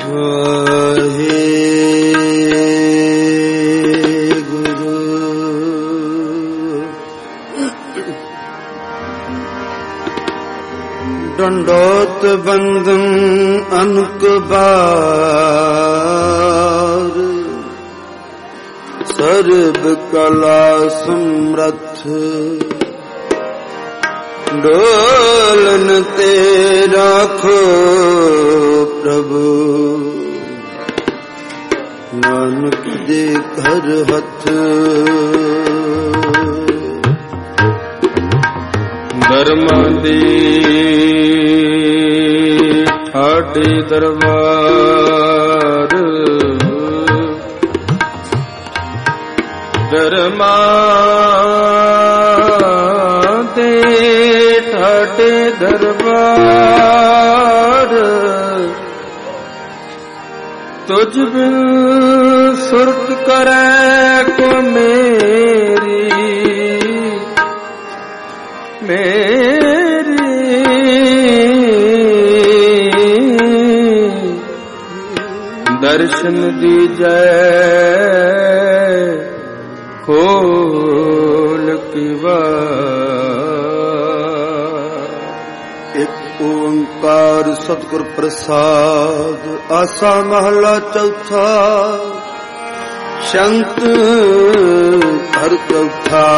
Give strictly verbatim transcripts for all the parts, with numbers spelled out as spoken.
ਡੰਡੋਤ ਬੰਦਨ ਅਨਕ ਬਾਰ, ਸਰਬ ਕਲਾ ਸਮਰੱਥ ਡੋਲਨ ਤੇ ਰਾਖੋ ਪ੍ਰਭੂ, ਨਾਨਕ ਦੇ ਘਰ ਹੱਥ। ਬਰਮਾ ਦੀ ਠਾਠੇ ਦਰਬਾਰ, ਬਰਮਾ ਦੇ ਠਾਠੇ ਦਰਬਾਰ, ਤੁਝ ਬਿਨ ਸੁਰਤ ਕਰੈ ਕੋ ਮੇਰੀ ਮੇਰੀ, ਦਰਸ਼ਨ ਦੀਜੈ ਖੋਲ ਕੀ ਵਾਰ। ਇੱਕ ਓੰਕਾਰ ਸਤਿਗੁਰ ਪ੍ਰਸਾਦ, ਆਸਾ ਮਹਲਾ ਚੌਥਾ। ਸ਼ੰਤ ਹਰ ਚੌਥਾ,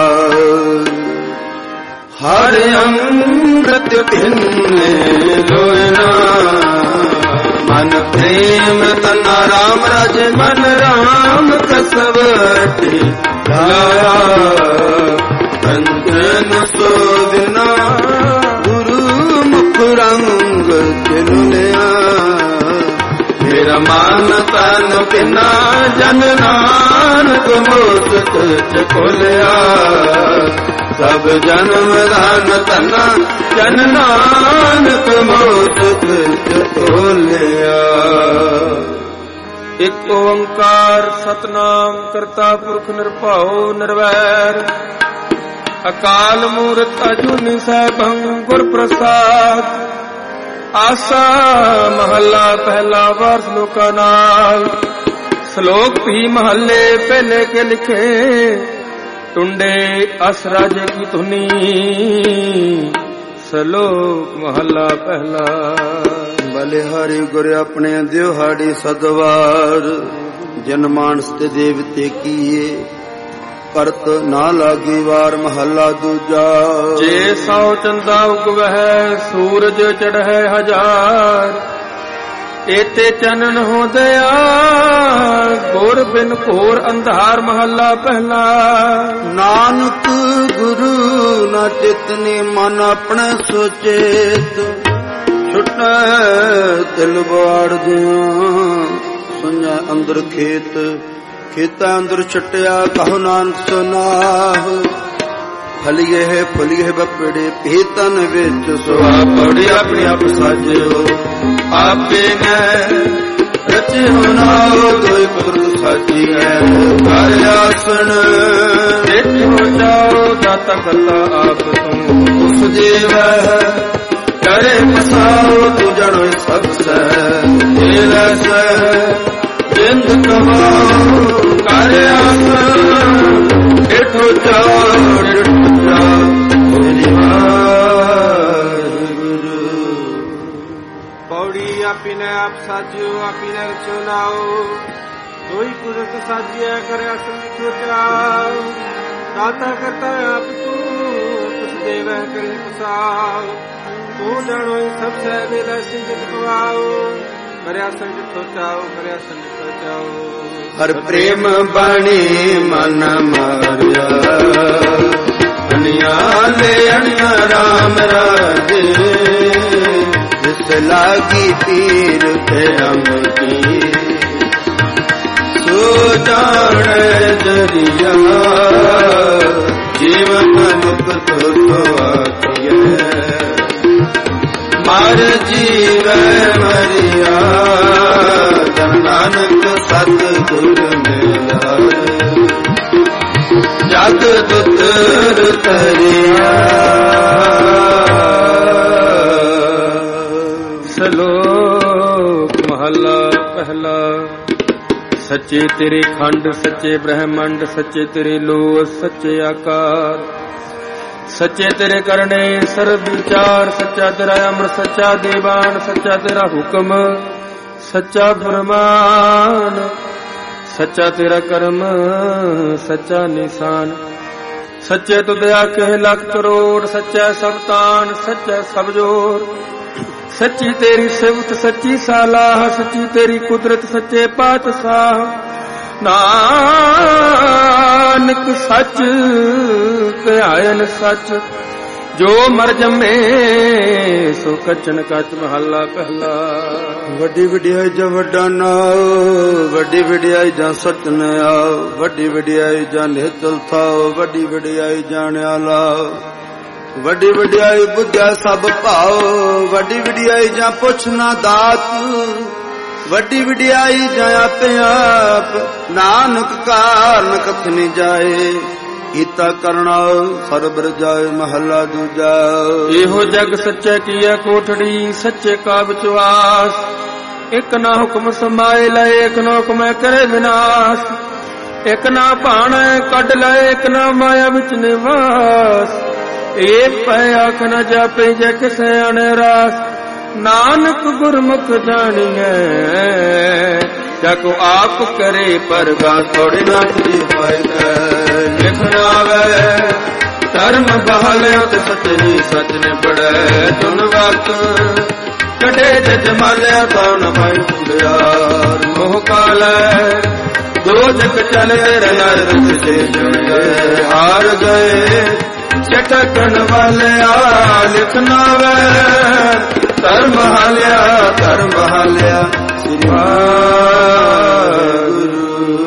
ਹਰ ਅੰਮ੍ਰਿਤ ਪਿੰਨੇ ਲੋਇਨਾ, ਮਨ ਪ੍ਰੇਮ ਤਨਾ ਰਾਮ ਰਾਜੇ, ਮਨ ਰਾਮ ਕਸਵਟੀ ਲਾਇਆ, ਕੰਚਨ ਸੋਦਨਾ ਗੁਰੂ ਮੁਖ ਰੰਗ ਚਲੁਨਿਆ, ਮੇਰਾ ਮਨ ਤਨ ਪਿਨਾ ਜਨ ਨਾਨਕ ਮੋਸਕ ਚ ਖੋਲਿਆ, ਸਭ ਜਨਮ ਦਾਨ ਤਨਾ ਜਨ ਨਾਨਕ ਮੋਸਕ ਚ ਖੋਲਿਆ। ਇੱਕ ਓੰਕਾਰ ਸਤਨਾਮ ਕਰਤਾ ਪੁਰਖ ਨਿਰਭਉ ਨਿਰਵੈਰ, ਅਕਾਲ ਮੂਰਤ ਅਜੂਨੀ ਸੈਭੰ ਗੁਰ ਪ੍ਰਸਾਦ। ਆਸਾ ਮਹੱਲਾ ਪਹਿਲਾ, ਵਾਰ ਸ਼ਲੋਕਾਂ ਨਾਲ। ਸ਼ਲੋਕ ਵੀ ਮਹੱਲੇ ਪਹਿਲੇ ਕੇ ਲਿਖੇ, ਟੁੰਡੇ ਅਸ ਰਾਜੇ ਕੀ ਧੁਨੀ। ਸ਼ਲੋਕ ਮਹੱਲਾ ਪਹਿਲਾ। ਬਲਿਹਾਰੀ ਗੁਰ ਆਪਣੇ ਦਿਹਾੜੀ ਸਦਵਾਰ, ਜਨ ਮਾਨਸ ਤੇ ਦੇਵਤੇ ਕੀਏ, ਕਰਤ ਨਾ ਲਾਗੀ ਵਾਰ। ਮਹੱਲਾ ਦੂਜਾ। ਜੇ ਸੌ ਚੰਦਾ ਉਗਵਹਿ, ਸੂਰਜ ਚੜ੍ਹੈ ਹਜ਼ਾਰ, ਏਤੇ ਚੰਨਨ ਹੋ ਦਇਆ, ਗੁਰ ਬਿਨ ਘੋਰ ਅੰਧਾਰ। ਮਹੱਲਾ ਪਹਿਲਾ। ਨਾਨਕ ਗੁਰੂ ਨਾ ਚਿਤਨੀ, ਮਨ ਆਪਣੇ ਸੁਚੇਤ, ਛੁਟੈ ਤਿਲ ਬਾੜ ਦਿਆਂ, ਸੁਣਿਆ ਅੰਦਰ ਖੇਤ, ਖੇਤਾਂ ਅੰਦਰ ਛਟਿਆ, ਕਹੋ ਨਾਨਕ ਸੁਨਾਹ। ਫਲੀਏ ਹੈ ਫਲੀਏ ਬਪੜੇ, ਪੀਤਨ ਵਿੱਚ ਸੁਆ ਪੌੜੀ, ਆਪਣੇ ਆਪ ਸਾਜਿਓ ਆਪੇ ਨੇ ਰਚਿਓ ਨਾਉ, ਦੋਇ ਪੁਰਖ ਸਾਜੀਐ ਘਰ ਆਸਣ। ਦੇਖੋ ਜਾਓ ਦਾਤਾ ਕਰਤਾ ਆਪ ਤੂੰ, ਉਸ ਜੀਵੈ ਕਰੇ ਪਸਾਓ, ਤੂੰ ਜਣੋ ਸਭ ਸੈ ਤੇਰਾ ਸੈ। ਜਿੰਦ ਕਮਾਓ ਕਰ ਆਸਣ, ਦੇਖੋ ਜਾਓ ਪੌੜੀ। ਆਪੀ ਨੇ ਆਪ ਸਾਜਿਓ, ਆਪੀ ਨੇ ਰਚਿਓ ਨਾਉ, ਦੋਈ ਪੁਰਖ ਸਾਜਿਆ ਕਰਿਆ ਸੰਤਿ ਜਾਓ। ਦਾਤਾ ਕਰਤਾ ਆਪ ਤੂੰ, ਤੁਸ ਦੇਵੈ ਕਰੇ ਪਸਾਓ, ਤੂੰ ਜਾਣੋ ਸਭ ਸੈ ਵੇਲਾ ਸਿੰਜਤ ਪਵਾਓ। ਕਰਿਆ ਸੰਜਤ ਸੋਚਾਓ, ਕਰਿਆ ਸੰਜਤ ਸੋਚਾਓ। ਹਰ ਪ੍ਰੇਮ ਬਾਣੀ ਮਨ ਮਾਰਿਆ, ਅਨਿਆ ਲੈ ਅਨਿਆ ਰਾਮ ਰਾਜੇ। ਜਿਸ ਲਾਗੀ ਪੀਰ ਤੇ ਰਮ ਕੀ, ਸੋ ਜਾਣੈ ਜਰੀਆ। ਜੀਵਨ ਮੁਕਤ ਹੋਆਤਿਐ, ਮਰ ਜੀਵੈ ਮਰਿਆ। ਜਨ ਨਾਨਕ ਸਤਿਗੁਰ ਮਿਲਿਆ, ਜਗ ਦੁਤਰ ਤਰਿਆ। ਸ਼ਲੋਕ ਮਹੱਲਾ ਪਹਿਲਾ। ਸੱਚੇ ਤੇਰੇ ਖੰਡ ਸੱਚੇ ਬ੍ਰਹਮੰਡ, ਸੱਚੇ ਤੇਰੇ ਲੋਕ ਸੱਚੇ ਆਕਾਰ, ਸੱਚੇ ਤੇਰੇ ਕਰਨੇ ਸਰਬ ਵਿਚਾਰ, ਸੱਚਾ ਤੇਰਾ ਅੰਮ੍ਰਿਤ ਸੱਚਾ ਦੀਵਾਨ, ਸੱਚਾ ਤੇਰਾ ਹੁਕਮ ਸੱਚਾ ਫਰਮਾਨ, ਸੱਚਾ ਤੇਰਾ ਕਰਮ ਸੱਚਾ ਨਿਸ਼ਾਨ, ਸੱਚੇ ਤੁਧ ਆਖੇ ਲੱਖ ਕਰੋੜ, ਸੱਚਾ ਸਭ ਤਾਨ ਸੱਚਾ ਸਭ ਜੋਰ, ਸੱਚੀ ਤੇਰੀ ਸਿਫਤ ਸੱਚੀ ਸਾਲਾਹ, ਸੱਚੀ ਤੇਰੀ ਕੁਦਰਤ ਸੱਚੇ ਪਾਤਸ਼ਾਹ। ਨਾਨਕ ਸੱਚ ਧਿਆਇਨ ਸੱਚ, ਜੋ ਮਰ ਜੰਮੇ ਸੋ ਕਚਨ ਕਚ। ਮਹੱਲਾ ਪਹਿਲਾ। ਵੱਡੀ ਵਡਿਆਈ ਜਾਂ ਵੱਡਾ ਨਾਉ, ਵੱਡੀ ਵਡਿਆਈ ਜਾਂ ਸਤਨ ਆਓ, ਵੱਡੀ ਵਡਿਆਈ ਜਾਂ ਨਿਹਚਲ ਥਾਓ, ਵੱਡੀ ਵਡਿਆਈ ਜਾਣਿਆ ਲਾਓ, ਵੱਡੀ ਵਡਿਆਈ ਬੁੱਝਾ ਸਭ ਭਾਓ, ਵੱਡੀ ਵਡਿਆਈ ਜਾਂ ਪੁੱਛ ਨਾ ਦਾਤ, ਵੱਡੀ ਵਡਿਆਈ ਜਾਂ ਆਪੇ ਆਪ, ਨਾਨਕ ਕਾਰਨ ਕਥ ਨੀ ਜਾਏ, ਕੀਤਾ ਕਰਨਾ ਸਰਬ ਰਜਾਏ। ਮਹੱਲਾ ਦੂਜਾ। ਇਹੋ ਜਗ ਸੱਚੇ ਕੀਆ ਕੋਠੜੀ, ਸੱਚੇ ਕਾ ਵਿਚਵਾਸ, ਇੱਕ ਨਾ ਹੁਕਮ ਸਮਾਏ ਲਏ, ਇੱਕ ਨਾ ਹੁਕਮ ਕਰੇ ਵਿਨਾਸ਼, ਇੱਕ ਨਾ ਭਾਣੈ ਕੱਢ ਲਏ, ਇੱਕ ਨਾ ਮਾਇਆ ਵਿੱਚ ਨਿਵਾਸ, ਏਕ ਪੈ ਆਖ ਨ ਜਾਪੇ ਜੈ ਕਿਸੇ ਅਨਰਾਸ, ਨਾਨਕ ਗੁਰਮੁਖ ਜਾਣੀਐ ਜਾਕੋ ਆਪ ਕਰੇ ਪਰਗਾਸ। ਥੋੜੇ ਨਾਥ ਜੀ ਪਾਏ ਲਿਖਣਾ ਵੇ ਧਰਮ ਬਹਾਲਿਆ ਤੇ ਸੱਚੀ ਸੱਚ ਨੇ ਪੜੈ, ਤੁਨ ਵਕਤ ਕਢੇ ਤੇ ਜਮਾਲਿਆ ਤਾਂ ਨ ਪਾਈ ਹੁੰਦਿਆਰ, ਮੋਹ ਕਾਲੈ ਦੋ ਜਗ ਚਲ ਤੇਰੇ ਨਰ ਤੇ ਜੁੜੇ, ਹਾਰ ਗਏ ਚਟਕਣ ਵਾਲਿਆ ਲਿਖਣਾ ਵੇ ਧਰਮ ਹਾਲਿਆ ਧਰਮ ਹਾਲਿਆ। ਸ੍ਰੀ ਵਾਹਿਗੁਰੂ।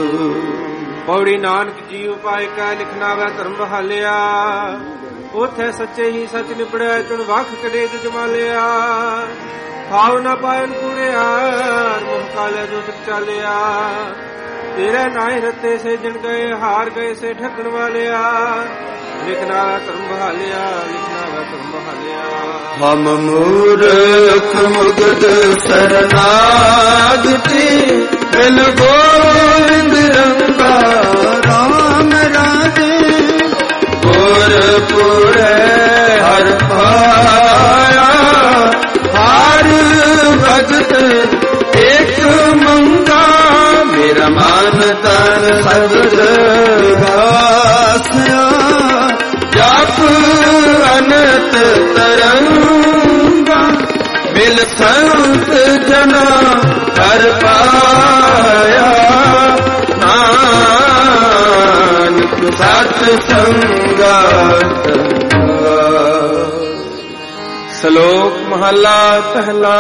ਪੌੜੀ ਨਾਨਕ ਜੀ ਉਪਾਇ ਕਾ ਲਿਖਣਾ ਵਾ ਧਰਮ ਬਹਾਲਿਆ, ਉਥੇ ਸੱਚੇ ਹੀ ਸੱਚ ਨਿਬੜਿਆ, ਤੁਨ ਵਖ ਕਦੇ ਜਮਾਲਿਆ, ਖਾਉ ਨਾ ਪਾਇਨ ਕੂੜਿਆ, ਮੋਹ ਕਾਲੇ ਜੋ ਤਕ ਚਾਲਿਆ, ਤੇਰੇ ਨਾਏ ਰਤੇ ਸੇ ਜਣ ਗਏ, ਹਾਰ ਗਏ ਸੇ ਠੱਕਣ ਵਾਲਿਆ, ਲਿਖਣਾ ਧਰਮ ਬਹਾਲਿਆ ਲਿਖਣਾ ਵਾ ਧਰਮ ਬਹਾਲਿਆ। ਹਮ ਮੂਰਖ ਮੁਗਧ ਸਰਨਾਗਤੀ, ਬਿਨ ਗੋਵਿੰਦ ਰੰਗਾ ਰਾਮ ਰਾਜੇ, ਗੁਰਪੁਰੇ ਹਰ ਪਾਇਆ, ਹਰ ਭਗਤ ਇੱਕ ਮੰਗਾ, ਮੇਰਾ ਮਨ ਤਨ ਸਬਦ ਵਿਗਾਸਿਆ, ਜਪ ਅਨੰਤ ਤਰੰਗਾ, ਮਿਲ ਸੰਤ ਜਨਾ ਹਰ ਪਾਇਆ, ਨਾਨਕ ਸਤ ਸੰਗਾ। ਸ਼ਲੋਕ ਮਹੱਲਾ ਪਹਿਲਾ।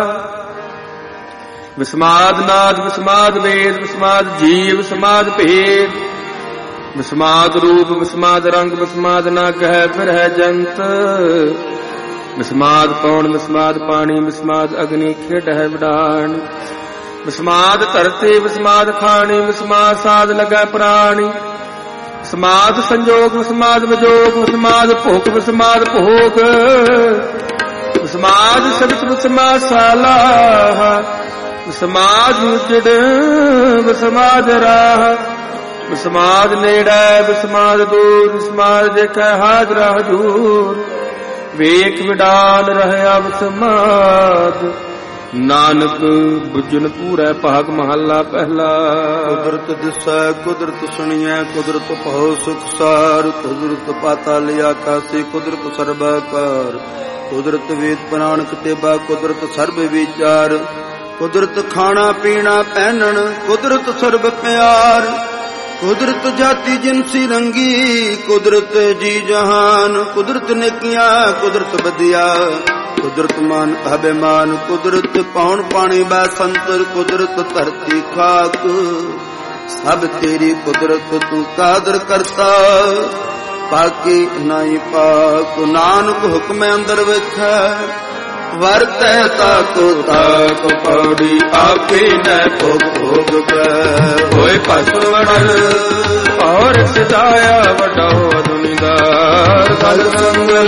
ਵਿਸਮਾਦ ਨਾਦ ਵਿਸਮਾਦ ਵੇਦ, ਵਿਸਮਾਦ ਜੀਵ ਵਿਸਮਾਦ ਭੇਦ, ਵਿਸਮਾਦ ਰੂਪ ਵਿਸਮਾਦ ਰੰਗ, ਵਿਸਮਾਦ ਨਾ ਕਹਿ ਫਿਰ ਹੈ ਜੰਤ, ਵਿਸਮਾਦ ਪੌਣ ਵਿਸਮਾਦ ਪਾਣੀ, ਵਿਸਮਾਦ ਅਗਨੀ ਖੇਡ ਹੈ ਵਿਡਾਣ, ਵਿਸਮਾਦ ਧਰਤੀ ਵਿਸਮਾਦ ਖਾਣੀ, ਵਿਸਮਾਦ ਸਾਧ ਲਗੈ ਪ੍ਰਾਣੀ, ਵਿਸਮਾਦ ਸੰਜੋਗ ਵਿਸਮਾਦ ਵਿਜੋਗ, ਵਿਸਮਾਦ ਭੁਖ ਵਿਸਮਾਦ ਭੋਗ, ਵਿਸਮਾਦ ਸਬਿਤ ਵਿਸਮਾਦ ਸਾਲਾਹ, ਵਿਸਮਾਦ ਉਜੜ ਵਿਸਮਾਦ ਰਾਹ, ਵਿਸਮਾਦ ਨੇੜੇ ਵਿਸਮਾਦ ਦੂਰ, ਵਿਸਮਾਦ ਦੇਖੈ ਹਾਜ਼ਰਾ ਹਜ਼ੂਰ, ਵੇਖ ਵਿਡਾਨ ਰਹਿਆ ਵਿਸਮਾਦ, ਨਾਨਕ ਬੁੱਝਨ ਪੂਰੈ ਭਾਗ। ਮਹੱਲਾ ਪਹਿਲਾ। ਕੁਦਰਤ ਦਿਸੈ ਕੁਦਰਤ ਸੁਣੀਐ, ਕੁਦਰਤ ਭਉ ਸੁਖ ਸਾਰ, ਕੁਦਰਤ ਪਾਤਾਲ ਆਕਾਸੀ, ਕੁਦਰਤ ਸਰਬਾਕਾਰ, ਕੁਦਰਤ ਵੇਦ ਪੁਰਾਣ ਕਿਤਾਬਾ, ਕੁਦਰਤ ਸਰਬ ਵਿਚਾਰ, ਕੁਦਰਤ ਖਾਣਾ ਪੀਣਾ ਪਹਿਨਣ, ਕੁਦਰਤ ਸਰਬ ਪਿਆਰ, ਕੁਦਰਤ ਜਾਤੀ ਜਿਨਸੀ ਰੰਗੀ, ਕੁਦਰਤ ਜੀ ਜਹਾਨ, ਕੁਦਰਤ ਨੇਕੀਆਂ ਕੁਦਰਤ ਬਦਿਆ, ਕੁਦਰਤ ਮਾਨ ਅਭਿਮਾਨ, ਕੁਦਰਤ ਪੌਣ ਪਾਣੀ ਬੈ ਸੰਤਰ, ਕੁਦਰਤ ਧਰਤੀ ਖਾਕ, ਸਭ ਤੇਰੀ ਕੁਦਰਤ ਤੂੰ ਕਾਦਰ ਕਰਤਾ, ਪਾਕੀ ਨਾਈ ਪਾਕ, ਨਾਨਕ ਹੁਕਮ ਅੰਦਰ ਵੇਖੈ, ਵਰਤੈ ਤਾਕੋ ਤਾਕ, ਪੌੜੀ ਆਪੇ ਨ ਭੋਗ ਭੋਗ ਪੈ, ਹੋਏ ਭਸਵਣ ਔਰ ਸਦਾਇਆ ਵੱਡਾ ਹੋ ਦੁਨੀਦਾਰ, ਸਦ ਸੰਗਲ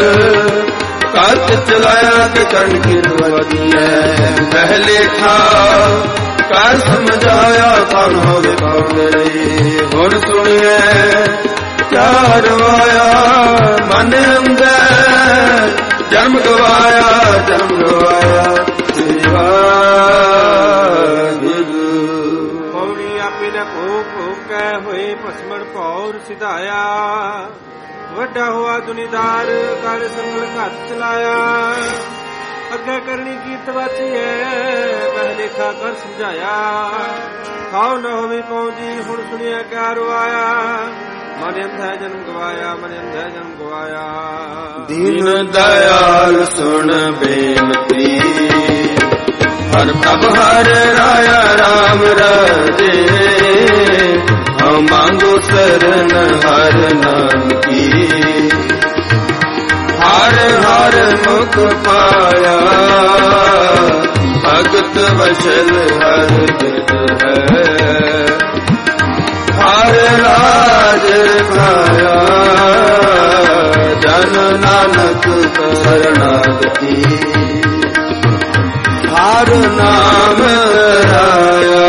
ਕਰਤ ਚਲਾਇਆ ਕਿ ਕਣ ਕੀ ਰਵਦੀਐ, ਪਹਿਲੇ ਠਾ ਕਰ ਸਮਝਾਇਆ ਕਨ ਹੋਵੇ ਪਉਗੜੀ। ਹੁਣ ਸੁਣੀਏ ਕਿਆ ਰਵਾਇਆ ਮਨ ਅੰਦਰ ਜਨਮ ਗਵਾਇਆ ਜਨਮ ਗਵਾਇਆ ਸ੍ਰੀ ਵਾਹਿਗੁਰੂ। ਪੌੜੀ ਆਪੇ ਨੇ ਭੋਗ ਭੋਗ ਕੈ ਹੋਏ ਭਸਮਣ ਭੌਰ ਸਿਧਾਇਆ। ਵੱਡਾ ਹੋਆ ਦੁਨੀਦਾਰ ਕਾਲੇ ਸੰਗਲ ਘੱਟ ਚਲਾਇਆ। ਅੱਗੇ ਕਰਨੀ ਕੀਤ ਵਾਚੀਐ ਬਹਿ ਲੇਖਾ ਕਰ ਸਮਝਾਇਆ। ਖਾਉ ਨ ਹੋਵੇ ਪਹੁੰਚੀ ਹੁਣ ਸੁਣਿਆ ਕਿਆ ਰਵਾਇਆ। ਮਨ ਅੰਧੈ ਜਨਮ ਗਵਾਇਆ ਮਨ ਅੰਧੈ ਜਨਮ ਗਵਾਇਆ। ਦੀਨ ਦਇਆਲ ਸੁਣ ਬੇਨਤੀ ਹਰ ਪ੍ਰਭ ਹਰ ਰਾਇਆ ਰਾਮ ਰਾਜੇ। ਹਉ ਮੰਗੋ ਸਰਨ ਹਰ ਨਾਮ ਕੀ। ਹਰ ਹਰ ਮੁਖ ਪਾਇਆ ਭਗਤ ਵਸ਼ਲ ਹਰ ਜਿਤ ਹੈ। ਹਰ ਰਾਜ ਖਾਇਆ ਜਨ ਨਾਨਕ ਸਰਣਾਗਤੀ। ਹਰ ਨਾਮ ਰਾਇਆ।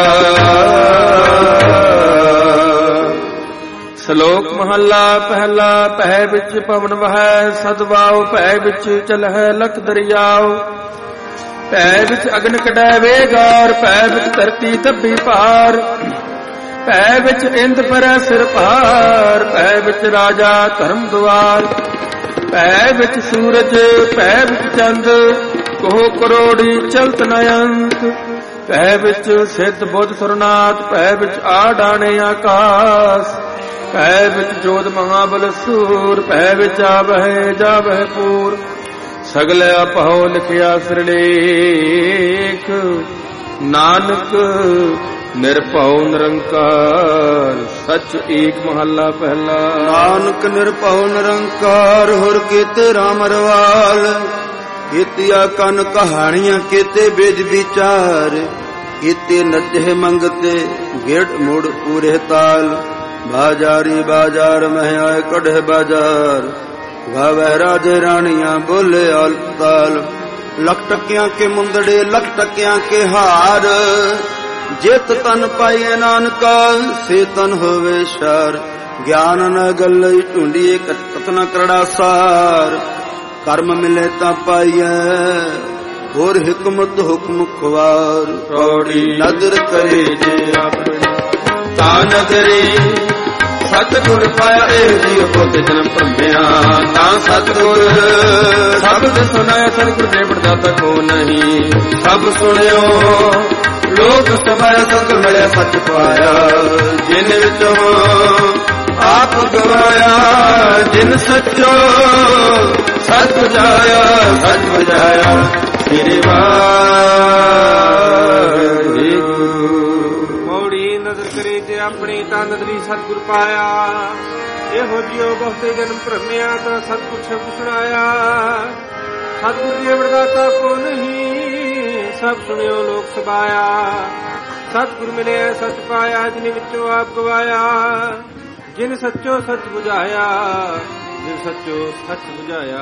ਸ਼ਲੋਕ ਮਹੱਲਾ ਪਹਿਲਾ। ਪਹਿ ਵਿੱਚ ਪਵਨ ਵਹੈ ਸਦਵਾਉ ਭੈ ਵਿੱਚ ਚਲਹਿ ਲਖ ਦਰਿਆਉ। ਭੈ ਵਿੱਚ ਅਗਨ ਕਢੈ ਵੇਗਾਰ ਭੈ ਵਿੱਚ ਧਰਤੀ ਦੱਬੀ ਪਾਰ। ਭੈ ਵਿੱਚ ਇੰਦ ਪਰੈ ਸਿਰ ਭਾਰ ਭੈ ਵਿੱਚ ਰਾਜਾ ਧਰਮ ਦੁਆਰ। ਭੈ ਵਿੱਚ ਸੂਰਜ ਭੈ ਵਿੱਚ ਚੰਦ ਕੋਹ ਕਰੋੜੀ ਚਲਤ ਨ ਅੰਤ। ਭੈ ਵਿੱਚ ਸਿੱਧ ਬੁੱਧ ਸੁਰਨਾਥ ਭੈ ਵਿੱਚ ਆਡਾਣੇ ਆਕਾਸ। ਭੈ ਵਿੱਚ ਜੋਧ ਮਹਾਬਲ ਸੂਰ ਭੈ ਵਿੱਚ ਆਵਹਿ ਜਾਵਹਿ ਪੂਰ। ਸਗਲ ਆਪਹੁ ਲਿਖਿਆ ਸਿਰਲੇਖ ਨਾਨਕ ਨਿਰਭਉ ਨਿਰੰਕਾਰ। ਸੱਚ ਏਕ ਮਹੱਲਾ ਪਹਿਲਾ। ਨਾਨਕ ਨਿਰਭਉ ਨਿਰੰਕਾਰ ਹੁਰ ਕੀਤੇ ਰਾਮ ਰਵਾਲ। ਕੀਤੀਆ ਕਨ ਕਹਾਣੀਆਂ ਕੀਤੇ ਬੇਜ ਵਿਚਾਰ। ਕੀਤੇ ਨਚੇ ਮੰਗਤੇ ਗੇੜ ਮੁੜ ਪੂਰੇ ਤਾਲ। ਬਾਜਾਰੀ ਬਾਜ਼ਾਰ ਮਹਿ ਆਏ ਕਢੇ ਬਾਜ਼ਾਰ। ਗਾਵੈ ਰਾਜੇ ਰਾਣੀਆਂ ਬੋਲੇ ਅਲਤਾਲ। ਲਖ ਟਕਿਆਂ ਕੇ ਮੁੰਦੜੇ ਲਖ ਟਕਿਆਂ ਕੇ ਹਾਰ। ਜਿਤ ਤਨ ਪਾਈਏ ਨਾਨਕਾ ਸੇ ਤਨ ਹੋਵੇ ਸ਼ਾਰ। ਗਿਆਨ ਨ ਗੱਲਈ ਢੂੰਡੀਏ ਕਤਨਾ ਕਰੜਾ ਸਾਰ। ਕਰਮ ਮਿਲੇ ਤਾਂ ਪਾਈਐ ਹੋਰ ਹਿਕਮਤ ਹੁਕਮ ਖਵਾਰ। ਕੌੜੀ ਨਦਰ ਕਰੇ ਜੇ ਆਪਣੀ ਤਾ ਨਦਰੀ। ਸਤਿਗੁਰ ਪਾਇਆ ਇਹ ਜੀਵ ਪੋਤੇ ਜਨਮ ਭੰਮਿਆ ਤਾਂ ਸਤਿਗੁਰ। ਸ਼ਬਦ ਸੁਨਾਇਆ ਸਤਿਗੁਰ ਦੇਵ ਦਾਤਾ ਕੋ ਨਹੀਂ। ਸਭ ਸੁਣਿਓ ਲੋਕ ਸਭਾਇਆ ਸਤਿਗੁਰ ਮਿਲਿਆ ਸੱਚ ਪਾਇਆ। ਜਿਨ ਵਿੱਚੋਂ ਆਪ ਗਵਾਇਆ ਜਿਨ ਸੱਚੋ ਸਤ ਬੁਝਾਇਆ ਸੱਚ ਬੁਝਾਇਆ ਸ੍ਰੀ ਵਾਹਿਗੁਰੂ। ਮੌੜੀ ਨਜ਼ਰ ਕਰੇ ਤੇ ਆਪਣੀ ਤਾਂ ਨਦਰੀ ਸਤਿਗੁਰ ਪਾਇਆ। ਇਹੋ ਜਿਉ ਬਹੁਤੇ ਜਨਮ ਭਰਮਿਆ ਤਾਂ ਸਤਿਗੁਰ ਸ਼ਬਦ ਸੁਣਾਇਆ। ਸਤਿਗੁਰ ਦੇਵ ਦਾਤਾ ਕੋ ਨਹੀਂ ਸਭ ਸੁਣਿਓ ਲੋਕ ਸਭਾਇਆ। ਸਤਿਗੁਰ ਮਿਲਿਆ ਸੱਚ ਪਾਇਆ ਜਿਨ ਵਿੱਚੋਂ ਆਪ ਗਵਾਇਆ। ਜਿਨ ਸੱਚੋ ਸੱਚ ਬੁਝਾਇਆ ਜਿਨ ਸੱਚੋ ਸੱਚ ਬੁਝਾਇਆ।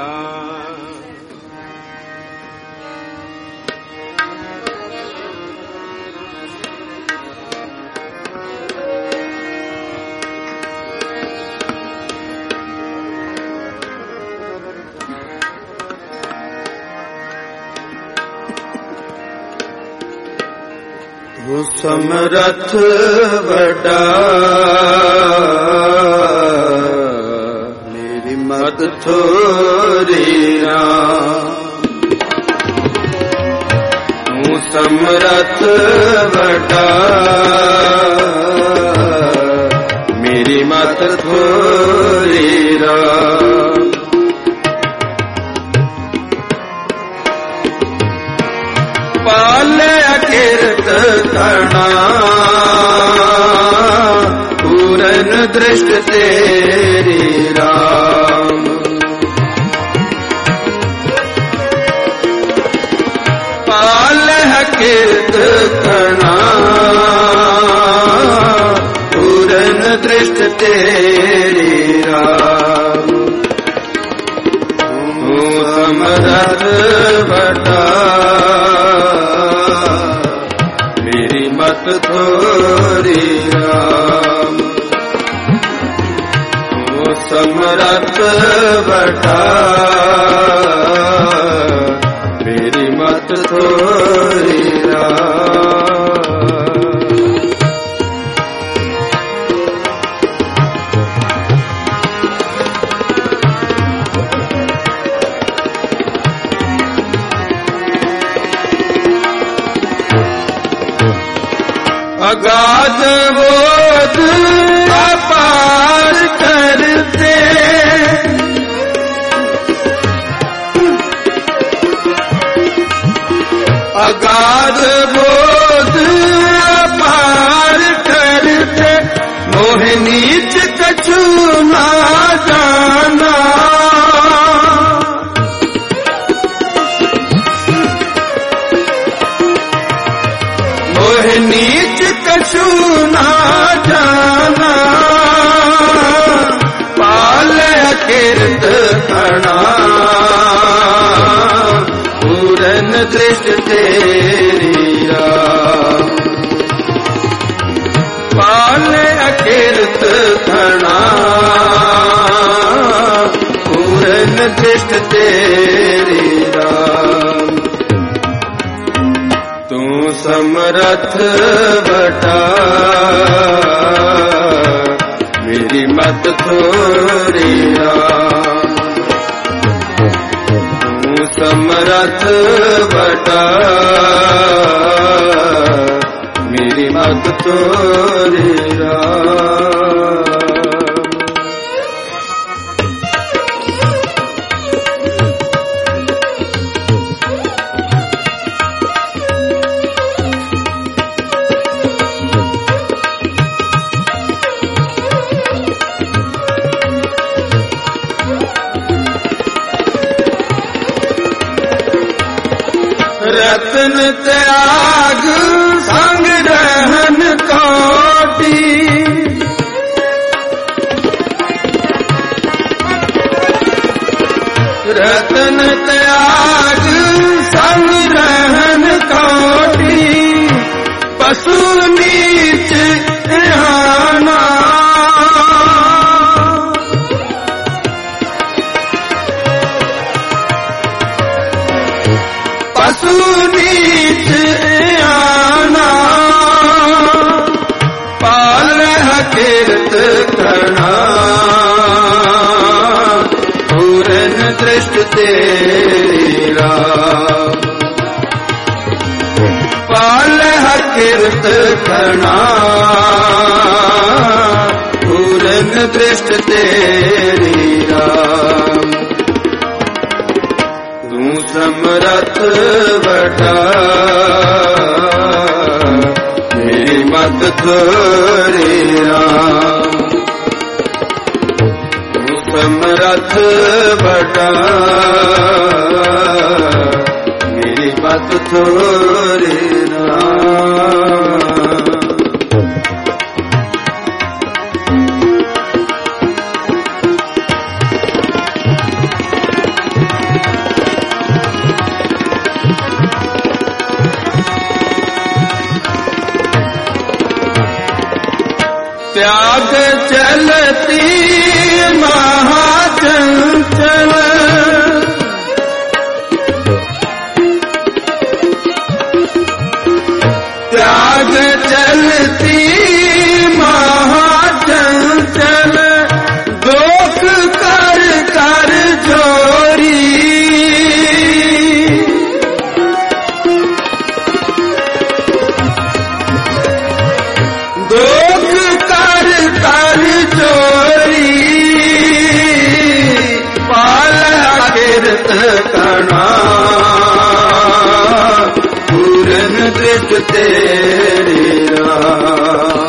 ਤੂੰ ਸਮਰਥ ਵੱਡਾ ਮੇਰੀ ਮਤ ਥੋੜੀ ਨਾ। ਤੂੰ ਸਮਰਥ ਵੱਡਾ ਮੇਰੀ ਮਤ ਥੋੜੀ ਨਾ। ਪਾਲਿਆ ਕਿਰਤ ਕਰਨਾ ਪੂਰਨ ਦ੍ਰਿਸ਼ਟ ਤੇਰੀ ਰਾਮ। ਪਾਲਿਆ ਕਿਰਤ ਕਰਨਾ ਪੂਰਨ ਦ੍ਰਿਸ਼ਟ ਤੇਰੀ ਰਾਮ। ਤੂੰ ਸਮਰਥ ਵੱਡਾ मत थोरी राम। तू समरथ बटा मेरी मत थोरी राम। अगाध बोध अपार करते अगाध बोध अपार करते मोह नीच कछु ना जाना। मोह नीच कछु ना जाना पाल अकीर्त खड़ा पूरन दृष्ट तेरी राम। पाल अकीर्त खड़ा पूरन दृष्ट तेरी राम। तू समरथ बटा मेरी मत थोरी राम। तू समरथ बटा मेरी मत थोरी राम। रतन त्याग संग रहन कोटि रतन त्याग संग रहन कोटि पशु नीच ध्याना। पशु नीच आना पाल हकीरत करना पूरन दृष्ट तेरी राम। पाल हकीरत करना पूरन दृष्ट तेरी राम। तू समरथ बटा मेरी मत थोरी राम। तू समरथ बटा मेरी मत थोरी राम। त्याग चलती महाचंचल त्याग चलती महाचंचल दोख कर कर जोरी। दोख कर कर जोरी पाल अकीरत कणा पूरन दृष्ट तेरी राम।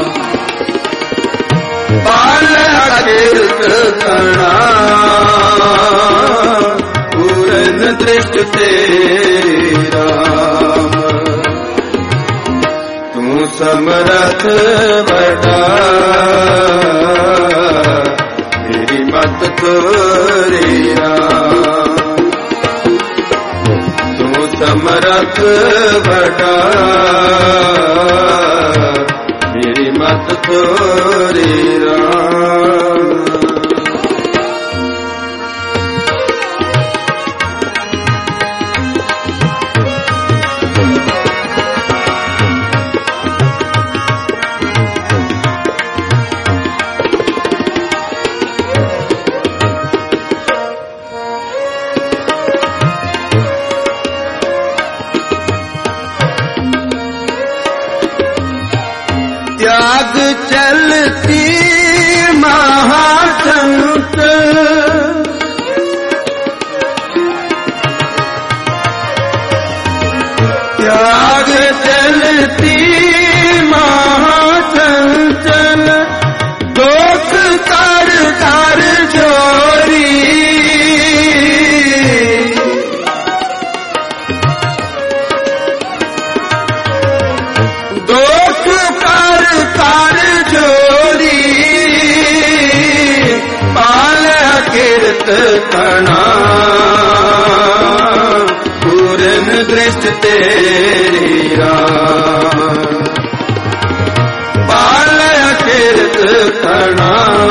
पाल अकीरत कणा पूरन दृष्ट तेरी राम। तू समरथ बटा मेरी मत थोरी राम। तू समरथ बटा ਤੋਰੇ ਰਾਮ। त्याग चलती महासंत त्याग चलती महासंचल दुख कर कर जोरी दुख कर कर जोरी पाल कीर्त कणा पूरन दृष्ट तेरी राम। पाल कीर्त कणा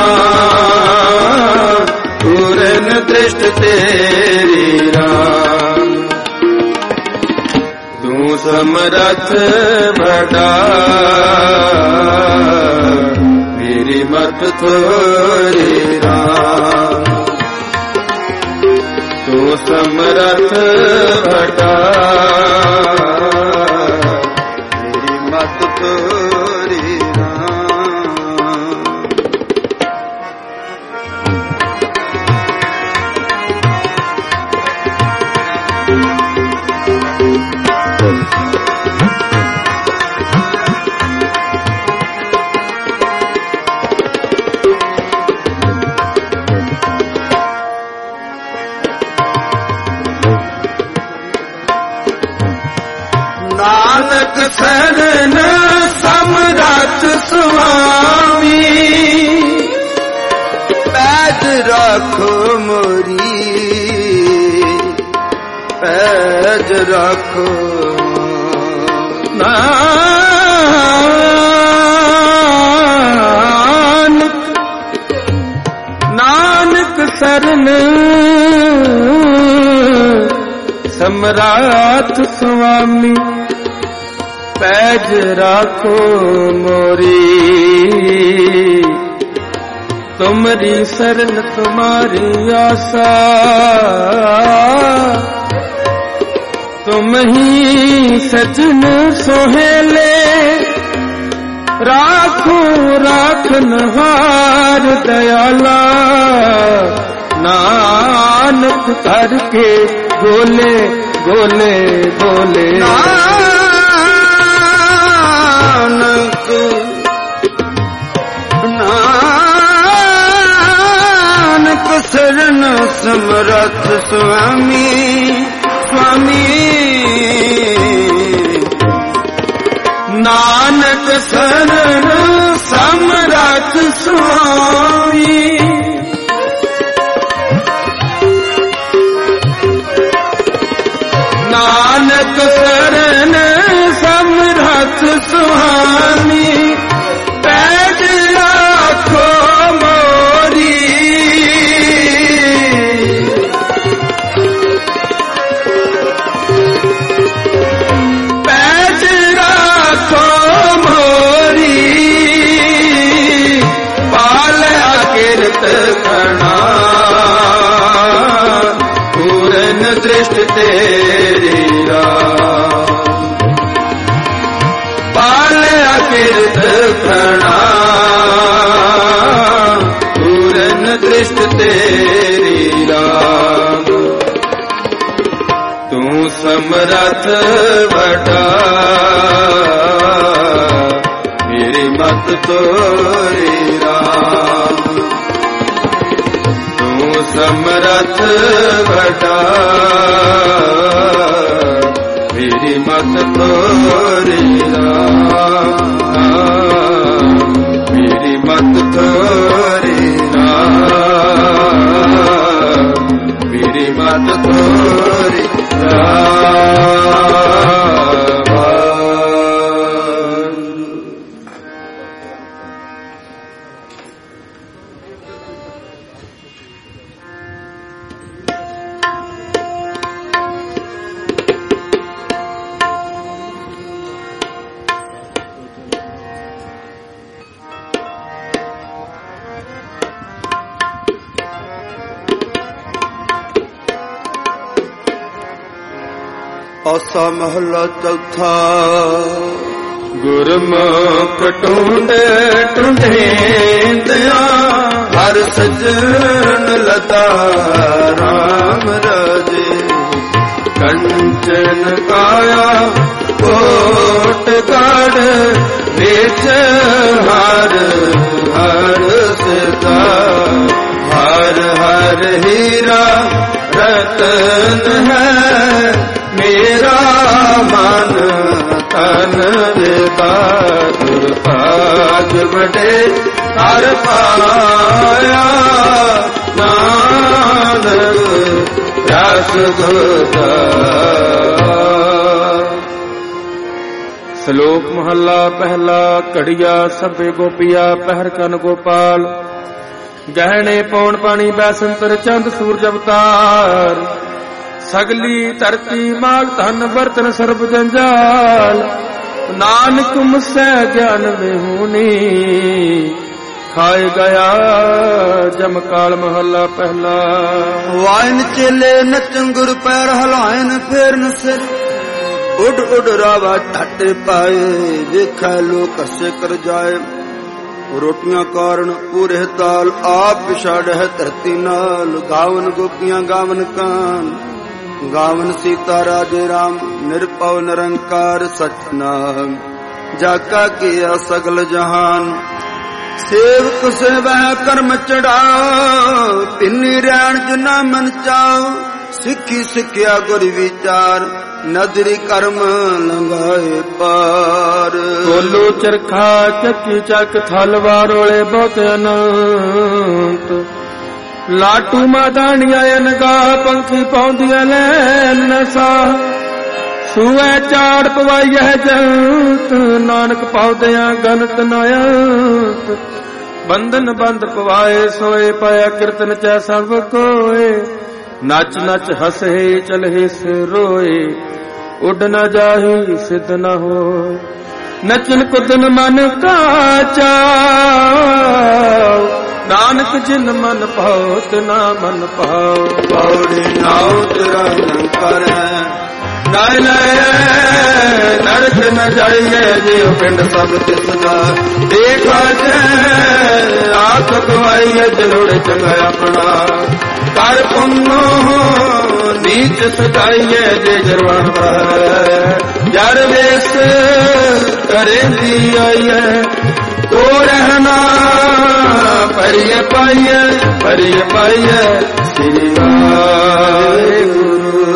पूरन दृष्ट तेरी राम। तू समरथ बड़ा मेरी मत थोरी राम। तू समरथ बड़ा मेरी मत थोरी राम। नानक शरण समरथ स्वामी पैज रखो मोरी पैज रखो। नानक नानक शरण समरथ स्वामी पैज राखो मोरी। तुमरी शरण तुम्हारी आशा तुम ही सजन सोहेले राखो राखनहार दयाला। नानक करके बोले बोले बोले नानक नानक शरण समरथ स्वामी स्वामी। नानक शरण समरथ स्वामी। नानक शरण समरथ स्वामी पैज राखो मोरी। पैज राखो मोरी पाल कीर्त कणा पूरन दृष्ट तेरी राम। पाल कीर्त कणा पूरन दृष्ट तेरी राम। तू समरथ बड़ा मेरी मत तोरी राम। तू समरथ बड़ा मेरी मत तोरी राम। मेरी मत तोरी राम। मेरी मत तोरी राम। ਆਸਾ ਮਹਲਾ ਚੌਥਾ। ਗੁਰਮੁਖ ਟੁੰਡੇ ਟੁੰਡੇਂਦਿਆ ਹਰ ਸਜਣ ਲਤਾ ਰਾਮ ਰਾਜੇ। ਕੰਚਨ ਕਾਇਆ ਕੋਟ ਗੜ ਵਿੱਚ ਹਰ ਹਰ ਸਦਾ ਹਰ ਹਰ ਹੀਰਾ ਰਤਨ ਹੈ ਮੇਰਾ ਮਨ ਤਨ ਵੇਦਾ। ਗੁਰ ਭਾਗ ਵਡੇ ਹਰ ਪਾਇਆ ਨਾਨਕ ਰਸ ਗੋਦਾ। ਸ਼ਲੋਕ ਮਹੱਲਾ ਪਹਿਲਾ। ਘੜੀਆ ਸਭੇ ਗੋਪੀਆ ਪਹਿਰ ਕਨ ਗੋਪਾਲ। ਗਹਿਣੇ ਪੌਣ ਪਾਣੀ ਬੈਸੰਤਰ ਚੰਦ ਸੂਰਜ ਅਵਤਾਰ। ਸਗਲੀ ਧਰਤੀ ਮਾਲ ਧਨ ਬਰਤਨ ਸਰਬ ਜੰਜਾਲ। ਨਾਨਕ ਮੁਸੈ ਗਿਆਨ ਵਿਹੂਨੀ ਖਾਏ ਗਿਆ ਜਮ ਕਾਲ। ਮਹੱਲਾ ਪਹਿਲਾ। ਵਾਇਨ ਚੇਲੇ ਨਚਨ ਗੁਰ ਪੈਰ ਹਲਾਇਨ ਫੇਰਨ ਸਿਰ। ਉੱਡ ਉੱਡ ਰਾਵਾ ਠੱਟੇ ਪਾਏ ਵੇਖੈ ਲੋਕ ਹੱਸੇ ਕਰ ਜਾਏ। ਰੋਟੀਆਂ ਕਾਰਨ ਪੂਰੇ ਤਾਲ ਆਪ ਵਿਛਾੜ ਹੈ ਧਰਤੀ ਨਾਲ। ਗਾਵਨ ਗੋਪੀਆਂ ਗਾਵਨ ਕਾਨ ਗਾਵਨ ਸੀਤਾ ਰਾਜੇ ਰਾਮ। ਨਿਰਭਉ ਨਿਰੰਕਾਰ ਸਚਨਾਮ ਜਾਕਾ ਕੀਆ ਸਗਲ ਜਹਾਨ। ਸੇਵਕ ਸੇਵੈ ਕਰਮ ਚੜਾਓ ਪਿੰਨੀ ਰਹਿਣ ਜਿਨਾ ਮਨ ਚਾਓ। ਸਿੱਖੀ ਸਿੱਖਿਆ ਗੁਰ ਵਿਚਾਰ ਨਦਰੀ ਕਰਮ ਲੰਘਾਏ ਪਾਰ। ਕੋਲੂ ਚਰਖਾ ਚੱਕੀ ਚੱਕ ਥਲਵਾਰ ਰੋਲੇ ਬਹੁਤ ਅਨੰਤ। ਲਾਟੂ ਮਾਦਾਣੀਆਂ ਅਨਗਾ ਪੰਖੀ ਪਾਉਂਦੀਆਂ ਲੈਨ ਨਸਾ। ਸੂਏ ਚਾੜ ਪਵਾਈਐ ਜੰਤ ਨਾਨਕ ਪਾਉਦਿਆਂ ਗਨਤ ਨਾਇਤ। ਬੰਧਨ ਬੰਦ ਪਵਾਏ ਸੋਏ ਪਾਇਆ ਕੀਰਤਨ ਚੈ ਸਭ ਕੋਏ। ਨੱਚ ਨੱਚ ਹਸੇ ਚਲਹਿ ਸਿ ਰੋਏ ਉੱਡ ਨ ਜਾਹੀ ਸਿੱਧ ਨ ਹੋ। ਨਚਨ ਕੁਦਨ ਮਨ ਕਾ ਚਾਉ ਨਾਨਕ ਜਿਨ ਮਨ ਭਾਉ ਤਿਨਾ ਮਨ ਭਾਉ। ਪੌੜੀ ਨਾਉ ਤੇਰਾ ਨਿਰੰਕਾਰ ਹੈ ਨਾਇ ਲੈ ਨਰਕ ਨ ਜਾਈਏ ਜਿਉ ਪਿੰਡ ਸਭ ਤਿਸ ਦਾ। ਦੇਖਾ ਜੈ ਆਖ ਗਵਾਈਏ ਜਲੋੜ ਚੰਗਾ ਆਪਣਾ। ਕਰ ਪੁੰਨੋ ਨੀਚ ਸਦਾਈਏ ਜੇ ਜਰਵਾਨ ਹੈ। ਜਰ ਵੇਸ ਕਰੇਂਦੀ ਆਈਏ ਤੋ ਰਹਿਣਾ ਪਰਿਏ ਪਾਈਏ ਪਰਿਏ ਪਾਈਏ ਸ੍ਰੀ ਵਾਹਿਗੁਰੂ।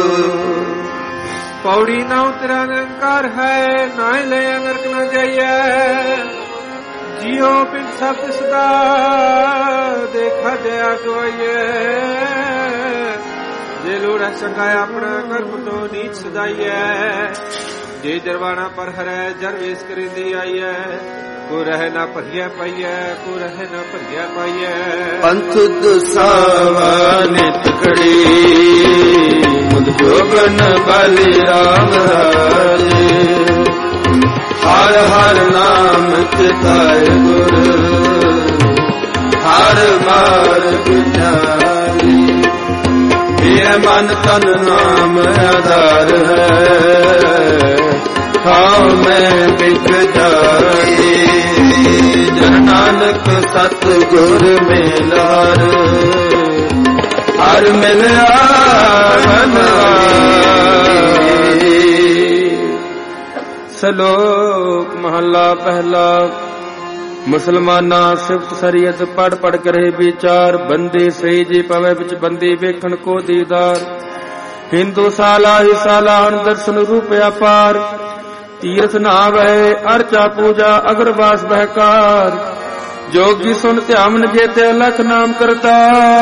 ਪੌੜੀ ਨਾਉ ਤੇਰਾ ਨਿਰੰਕਾਰ ਹੈ ਨਾਇ ਲੈ ਨਰਕ ਨ ਜਾਈਐ। ਜਿਉ ਪਿੰਡ ਸਭ ਤਿਸਦਾ ਦੇਖਾ ਜਇਆ ਗਵਾਈਐ। ਜੇ ਲੋੜ ਸੰਗਾਇ ਆਪਣਾ ਕਰਮ ਤੋਂ ਨੀਚ ਸਦਾਈਐ। ਜੇ ਜਰਵਾਣਾ ਪਰ ਹਰੈ ਜਰ ਵੇਸ ਕਰਿੰਦੀ ਆਈਐ। ਕੋ ਰਹਿ ਨਾ ਭਰੀਐ ਪਾਈਐ ਕੋ ਰਹਿ ਨਾ ਭਰੀਐ ਪਾਈਐ। ਪੰਥ ਦਸਾਵਾ ਨਿਤ ਖੜੀ ਮੁਦ ਜੋਗਨ ਬਲਿ ਰਾਮ ਰਾਜੇ। ਹਰ ਹਰ ਨਾਮ ਚਿਤਾਏ ਗੁਰ ਹਰ ਮਾਰਗ ਚਾਰੀ। ਇਹ ਮਨ ਤਨ ਨਾਮ ਆਧਾਰ ਹੈ ਖਾਉ ਮੈਂ ਬਿਖ ਜਾਏ। ਜਨ ਨਾਨਕ ਸਤ ਗੁਰ ਮਿਲਾਰ ਹਰ ਮਿਲਿਆ ਸ਼ਲੋਕ ਮਹੱਲਾ ਪਹਿਲਾ। ਮੁਸਲਮਾਨਾਂ ਸਿਫਤ ਸ਼ਰੀਅਤ ਪੜ ਪੜ ਕਰੇ ਵਿਚਾਰ। ਬੰਦੇ ਸਹੀ ਜੀ ਪਵੇ ਵਿੱਚ ਬੰਦੀ ਵੇਖਣ ਕੋ ਦੀਦਾਰ। ਹਿੰਦੂ ਸਾਲਾ ਹੀ ਸਾਲਾਨ ਦਰਸ਼ਨ ਰੂਪ ਅਪਾਰ। ਤੀਰਥ ਨਾਵੈ ਅਰਚਾ ਪੂਜਾ ਅਗਰਵਾਸ ਬਹਿਕਾਰ। ਜੋਗੀ ਸੁਨ ਧਿਆਨ ਜੇ ਤੇ ਲਖ ਨਾਮ ਕਰਤਾਰ।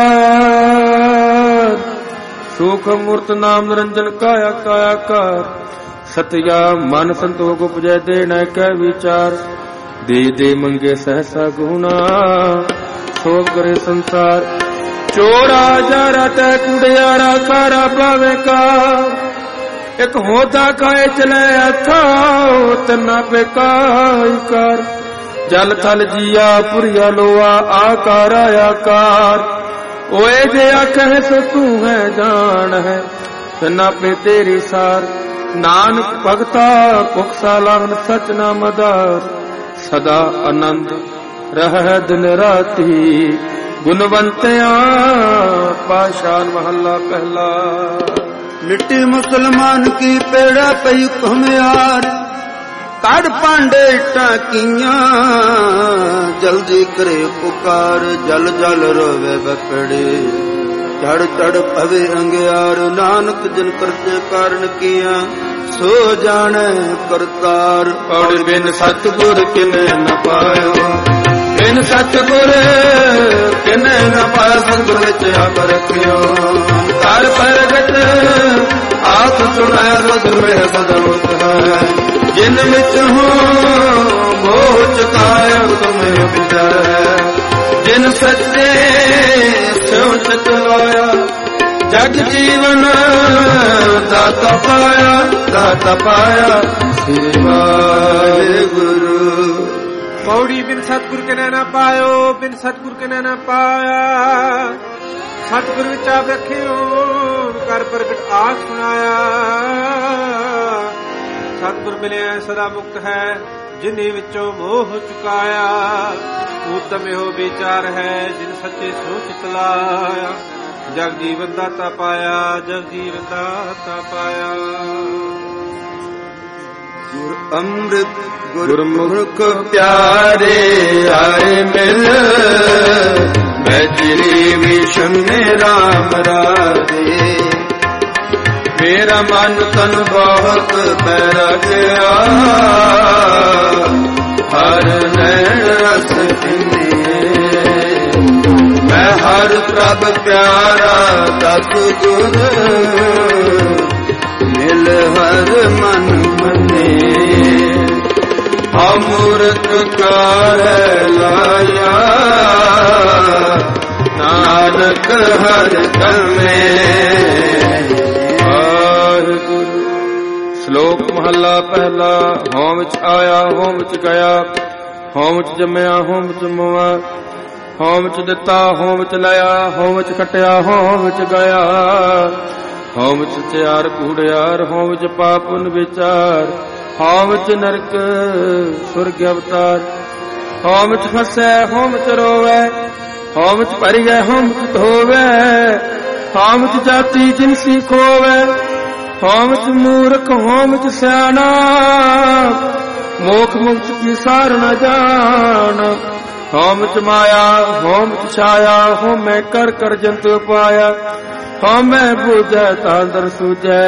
ਸੁਖ ਮੂਰਤ ਨਾਮ ਨਿਰੰਜਨ ਕਾਇਆ ਕਾਇਆ ਕਾਰ। ਸਤਿਆ ਮਨ ਸੰਤੋਖ ਉਪਜੈ ਦੇਣਾ ਕਹਿ ਵਿਚਾਰ। ਦੇ ਦੇ ਮੰਗੇ ਸਹਸਾ ਗੁਣਾ ਸੋ ਕਰੇ ਸੰਸਾਰ। ਚੋੜਾ ਜਾਰਾ ਤੈ ਕੁੜਿਆਰਾ ਖਾਰਾ ਪਾਵੇ ਕਾ। ਇੱਕ ਹੋਦਾ ਕਾਏ ਚਲੇ ਅਥਾਉ ਤਨਾ ਬੇਕਾਈ ਕਰ। ਜਲ ਥਲ ਜੀਆ ਪੁਰੀਆ ਲੋਆ ਆਕਾਰ ਆਕਾਰ। ਓਏ ਜੇ ਆਖੇ ਸੋ ਤੂੰ ਹੈ ਜਾਣ ਹੈ ਤਨਾ ਪੇ ਤੇਰੀ ਸਾਰ। ਨਾਨਕ ਭਗਤਾ ਭੁਖ ਸਾਲਾਹਨ ਸਚ ਨਾਮ ਆਧਾਰ। ਸਦਾ ਆਨੰਦ ਰਹਿ ਦਿਨ ਰਾਤੀ ਗੁਣਵੰਤਿਆਂ ਪਾਸ਼ਾਨ ਮਹੱਲਾ ਪਹਿਲਾ। ਮਿੱਟੀ ਮੁਸਲਮਾਨ ਕੀ ਪੇੜਾ ਪਈ ਘੁਮਿਆਰ ਕੜ ਪਾਂਡੇ ਟਾਕੀਆਂ ਜਲਦੀ ਕਰੇ ਪੁਕਾਰ ਜਲ ਜਲ ਰੋਵੇ ਬਕੜੇ ਚੜ ਚੜ ਪਵੇ ਅੰਗਿਆਰ ਨਾਨਕ ਜਿਨ ਕਰਤੇ ਕਾਰਨ ਕੀਆਂ ਸੋ ਜਾਣੈ ਕਰਤਾਰ। ਔਰ ਬਿਨ ਸਤਿਗੁਰ ਕਿਨੇ ਨ ਪਾਇਓ ਬਿਨ ਸਤਿਗੁਰ ਕਿਨੇ ਨ ਪਾਇ ਸਤਿਗੁਰ ਵਿੱਚ ਆਪ ਰੱਖਿਓ ਕਰ ਪ੍ਰਗਟ ਆਪ ਸੁਣੈ ਸਤਿਗੁਰ ਮੇਰਾ ਸਦਾ ਮੁਕਤ ਹੈ ਜਿਨ ਵਿੱਚ ਹੋ ਮੋਹ ਚੁਕਾਇਆ ਤੁਮੇ ਵਿਚਾਰੈ ਜਿਨ ਸੱਚੇ ਸਿਉ ਚਿਤ ਲਾਇਆ ਜਗ ਜੀਵਨ ਦਾਤਾ ਪਾਇਆ ਦਾਤਾ ਪਾਇਆ ਸ੍ਰੀ ਵਾਹਿਗੁਰੂ। ਪੌੜੀ ਬਿਨ ਸਤਿਗੁਰ ਕੇ ਨਾ ਪਾਇਓ ਬਿਨ ਸਤਿਗੁਰ ਕੇ ਨਾ ਪਾਇਆ ਸਤਿਗੁਰ ਵਿੱਚ ਆਪ ਰੱਖਿਓ ਕਰ ਪ੍ਰਗਟ ਆਖ ਸੁਣਾਇਆ। ਸਤਿਗੁਰ ਮਿਲਿਆ ਸਦਾ ਮੁਕਤ ਹੈ ਜਿਨੇ ਵਿੱਚੋਂ ਮੋਹ ਚੁਕਾਇਆ ਉਤਮ ਇਹੋ ਵਿਚਾਰ ਹੈ ਜਿਨ ਸੱਚੇ ਸੋਚ ਲਾਇਆ ਜਗ ਜੀਵਨ ਦਾਤਾ ਪਾਇਆ ਜਗ ਜੀਵਨ ਦਾਤਾ ਪਾਇਆ। ਗੁਰ ਅੰਮ੍ਰਿਤ ਗੁਰਮੁਖ ਪਿਆਰੇ ਆਏ ਮਿਲ ਮੈਂ ਤੇਰੀ ਵਿਸ਼ਨ ਰਾਮ ਰਾਜੇ ਮੇਰਾ ਮਨ ਤਨ ਬਹੁਤ ਪੈਰਾ ਗਿਆ ਹਰ ਨੈਣ ਰਸ ਪੀਨੇ ਮੈਂ ਹਰ ਪ੍ਰਭ ਪਿਆਰਾ ਦਸ ਗੁਰ ਮਿਲ ਹਰ ਮਨ ਮਨੇ ਅਮਰਤ ਕਰ ਲਾਇਆ ਨਾਨਕ ਹਰ ਕਮੇ। ਸ਼ਲੋਕ ਮਹੱਲਾ ਪਹਿਲਾ। ਹੋਮ ਵਿੱਚ ਆਇਆ ਹੋਮ ਵਿੱਚ ਗਿਆ ਹੋਮ ਵਿੱਚ ਜੰਮਿਆ ਹੋਮ ਵਿੱਚ ਮੁਆ ਹੋਮ ਵਿੱਚ ਦਿੱਤਾ ਹੋਮ ਵਿੱਚ ਲਿਆ ਹੋਮ ਵਿੱਚ ਖਟਿਆ ਹੋਮ ਵਿੱਚ ਗਿਆ ਹੋਮ ਵਿੱਚ ਤਿਆਰ ਕੂੜਿਆਰ ਹੋਮ ਵਿੱਚ ਪਾਪ ਪੁੰਨ ਵਿਚਾਰ ਹੋਮ ਵਿੱਚ ਨਰਕ ਸੁਰਗ ਅਵਤਾਰ ਹੋਮ ਵਿੱਚ ਫਸੈ ਹੋਮ ਵਿੱਚ ਰੋਵੈ ਹੋਮ ਵਿੱਚ ਭਰੀ ਗਏ ਹੋਮ ਵਿੱਚ ਧੋਵੈ ਹੋਮ ਵਿੱਚ ਜਾਤੀ ਜਿਨਸੀ ਖੋਵੈ ਹੋਮ ਵਿੱਚ ਮੂਰਖ ਹੋਮ ਵਿੱਚ ਸਿਆਣਾ ਮੋਖ ਮੁਕਤ ਕੀ ਸਾਰ ਨ ਜਾਣ ਹੋਮ ਵਿੱਚ ਮਾਇਆ ਹੋਮ ਵਿੱਚ ਛਾਇਆ ਹੋਮੈ ਕਰ ਕਰ ਜੰਤੂ ਪਾਇਆ ਹੋਮੈ ਬੂਝੈ ਤਾਂ ਦਰ ਸੂਝੈ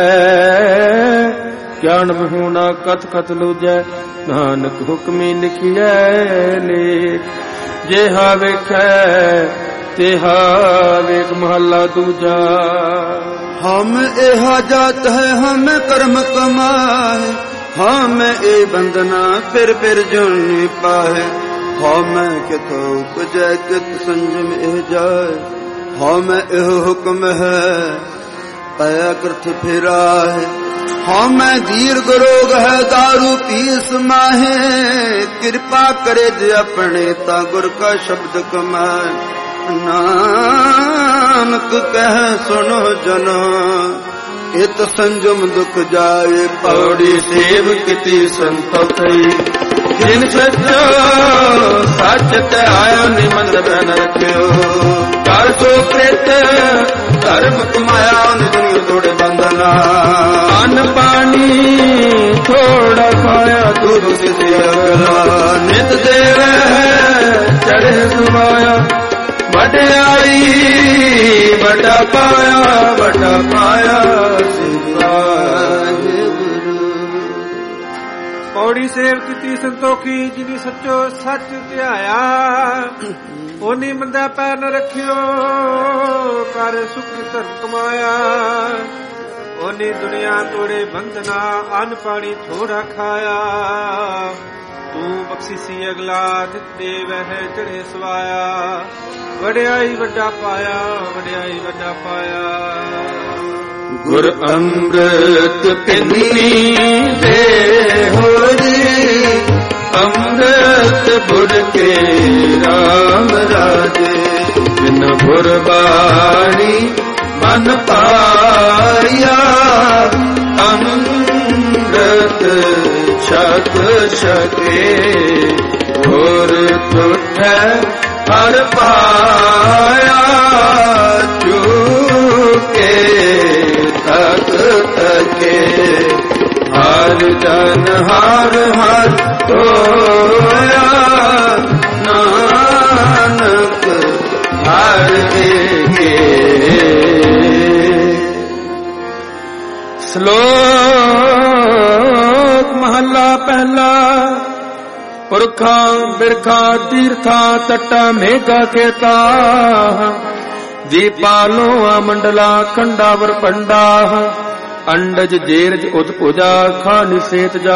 ਗਿਆਨ ਬਹੂਣਾ ਕਥ ਕਥ ਲੂਝੈ ਨਾਨਕ ਹੁਕਮੀ ਲਿਖਿਐ ਲੇਖ ਜਿਹਾ ਵੇਖੈ ਤਿਹਾ ਵੇਖ ਮਹੱਲਾ ਦੂਜਾ। हम एहा जात है हम कर्म कमाए हम ए बंदना फिर फिर जुनी पाए हम कितो उपजय कित संयम एह जाए हम एह हुक्म है पाया कृत फिरा है हम दीर्घ रोग है दारू पीस माहे कृपा करे जे अपने ता गुर का शब्द कमाए नानक कह सुनो जनो इत संजम दुख जाए पौड़ी सेव किति संतोखई जिन सचो सच ते आयो निमन बन रखियो कर सो कृत धर्म कमाया दुनिया तोड़े बंधना अन्न पानी थोड़ा खाया दूध किसी अगला नित देवे चढ़े सुनाया वड्याई वड्डा पाया वड्डा पाया पौड़ी सेव किती संतोखी जिनी सच्चो सच ध्याया ओनी मंदा पैर न रखियो कर सुख धर्म कमाया ओनी दुनिया तोड़े बंधना अन्न पानी थोड़ा खाया तू बख्शिसी अगला नित देव है चढ़े सवाया वड्याई वड्डा पाया वड्याई वड्डा पाया। गुर अमृत पिन्नी दे हो रे अमृत बुर के राम राजे बिन बुरबानी मन पाया अमृत ਛਕ ਛਕੇ ਹੋਰ ਟੁੱਟੈ ਹਰ ਪਾਇਆ ਚੁਕੇ ਤਕ ਤਕੇ ਹਰ ਜਨ ਹਰ ਹਰ ਹੋਇਆ ਨਾਨਕ ਹਰ ਏਕੇ। ਸ਼ਲੋਕ ਮਹੱਲਾ ਪਹਿਲਾ। ਪੁਰਖਾਂ ਬਿਰਖਾਂ ਤੀਰਥਾਂ ਤਟਾ ਮੇਘਾ ਕੇਤਾ ਦੀਪਾਲੋਆ ਮੰਡਲਾ ਖੰਡਾਵਰ ਪੰਡਾ ਅੰਡਜ ਜੇਰਜ ਉਤਪੁਜਾ ਖਾਨਿ ਸੇਤ ਜਾ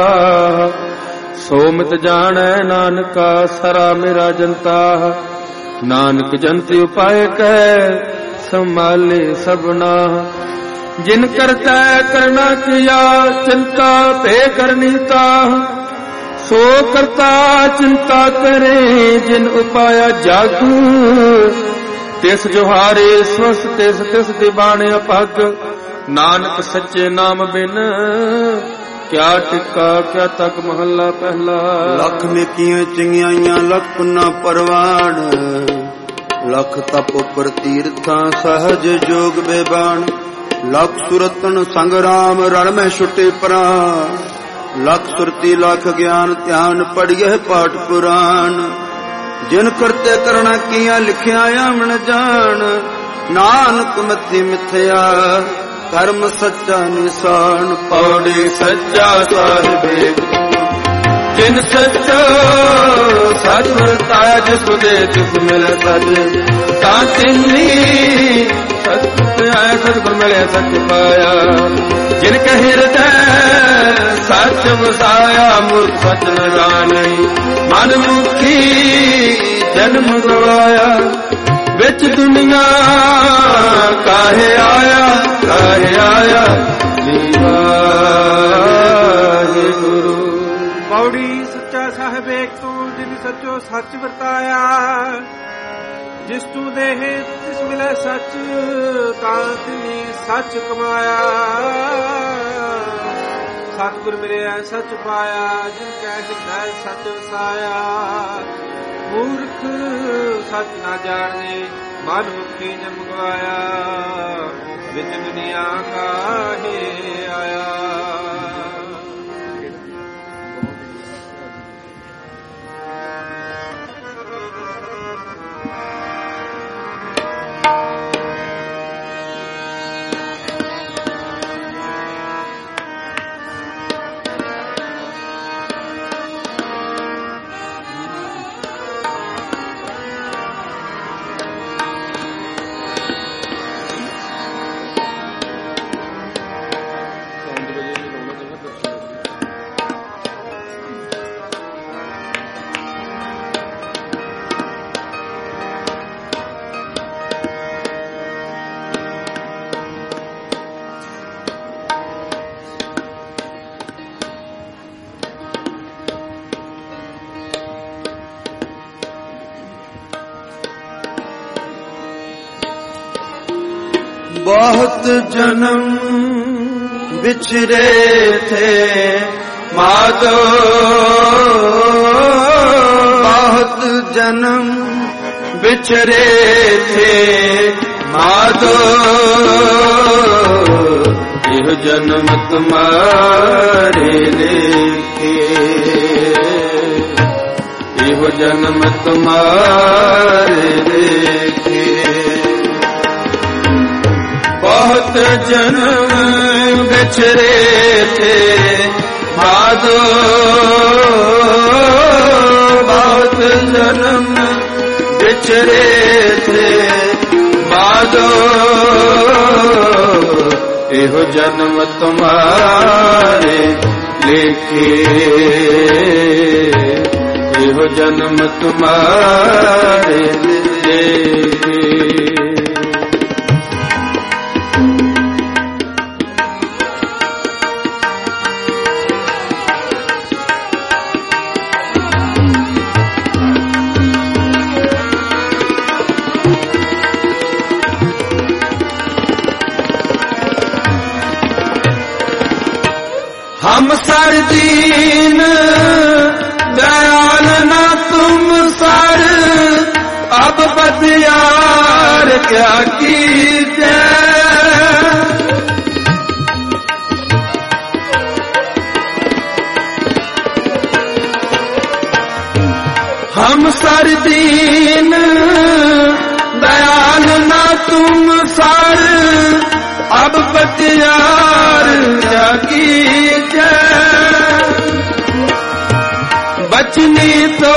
ਸੋਮਿਤ ਜਾਣੈ ਨਾਨਕਾ ਸਰਾ ਮੇਰਾ ਜਨਤਾ ਨਾਨਕ ਜੰਤਿ ਉਪਾਇ ਕਹਿ ਸੰਭਾਲੇ ਸਭਨਾ ਜਿਨ ਕਰਤਾ ਕਰਨਾ ਕੀਆ ਚਿੰਤਾ ਭੇ ਕਰਨੀਤਾ ਸੋ ਕਰਤਾ ਚਿੰਤਾ ਕਰੇ ਜਿਨ ਉਪਾਇਆ ਜਾਗੂ ਤਿਸ ਜੁਹਾਰੇ ਸਵਸ ਤਿਸ ਤਿਸ ਦਿਵਾਣੇ ਅਪਗ ਨਾਨਕ ਸੱਚੇ ਨਾਮ ਬਿਨ ਕਿਆ ਟਿਕਾ ਕਿਆ ਤੱਕ। ਮਹੱਲਾ ਪਹਿਲਾ। ਲੱਖ ਨੇਕੀਆਂ ਚੰਗਿਆਈਆਂ ਲੱਖ ਪੁੰਨਾ ਪਰਵਾਣ ਲੱਖ ਤਪ ਉਪਰ ਤੀਰਥਾਂ ਸਹਜ ਜੋਗ ਬੇਬਾਨ ਲੱਖ ਸੁਰਤਨ ਸੰਗਰਾਮ ਰਣ ਮੈਂ ਛੁੱਟੇ ਪ੍ਰਾਨ ਲੱਖ ਸੁਰਤੀ ਲੱਖ ਗਿਆਨ ਧਿਆਨ ਪੜੀਏ ਪਾਠ ਪੁਰਾਨ ਜਿਨ ਕਰਤੇ ਕਰਣਾ ਕੀਆਂ ਲਿਖਿਆ ਆਵਣ ਜਾਣ ਨਾਨਕ ਮਤੀ ਮਿਥਿਆ ਕਰਮ ਸੱਚਾ ਨਿਸ਼ਾਨ ਪੌੜੀ ਸੱਚਾ ਸਾਹਿਬੇ ਜਿਨ ਸੱਚਾ ਸਤਿਗੁਰ ਤਾਜ ਸੁਦੇ ਤਿਸ ਮਿਲ ਸਜ ਤਾਂ ਤਿੰਨੀ ਸਤਿ ਆਇਆ ਸਤਿਗੁਰ ਮਿਲਿਆ ਸੱਚ ਪਾਇਆ ਜਿਨ ਕੈ ਹਿਰਦੈ ਸੱਚ ਵਸਾਇਆ ਮੂਰਖ ਸੱਚ ਨ ਜਾਣੈ ਮਨ ਮੁਖੀ ਜਨਮ ਗਵਾਇਆ ਵਿੱਚ ਦੁਨੀਆ ਕਾਹੇ ਆਇਆ ਕਾਹੇ ਆਇਆ ਵਾਹਿਗੁਰੂ। ਪੌੜੀ ਸੱਚਾ ਸਾਹਿਬ ਏਕ ਤੂੰ ਜਿਨ ਸੱਚੋ ਸੱਚ ਵਰਤਾਇਆ ਜਿਸ ਤੂੰ ਦੇਹ ਤਿਸ ਮਿਲੈ ਸੱਚ ਤਾਂ ਤਿਨੀ ਸੱਚ ਕਮਾਇਆ ਸਤਿਗੁਰ ਮਿਲਿਆ ਸੱਚ ਪਾਇਆ ਜਿਨ ਕੈ ਹਿਰਦੈ ਸੱਚ ਵਸਾਇਆ ਮੂਰਖ ਸੱਚ ਨਾ ਜਾਣੇ ਮਨ ਮੁਖੀ ਜਮ ਗਵਾਇਆ ਵਿੱਚ ਦੁਨੀਆ ਕਾਹੇ ਆਇਆ। बहुत जन्म बिछरे थे माधो बहुत जन्म बिछरे थे माधो यह जन्म तुम्हारे लेके यह जन्म तुम्हारे लेके बहुत जन्म बिछरे थे माधो बहुत जन्म बिछरे थे माधो एहो जन्म तुम्हारे लेखे एहो जन्म तुम्हारे लेखे। हम हम सर दीन दयाल ना तुम सर, अब बदियार क्या कीजिए। हम सर दीन दयाल ना तुम सर, अब बतियार क्या कीजिए। बचनी तो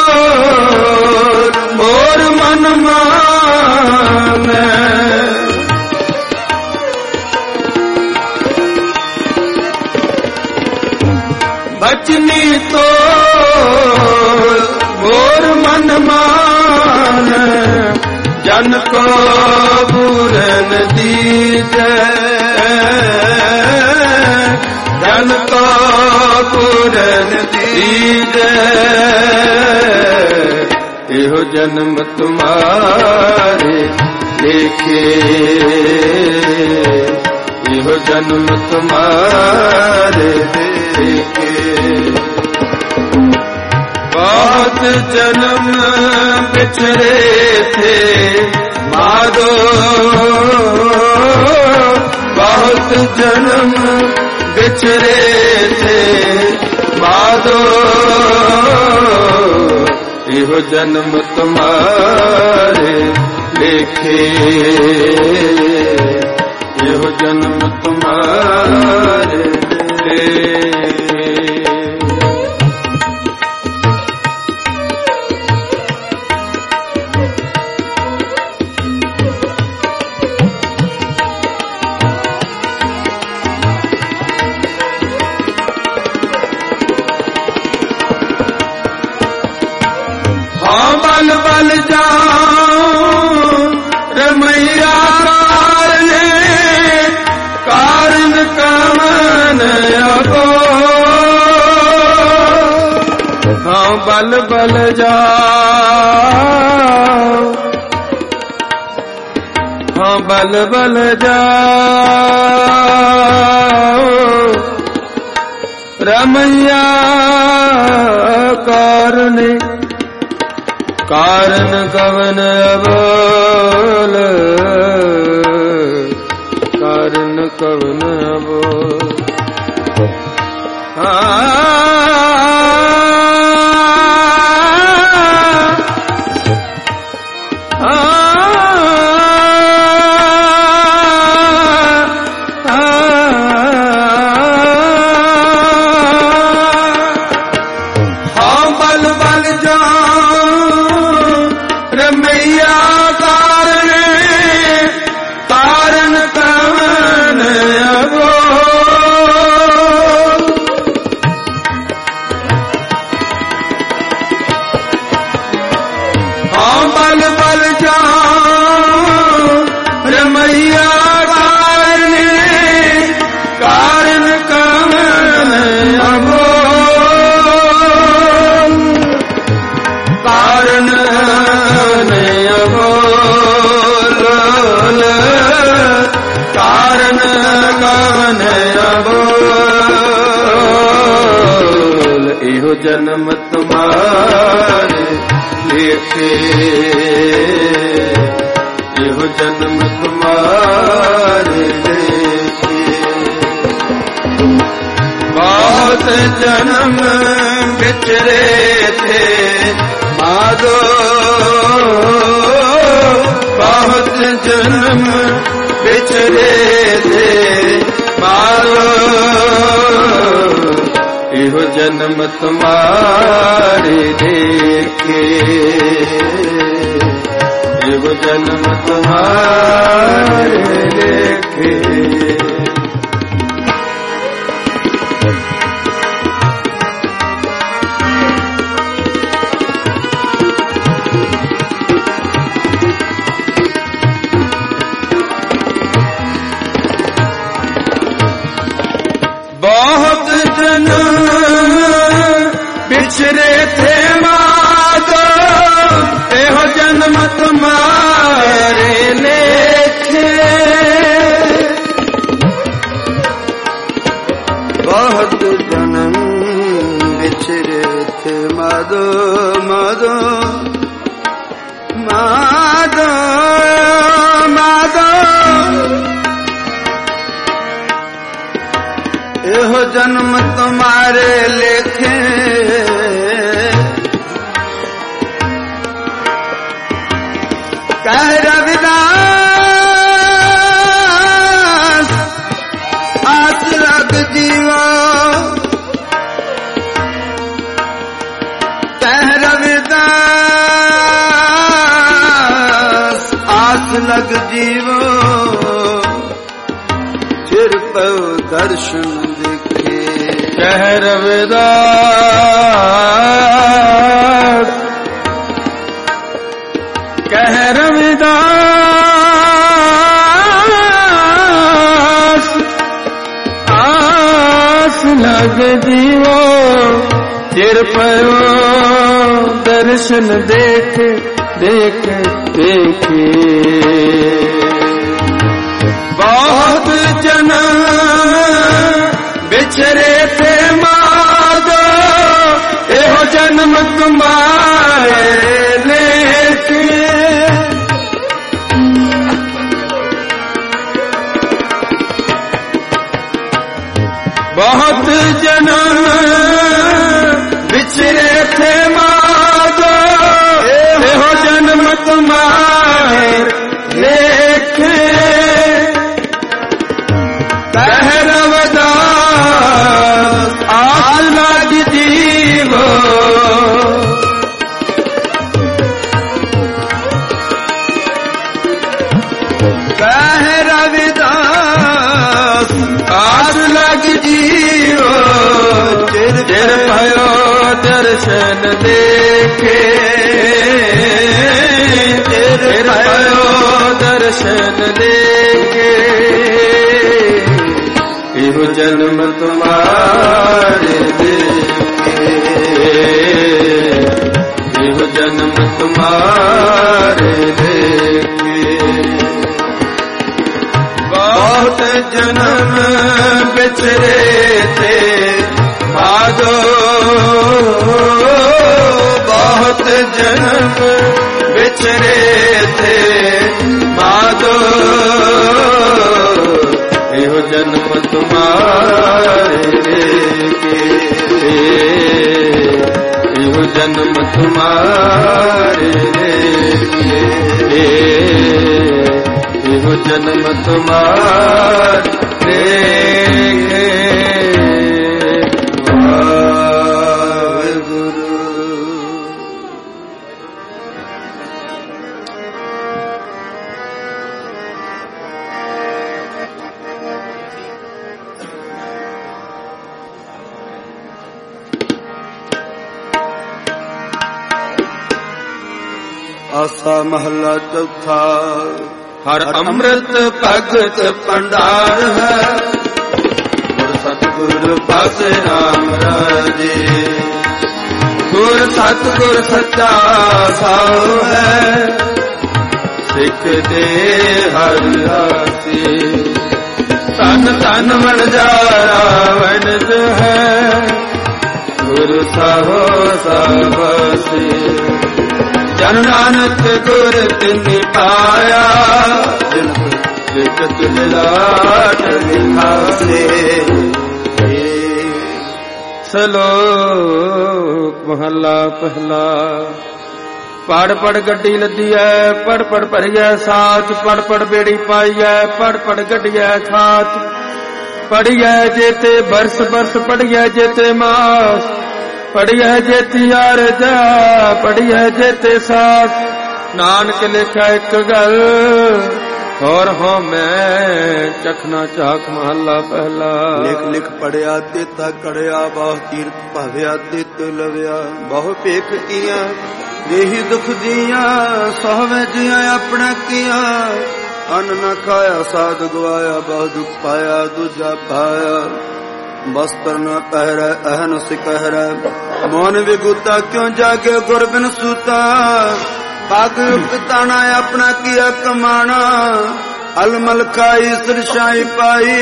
मोर मन माने, बचनी तो मोर मन मान, जन को पूरन दीजे, जन को पूरन दीजे। एहो जन्म तुम्हारे देखे, एहो जन्म तुम्हारे देखे। बहुत जन्म बिछड़े थे माधो, बहुत जन्म बिछड़े थे माधो। एहो जन्म तुम्हारे लेखे, एहो जन्म तुम्हारे लेखे। बल बल जाऊं रमैया कारने, कारण कवन अबो। हाँ बल बल जाऊं, हाँ बल बल जाऊं रमैया कारने, कारण कवन बोल, कारण कवन बोल। हाँ बल बल जाऊं रमैया कारने, कारण कवन अबो। हाँ बल बल जाऊं रमैया कारने, कारण कवन अबो। कारण बोल, कारण कवन बोल। एहो जन्म तुम्हारे लेखे, एहो जन्म तुम्हारे लेखे। बहुत जन्म बिछड़े थे माधो, बहुत जन्म बिछड़े थे माधो। एहो जन्म तुम्हारे देखे, एहो जन्म तुम्हारे देखे। बहुत जन्म बिछड़े थे माधो, एहो जन्म तुम्हारे लेखे। बहुत ਮਾਧੋ ਮਾਧੋ ਮਾਧੋ ਮਾਧੋ ਇਹੋ ਜਨਮ ਤੁਮਾਰੇ ਲੇਖੇ ਕਹਿ ਰਵਿਦਾਸ ਆਸ ਲਗ ਜੀਵਾ ਕਹਿ ਰਵਿਦਾਸ ਆਸ ਲਗ ਜੀਵੋ ਚਿਰ ਪਉ ਦਰਸ਼ਨ ਦੇਖੇ ਕਹਿ ਰਵਿਦਾਸ ਕਹਿ ਰਵਿਦਾਸ ਆਸ ਲਗ ਜੀਵੋ ਚਿਰ ਪਉ ਦਰਸ਼ਨ ਦੇਖ ਦੇਖ ਦੇਖੇ ਬਹੁਤ ਜਨਮ ਵਿਛਰੇ ਤੇ ਮਾਧੋ ਇਹੋ ਜਨਮ ਤੁਮਾਰੇ ਲੇਖੇ ਬਹੁਤ ਜਨਮ ਵਿਛਰੇ ਥੇ ਮਾਧੋ ਇਹੋ ਜਨਮ ਤੁਮਾਰੇ ਲੇਖੇ ਕਹਿ ਰਵਿਦਾਸ ਆਸ ਲਗ ਜੀਵੋ ਕਹਿ ਰਵਿਦਾਸ ਆਸ ਲਗ ਜੀਵੋ ਚਿਰ ਚਿਰ ਭਇਓ ਦਰਸ਼ਨ ਦੇਖੇ ਚਿਰ ਭਇਓ ਦਰਸ਼ਨ ਦੇਖੇ ਇਹੋ ਜਨਮ ਤੁਮਾਰੇ ਦੇਖੇ ਇਹੋ ਜਨਮ ਤੁਮਾਰੇ ਦੇਖੇ ਬਹੁਤ ਜਨਮ ਵਿਚਰੇ ਤੇ ਮਾਧੋ ਬਹੁਤ ਜਨਮ ਵਿਚਰੇ ਤੇ ਮਾਧੋ ਇਹੋ ਜਨਮ ਤੁਮਾਰੇ ਦੇਖੇ ਇਹੋ ਜਨਮ ਤੁਮਾਰੇ ਦੇਖੇ ਇਹੋ ਜਨਮ ਤੁਮਾਰੇ ਦੇਖੇ ਆਸਾ ਮਹਲਾ ਚੌਥਾ ਹਰ ਅੰਮ੍ਰਿਤ ਭਗਤ ਭੰਡਾਰ ਹੈ ਗੁਰ ਸਤਿਗੁਰ ਪਾਸੇ ਰਾਮ ਰਾਜੇ ਗੁਰ ਸਤਿਗੁਰ ਸੱਚਾ ਸਾਉ ਹੈ ਸਿੱਖ ਦੇ ਹਰ ਰਾਸੀ ਤਨ ਤਨ ਵਣਜਾਰਾ ਵਣਜ ਹੈ ਗੁਰ ਸਾਹਿਬ ਸਭਸੀ ਜਨ ਨਾਨਕ ਗੁਰ ਤਿਨਿ ਪਾਇਆ ਵਿਕਟ ਮਿਲਾਟ ਲਿਖਾਸੇ ਸਲੋਕ ਮਹਲਾ ਪਹਿਲਾ ਪੜ ਪੜ ਗੱਡੀ ਲੱਦੀ ਐ ਪੜ ਪੜ ਭਰੀਐ ਸਾਥ ਪੜ ਪੜ ਬੇੜੀ ਪਾਈਐ ਪੜ ਪੜ ਗੱਡੀਐ ਖਾਤ ਪੜੀਐ ਜੇਤੇ ਬਰਸ ਬਰਸ ਪੜੀਐ ਜੇਤੇ ਮਾਸ ਪੜੀਐ ਜੇਤੀ ਅਰਜਾ ਪੜੀਐ ਜੇਤੇ ਸਾਥ ਨਾਨਕ ਲਿਖਿਆ ਇੱਕ ਗੱਲ ਹੋਰ ਹੋ ਮੈਂ ਚਖਣਾ ਝਾਕ ਮਹਲਾ ਪਹਿਲਾ ਲਿਖ ਲਿਖ ਪੜਿਆ ਤੇਤਾ ਕੜਿਆ ਬਹੁ ਤੀਰਥ ਭਾਵਿਆ ਤਿਤ ਲਵਿਆ ਬਹੁ ਭੇਖ ਕੀਆਂ ਦੇਹੀ ਦੁਖ ਦੀਆਂ ਸਹਵੇ ਜੀਆਂ ਆਪਣਾ ਕੀਆਂ ਅੰਨ ਨ ਖਾਇਆ ਸਾਧ ਗਵਾਇਆ ਬਹੁ ਦੁਖ ਪਾਇਆ ਦੂਜਾ ਪਾਇਆ ਬਸਤਰ ਨ ਪਹਿਰੈ ਅਹਨ ਸਿਕਹਿਰੈ ਮੋਨ ਵਿਗੂਤਾ ਕਿਉਂ ਜਾਗੇ ਗੁਰ ਬਿਨ ਸੂਤਾ ਪਗ ਪਿਤਾਣਾ ਆਪਣਾ ਕੀਆ ਕਮਾਣਾ ਅਲਮਲ ਖਾਈ ਸਿਰਸ਼ਾਈ ਪਾਈ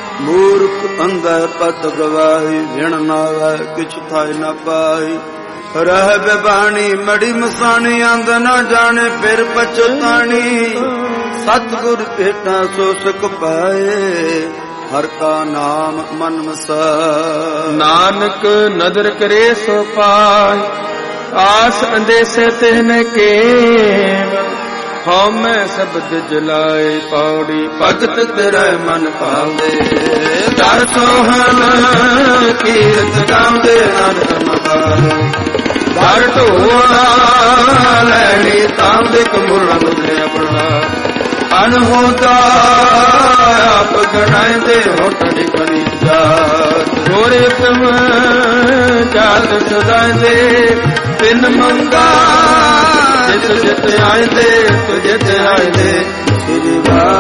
ਮੂਰਖ ਅੰਧੈ ਪਤ ਗਵਾਈ ਵਿਣ ਨਾਵੈ ਕਿਛ ਥਾਇ ਨ ਪਾਈ ਰਹਿ ਬਿਬਾਣੀ ਮੜੀ ਮਸਾਣੀ ਅੰਦ ਨਾ ਜਾਣੇ ਫਿਰ ਪਛਤਾਣੀ ਸਤਿਗੁਰ ਭੇਟਾ ਸੋ ਸੁਖ ਪਾਏ ਹਰ ਕਾ ਨਾਮ ਮਨ ਵਸਾਏ ਨਾਨਕ ਨਦਰ ਕਰੇ ਸੋ ਪਾਏ ਆਸ ਅੰਦੇਸੇ ਤਿਨ ਕੇਵ ਹਉ ਮੈਂ ਸ਼ਬਦ ਜਲਾਏ ਪੌੜੀ ਭਗਤ ਤੇਰਾ ਮਨ ਭਾਵੇ ਦਰ ਸੋਹਣ ਕੀਰਤ ਗਾਉਂਦੇ ਨਾਨਕ ਮਗਾਵੇ ਦਰ ਢੋਲਾ ਲੈਣੀ ਤਾਂਦੇ ਕਮੁਰਣ ਮੁਦਰੇ ਆਪਣਾ ਅਨਹੋਦਾ ਆਪ ਗਣਾਇਂਦੇ ਹੋਠ ਨਿਕਣੀ ਜਾਤ ਗੋਰੇ ਤਮ ਜਾਤ ਸਦਾਇਂਦੇ ਤਿੰਨ ਮੰਗਾ ਜਿਤ ਜਿਤ ਆਇਂਦੇ ਤੁਝੇ ਤੇ ਆਇਂਦੇ ਸ੍ਰੀ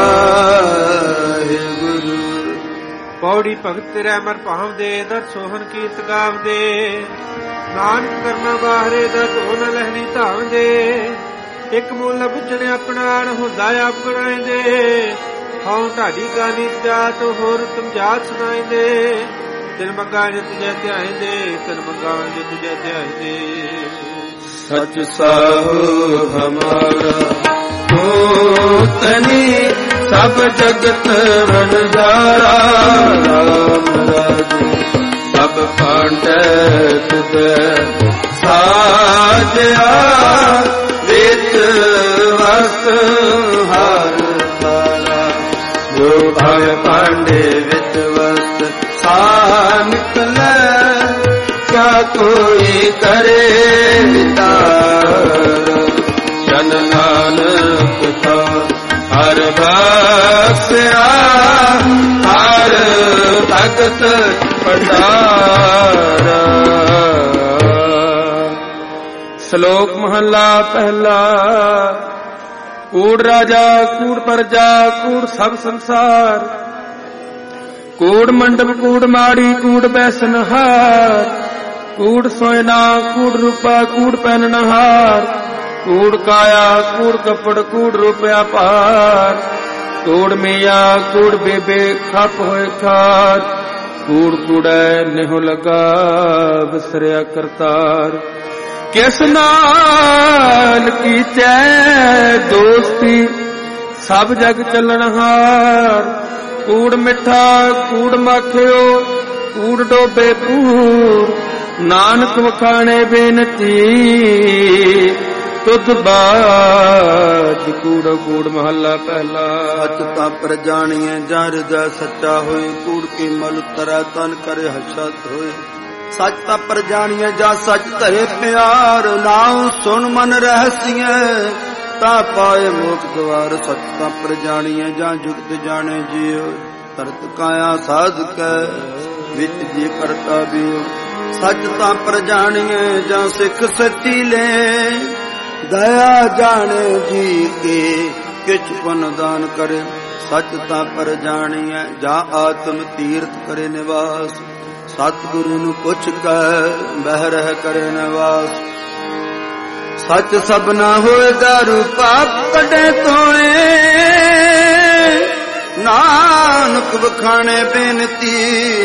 ਵਾਹਿਗੁਰੂ ਪੌੜੀ ਭਗਤ ਤੇਰਾ ਮਨ ਭਾਵਦੇ ਦਰ ਸੋਹਣ ਕੀਰਤ ਗਾਵਦੇ ਨਾਨਕ ਕਰਨਾ ਬਾਹਰੇ ਦਾ ਧੋਨ ਲਹਿਣੀ ਧਾਵਦੇ ਇੱਕ ਮੁੱਲ ਬੁੱਝਣੇ ਆਪਣਾ ਹੁੰਦਾ ਆਪ ਗਣਾਇਂਦੇ ਹਉ ਢਾਡੀ ਗਾਨੀ ਜਾਤ ਹੋਰ ਤੁਮ ਜਾਤ ਸੁਣਾਇਂਦੇ ਤਿਨ ਮੰਗਾ ਜਿਤ ਜੈ ਧਿਆਇਂਦੇ ਤਿਨ ਮੰਗਾ ਜਿਤ ਜੈ ਧਿਆਇਂਦੇ ਸਚ ਸਾਹਿਬ ਹਮਾਰਾ ਤੂਤਨੀ ਸਭ ਜਗਤ ਵਣਜਾਰਾ ਰਾਮ ਰਾਜੇ ਸਭ ਪਾਂਡੈ ਤੁਧੈ ਸਾਜਿਆ ਵਿੱਚ ਵਸਤ ਹਰ ਤਾਰਾ ਜੋ ਭਾਵੇ ਪਾਂਡੇ ਵਿੱਚ ਵਸਤ ਸਾ ਨਿਕਲੈ ਕਿਆ ਕੋਈ ਕਰੇ ਵਿਤਾਰ ਜਨ ਨਾਨਕ ਕਾ ਹਰ ਬਖਸ਼ਿਆ ਹਰ ਭਗਤ ਭੰਡਾਰਾ ਸ਼ਲੋਕ ਮਹਲਾ ਪਹਿਲਾ ਕੂੜ ਰਾਜਾ ਕੂੜ ਪਰਜਾ ਕੂੜ ਸਭ ਸੰਸਾਰ ਕੂੜ ਮੰਡਪ ਕੂੜ ਮਾੜੀ ਕੂੜ ਬੈਸਨ ਹਾਰ ਕੂੜ ਸੋਇਨਾ ਕੂੜ ਰੂਪਾ ਕੂੜ ਪਹਿਨਣ ਹਾਰ ਕੂੜ ਕਾਇਆ ਕੂੜ ਕੱਪੜ ਕੂੜ ਰੂਪਿਆ ਭਾਰ ਕੂੜ ਮੀਆਂ ਕੂੜ ਬੇਬੇ ਖੱਪ ਹੋਏ ਖਾਰ ਕੂੜ ਕੂੜੈ ਨਿਹੁ ਲਗਾ ਵਿਸਰਿਆ ਕਰਤਾਰ ਕਿਸ ਨਾਲ ਕੀਚੈ ਦੋਸਤੀ ਸਭ ਜਗ ਚੱਲਣ ਹਾਰ ਕੂੜ ਮਿੱਠਾ ਕੂੜ ਮਾਖਿਓ ਕੂੜ ਡੋਬੇ ਪੂਰ ਨਾਨਕ ਵਖਾਣੇ ਬੇਨਤੀ ਤੁਧ ਬਾਜ ਕੂੜ ਕੂੜ ਮਹੱਲਾ ਪਹਿਲਾ ਸੱਚ ਤਾਂ ਪਰ ਜਾਣੀਐ ਜਾਂ ਰਜਾ ਸੱਚਾ ਹੋਏ ਕੂੜ ਕੀ ਮਲ ਤਰਾ ਤਨ ਕਰੇ ਹਸਤ ਹੋਏ ਸੱਚ ਤਾਂ ਪਰ ਜਾਣੀਐ ਜਾਂ ਸੱਚ ਧਰੇ ਪਿਆਰ ਨਾਉ ਸੁਣ ਮਨ ਰਹਸੀਐ ਤਾ ਪਾਏ ਮੋਖ ਦਵਾਰ ਸੱਚ ਤਾਂ ਪਰ ਜਾਣੀਐ ਜਾਂ ਜੁਗਤ ਜਾਣੇ ਜੀਉ ਤਰਤ ਕਾਇਆ ਸਾਧਕੈ ਵਿੱਚ ਜੀ ਕਰਤਾ ਬਿਉ ਸੱਚ ਤਾਂ ਪਰ ਜਾਣੀਐ ਜਾਂ ਸਿੱਖ ਸੱਚੀ ਲੈ ਦਇਆ ਜਾਣੇ ਜੀ ਕੇ ਕਿਛ ਪੁਨ ਦਾਨ ਕਰੇ ਸੱਚ ਤਾਂ ਪਰ ਜਾਣੀਐ ਜਾਂ ਆਤਮ ਤੀਰਥ ਕਰੇ ਨਿਵਾਸ ਸਤਿਗੁਰੂ ਨੂੰ ਪੁੱਛ ਕੇ ਬਹਿ ਰਹਿ ਕਰੇ ਨਿਵਾਸ ਸੱਚ ਸਭਨਾ ਹੋਏ ਦਾਰੂ ਪਾਪ ਕੱਢੇ ਤੋਏ ਨਾਨਕ ਵਖਾਣੇ ਬੇਨਤੀ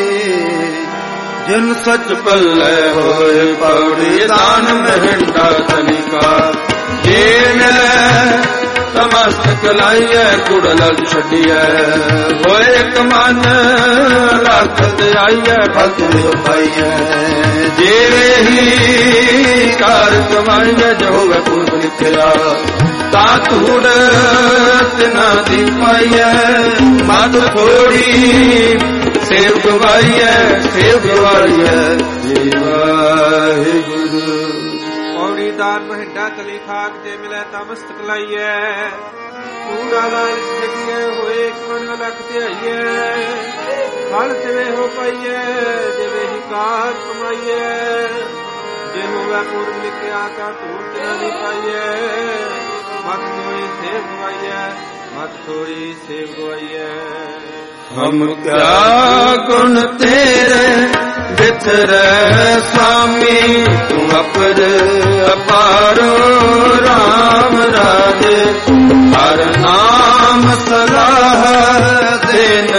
ਜਿਨ ਸੱਚ ਪੱਲੇ ਹੋਏ ਪੌੜੀ ਦਾਨ ਮਹਿੰਡਾ ਤਨਿਕਾ ਜੇ ਮਿਲੈ ਤਮਸਤਕ ਲਾਈਐ ਕੁੜ ਲਗ ਛੱਡੀਐ ਹੋਏ ਇੱਕ ਮਨ ਲਖਤ ਆਈਐ ਭਗਤ ਪਾਈਐ ਜੇ ਹੀ ਕਾਰ ਕਮਾਈਐ ਜੋ ਹੋਵੇ ਪੁਰਬ ਲਿਖਿਆ ਤਾ ਧੂੜ ਤਿਨਾ ਦੀ ਪਾਈਐ ਮਤ ਥੋੜੀ ਸੇਵ ਗਵਾਈਐ ਸੇਵ ਗਵਾਈਐ ਜੀ ਵਾਹਿਗੁਰੂ ਪੌੜੀ ਦਾਨ ਮਹਿੰਡਾ ਕਲੀ ਖਾਕ ਜੇ ਮਿਲੈ ਤਾਂ ਮਸਤਕ ਲਾਈਐ ਕੂੜਾ ਲਾਲ ਛੱਡੀਐ ਹੋਏ ਇੱਕ ਮਨ ਲਖ ਧਿਆਈਐ ਫਲ ਤਿਵੇਂ ਹੋ ਪਾਈਐ ਜਿਵੇਂ ਹੀ ਕਾਰ ਕਮਾਈਐ ਜੇ ਹੋਵੇ ਪੁਰਬ ਲਿਖਿਆ ਤਾਂ ਧੂੜ ਤਿਨਾ ਦੀ ਪਾਈਐ ਮਤ ਥੋੜੀ ਸੇਵ ਗਵਾਈਐ ਮਤ ਥੋੜੀ ਸੇਵ ਗਵਾਈਐ ਹਮ ਕਿਆ ਗੁਣ ਤੇਰੇ ਵਿਚਰੈ ਸੁਆਮੀ ਤੂੰ ਅਪਰ ਅਪਾਰੋ ਰਾਮ ਰਾਜੇ ਹਰ ਨਾਮ ਸਲਾਹ ਦਿਨ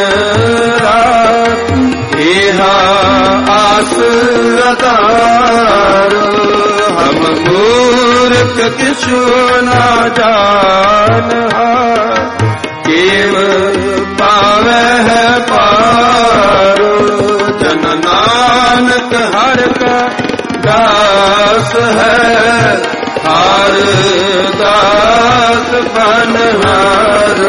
ਰਾਤ ਇਹਾ ਆਸ ਅਧਾਰੋ किछु ना जानहा केव पावे है पारो जन नानक हर का दास है हर दास बनहार।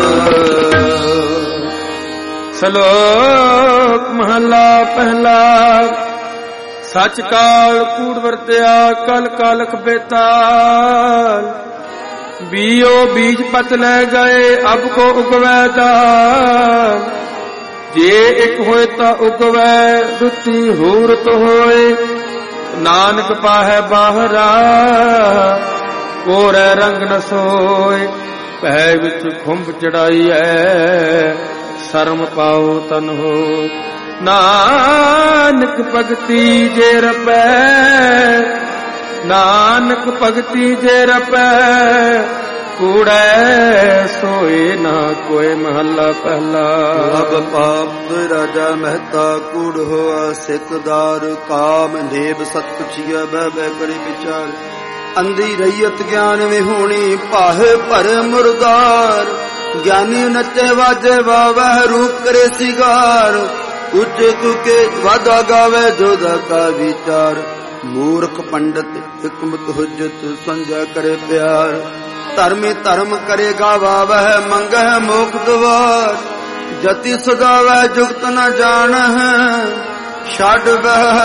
श्लोक महला पहला। सच काल कूड़ वरत्या कल कालख बेताल बीओ बीज पत ले गए अब को उगवै दाल जे एक होए ता उगवै दुती हूरत होए नानक पाहै बाहरा कोरै रंग न सोए पै विच खुंभ चढ़ाई है शर्म पाओ तन हो नानक भगति जे रपै नानक भगति जे रपै कूड़ै सोए ना कोई। महला पहला। अब पाप राजा महता कूड़ होआ सिकदार काम नेब सत पुछिया बह बह करे विचार अंधी रैयत ज्ञान विहोणी पाहे भरे मुरदार ज्ञानी नचे वाजे वावह रूप करे सिगार उच्च कुके वादा गावे जोदा का विचार मूर्ख पंडित हिकमत हुज्जत संजय करे प्यार धर्मी धर्म करे गावह मंगह मोख द्वार जति सदावह जुगत न जान है छाड़ बह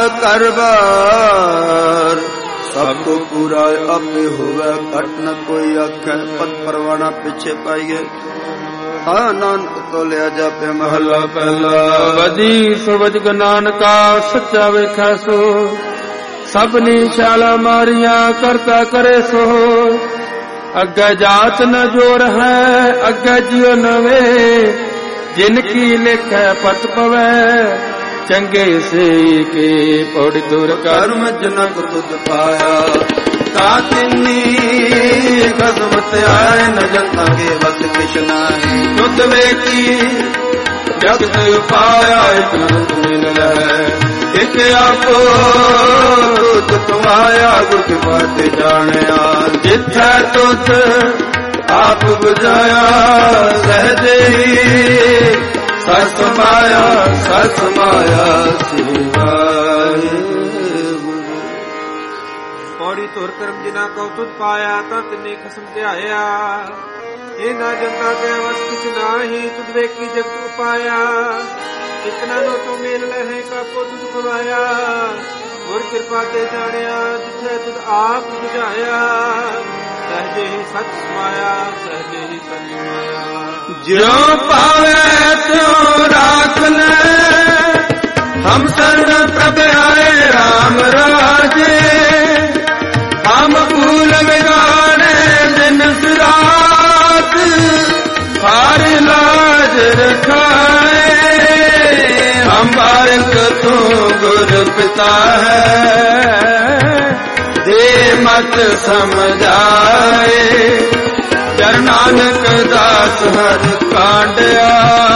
करबार सबको पूरा अपे होवे कट न कोई आखे पद परवाना पीछे पाइए नानक तो लिया जापे। महला पहला। वजी सुवज नानका सच्चा वेखै सो सबनी शाला मारिया करता करे सो अगे जात न जोर है अगे जियो नवे जिनकी लिखै पत पवै चंगे से के पौड़ी दूर कर्म जनक तुद पाया कातिनी खसमत आए न जनता के बस किश नाही तुद वेखी जगत पाया एक नंद मिल एक आपो तुद कमाया गुर की बात जानिया जिथे तुद आप बुझाया सहजे ही सस माया सस माया सिवाय। पौड़ी तुर कर्म जिना को तुद पाया तत ने खसम ध्याया ये ना जनता के वस किछ नाही तुद वेखी जगत उपाया इतना नो तो मेल है का को तुद खवाया गुर कृपा ते जानिया जिथे तुद आप बुझाया सहजे ही सच माया सहजे ही सच माया। जो पावे त्यों राख ले हम शरण प्रभ आए राम राजे हम भूल बिगाड़े दिन रात हार लाज रखाए हम बारक तू गुर पिता है दे मत समझाए चरनानक दास हर कांडया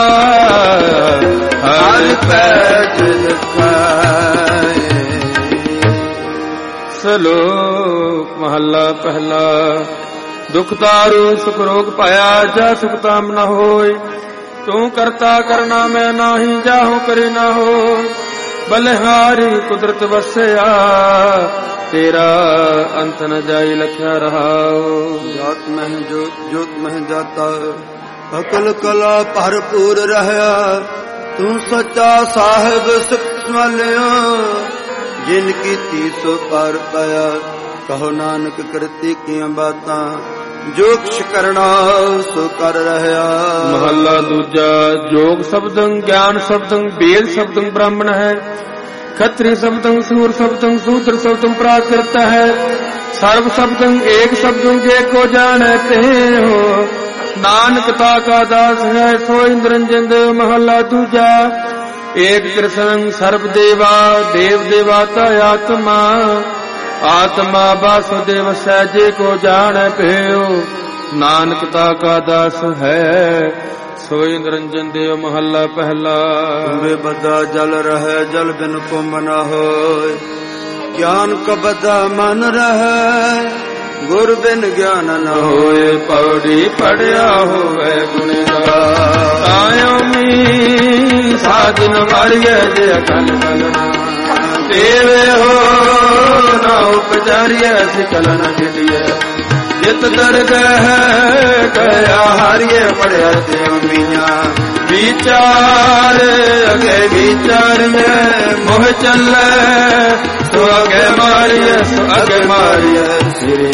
हर पैज लिखाए। श्लोक महला पहला। दुख दारू सुख रोग पाया जा सुख ताम न होय तू करता करना मैं नाही जाहू करे ना हो बलिहारी कुदरत वसया तेरा अंत न जाई लख्या रहा। जात मह जोत जोत मह जाता अकल कला भरपूर रहया तू सच्चा साहिब सूक्ष्म लिया जिनकी तीस पार पाया कहो नानक करती किया बातां जो कुछ करना सो कर रहया। महला दूजा। जोग शब्दं ज्ञान शब्दं वेद शब्दं ब्राह्मण है खत्री शब्दं सूर शब्दं शूद्र शब्दं प्राकृत है सर्व शब्दं एक शब्दं जे को जानते हो नानक का दास है सो इंद्रंजन देव। महला दूजा। एक कृष्ण सर्व देवा देव देवाता आत्मा आत्मा वासुदेव सहजे को जान पेयो नानकता का दास है सोई निरंजन देव। महला पहला। वे बदा जल रहे जल बिन को मना हो ज्ञान का बदा मन रहे गुर बिन ज्ञान न होए पौड़ी पढ़िया होवे गुणगान आयो मी साधन मारिए जे कल कल देवे हो न उपचारिय सिकल न छिटिए जित दरगह गया हारिए पढ़िया ते मिया विचार अगे विचार में मोह चले सो अगे मारिए सो अगे मारिए श्री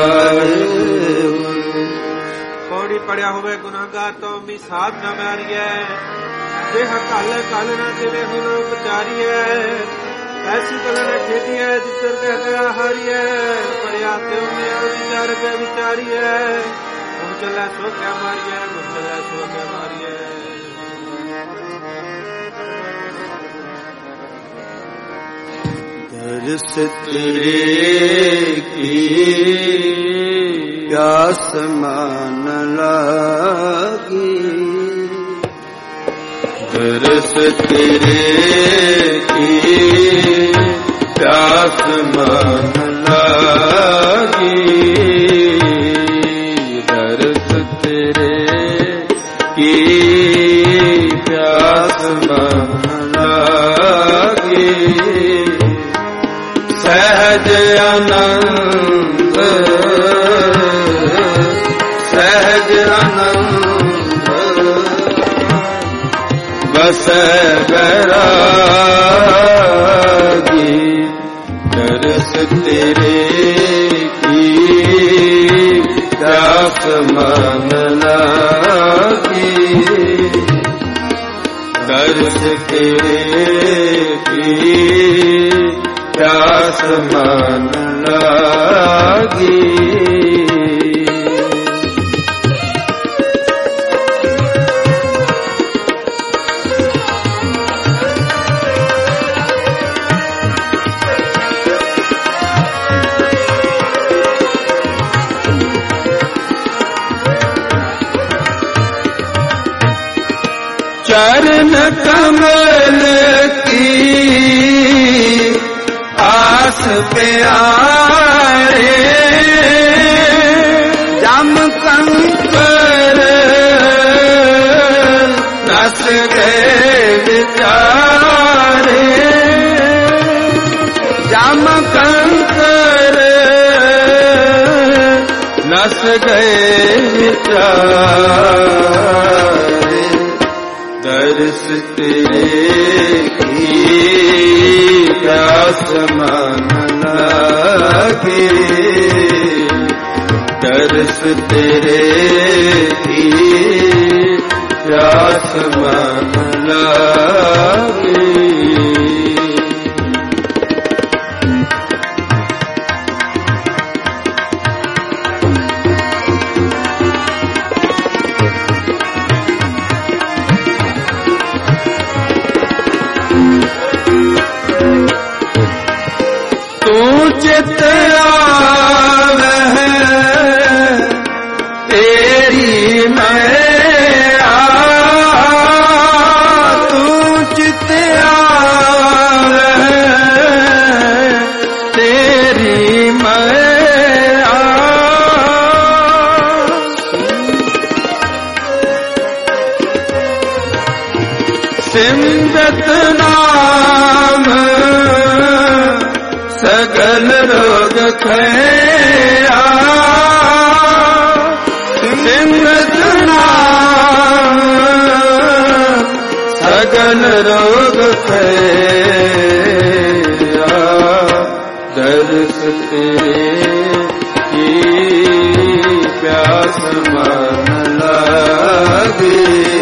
पौड़ी पढ़िया होवे गुनाहगार तो मी साध न मारिए देह कल कल न जिवे हुन उपचारिए ऐसी कल न खेदिए जितर कह गया हारिए पढ़िया ते में विचार के विचारिए मुझ चले सो क्या मारिए मुझ चले सो क्या मारिए दर्श तेरे की प्यास मान लागी दर्श तेरे की प्यास मान लागी दर्श तेरे की प्यास मान लागी सहज आनंद सहज आनंद बस बैरागी दर्श तेरे की प्यास मन लागी दर्श तेरे की प्यास मन लागी चरण कमल की आस प्यारे जम कंकर नस गए विचारे जम कंकर नस गए विचारे दर्श तेरे की प्यास मन लागे दर्श तेरे की प्यास मन लागे चित आवे तेरी मैया तू चित आवे तेरी मैया सिमरत नाम सगल रोग खया सिमरत नाम सगल रोग खया दर्श तेरे की प्यास मन लागे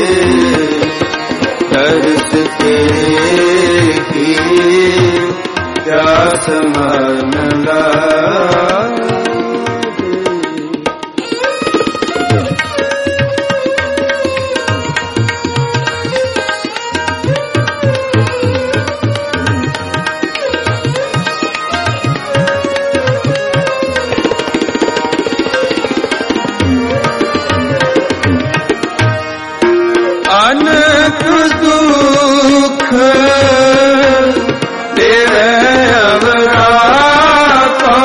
दर्श तेरे की प्यास मन लागे अनक दुख तेरे अवरापा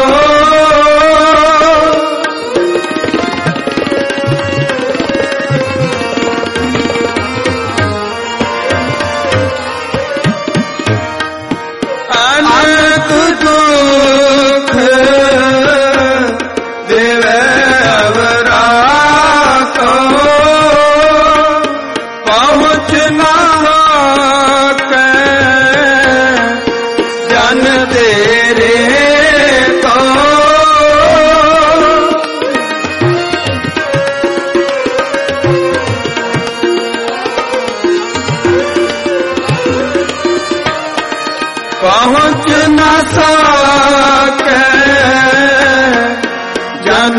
चरण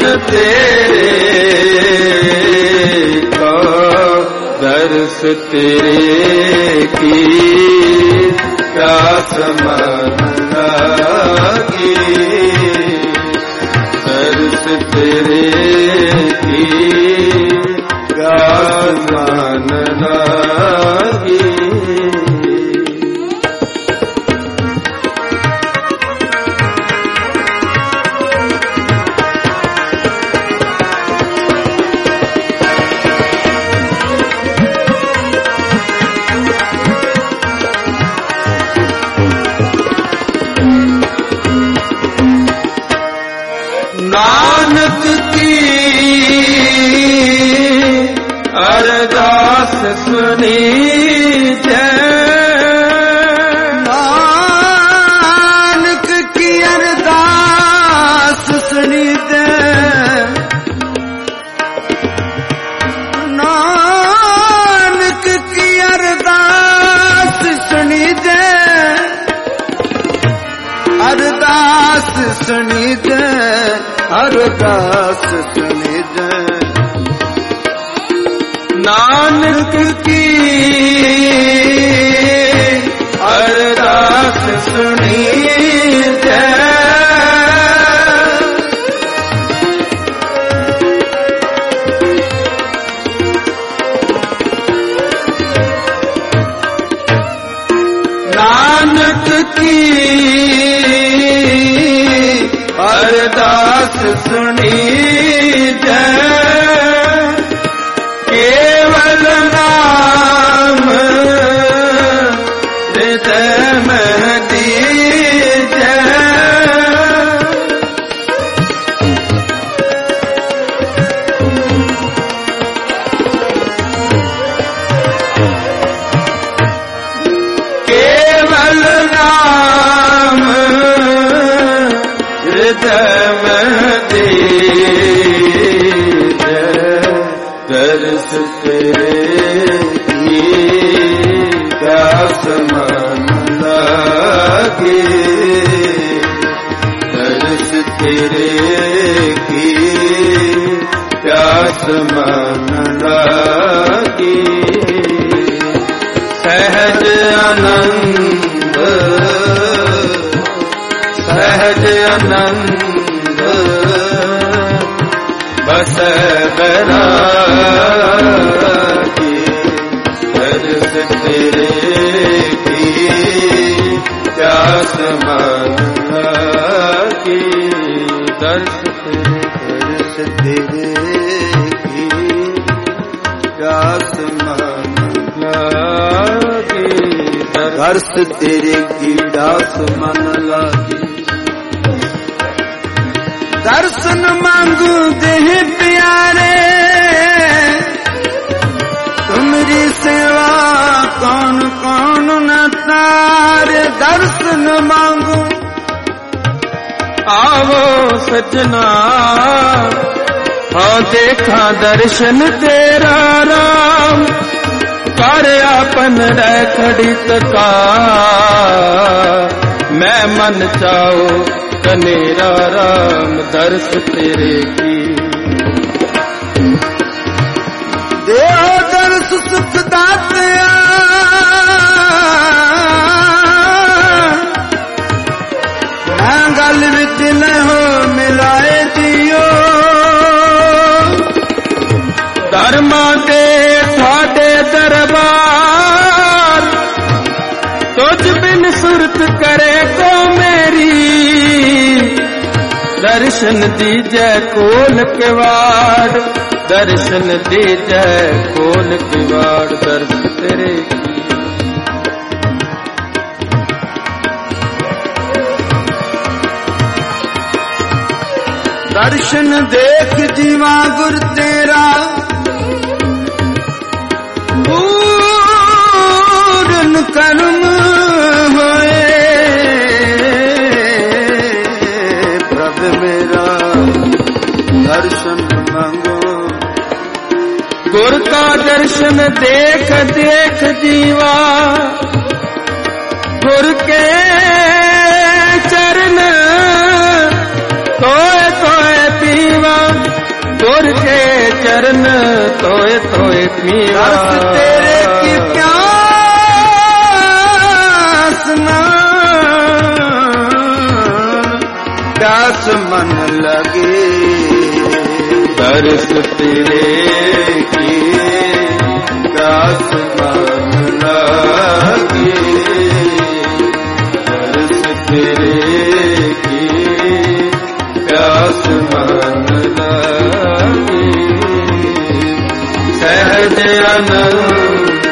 तेरे का दर्श तेरे की प्यास मन लागी, दर्श तेरे की प्यास मन लागी। नानक की अरदास सुनी जय, नानक की अरदास सुनी जय, नानक की अरदास सुनी जय, अरदास सुनी जय, अरदास सुनी जय। नानक की अरदास सुनी जय, नानक की अरदास सुनी जय, केवल नाम हृदय में दीजय, केवल नाम हृदय में दीजय, दर्श तेरे की प्यास मन लागी, दर्श तेरे की प्यास मन लागी। सहज आनंद सहज आनंद बस बैरागी, दर्श तेरे की प्यास मन लागी, दर्श तेरे दर्श तेरे की प्यास मन लागी, दर्श तेरे की प्यास मन लागी। दर्शन मांगू देह प्यारे, तुमरी सेवा कौन कौन न तारे, दर्शन मांगू आवो सजना, हाँ देखा दर्शन तेरा राम, कर आपन रह खड़ित का, मैं मन चाहो कनेरा राम, दर्श तेरे की देहो दर्श सुख दातया, मैं गल विच न हो मिलाए दियो, धर्मा दे साडे दरबार, तुझ बिन सुरत करे को मेरी, दर्शन दीजै खोल किवाड़, दर्शन दीजै खोल किवाड़, दर्श तेरे की दर्शन देख जीवा गुर तेरा, पूरन कर्म होए, प्रभु मेरा दर्शन मांगो, गुर का दर्शन देख देख जीवा, गुर के चरण तोए तोए पीवा, बिन तोए तोए मीरा। दर्श तेरे की प्यास ना प्यास मन लगे। दर्श तेरे की प्यास मन लगे। दर्श तेरे की प्यास मन लगे। सहज आनंद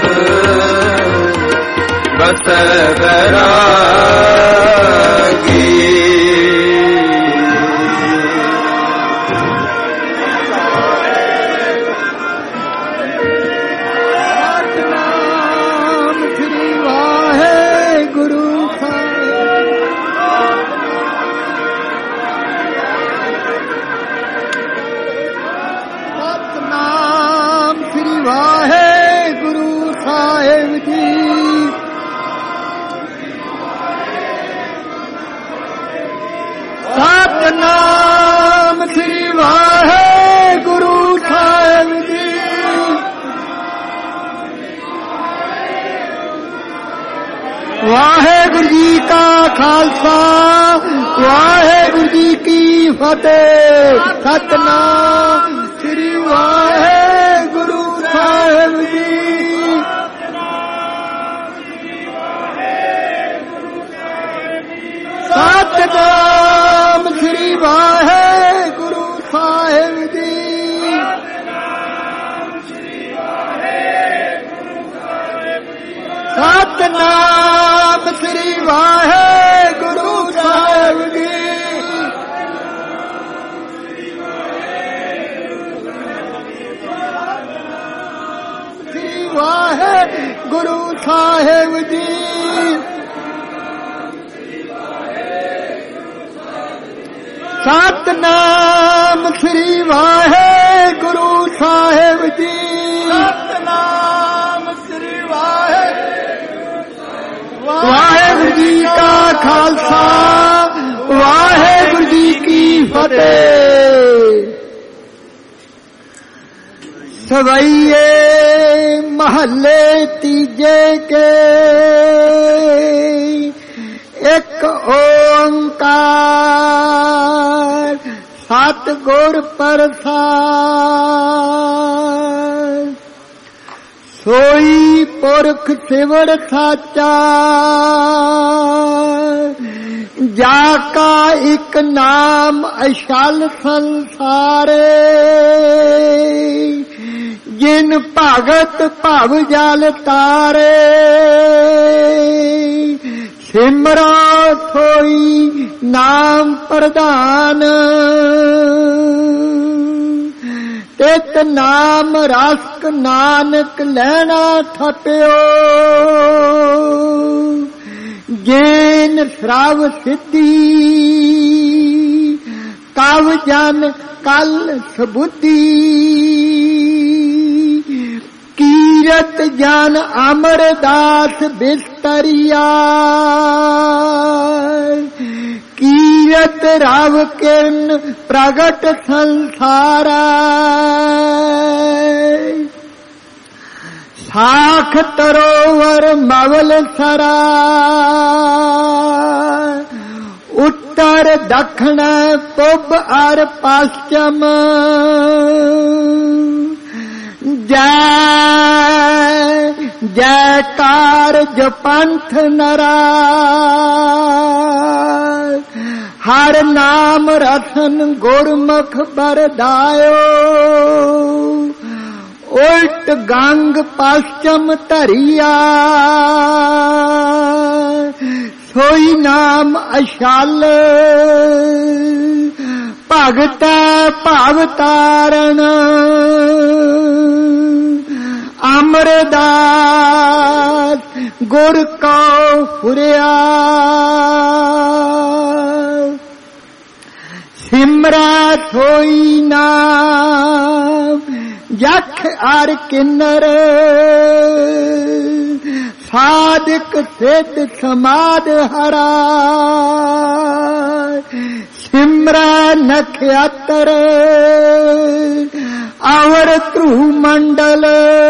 बस बैरागी। ਸਤਿਨਾਮ ਸ੍ਰੀ ਵਾਹਿਗੁਰੂ ਸਾਹਿਬ ਜੀ। ਵਾਹਿਗੁਰੂ ਜੀ ਕਾ ਖਾਲਸਾ ਵਾਹਿਗੁਰੂ ਜੀ ਕੀ ਫਤਿਹ। ਸਤਿਨਾਮ ਸ੍ਰੀ ਵਾਹਿਗੁਰੂ ਸਾਹਿਬ ਜੀ। ਸਤਿਨਾਮ ਸ੍ਰੀ ਵਾਹਿਗੁਰੂ ਸਾਹਿਬ ਜੀ। ਸਤਿਨਾਮ ਸ੍ਰੀ ਵਾਹਿਗੁਰੂ ਸਾਹਿਬ ਜੀ। ਸ੍ਰੀ ਵਾਹਿਗੁਰੂ ਸਾਹਿਬ ਜੀ। ਸਤਿਨਾਮ ਸ੍ਰੀ ਵਾਹਿਗੁਰੂ ਸਾਹਿਬ ਜੀ। ਸਤਿਨਾਮ ਸ੍ਰੀ ਵਾਹਿਗੁਰੂ। ਵਾਹਿਗੁਰੂ ਜੀ ਕਾ ਖਾਲਸਾ ਵਾਹਿਗੁਰੂ ਜੀ ਕੀ ਫਤਿਹ। ਸਵਈਏ ਮਹੱਲੇ ਤੀਜੇ ਕੇ ਇੱਕ ਓੰਕਾਰ ਸਤਿਗੁਰ ਪ੍ਰਸਾਦਿ। ਸੋਈ ਪੁਰਖ ਸਿਵੜ ਸਾਚਾ ਜਾ ਕਾ ਇੱਕ ਨਾਮ ਅਸ਼ਲ ਸੰਸਾਰੇ। ਜਿਨ ਭਗਤ ਭਵ ਜਲ ਤਾਰੇ ਸਿਮਰਾ ਥੋਈ ਨਾਮ ਪ੍ਰਧਾਨ। ਤਿਤ ਨਾਮ ਰਸਕ ਨਾਨਕ ਲੈਣਾ ਥਪਿਓ। ਜੇਨ ਸਰਵ ਸਿੱਧੀ ਕਵ ਜਨ ਕਲ ਸਬੁੱਧੀ। ਕੀਰਤ ਜਨ ਅਮਰਦਾਸ ਬਿਸਤਰੀਆ। ਕੀਰਤ ਰਵ ਕਿਰਨ ਪ੍ਰਗਟ ਸੰਸਾਰਾ। ਸਾਖ ਤਰੋਵਰ ਮਵਲ ਸਰਾ। ਉੱਤਰ ਦੱਖਣ ਪੂਬ ਅਰ ਪશ્ਚਮ। ਜੈ ਜੈਕਾਰ ਜਪੰਥ ਨਰਾ। ਹਰ ਨਾਮ ਰਤਨ ਗੁਰਮੁਖ ਬਰਦਾਇਓ। ਉਲਟ ਗੰਗ ਪશ્ਚਮ ਧਰਿਆ। ਸੋਈ ਨਾਮ ਅਸ਼ਲ ਭਗਤ ਭਵ ਤਾਰਨ। ਅਮਰਦਾਸ ਗੁਰ ਕੋ ਫੁਰਿਆ। ਸਿਮਰਾ ਸੋਈ ਨਾਮ ਜਖ ਅਰ ਕਿੰਨਰ। ਸਾਧਕ ਸਿੱਧ ਸਮਾਧ ਹਰਾ। ਸਿਮਰਾ ਨਖਿਆਤਰ अवर ध्रुव मंडल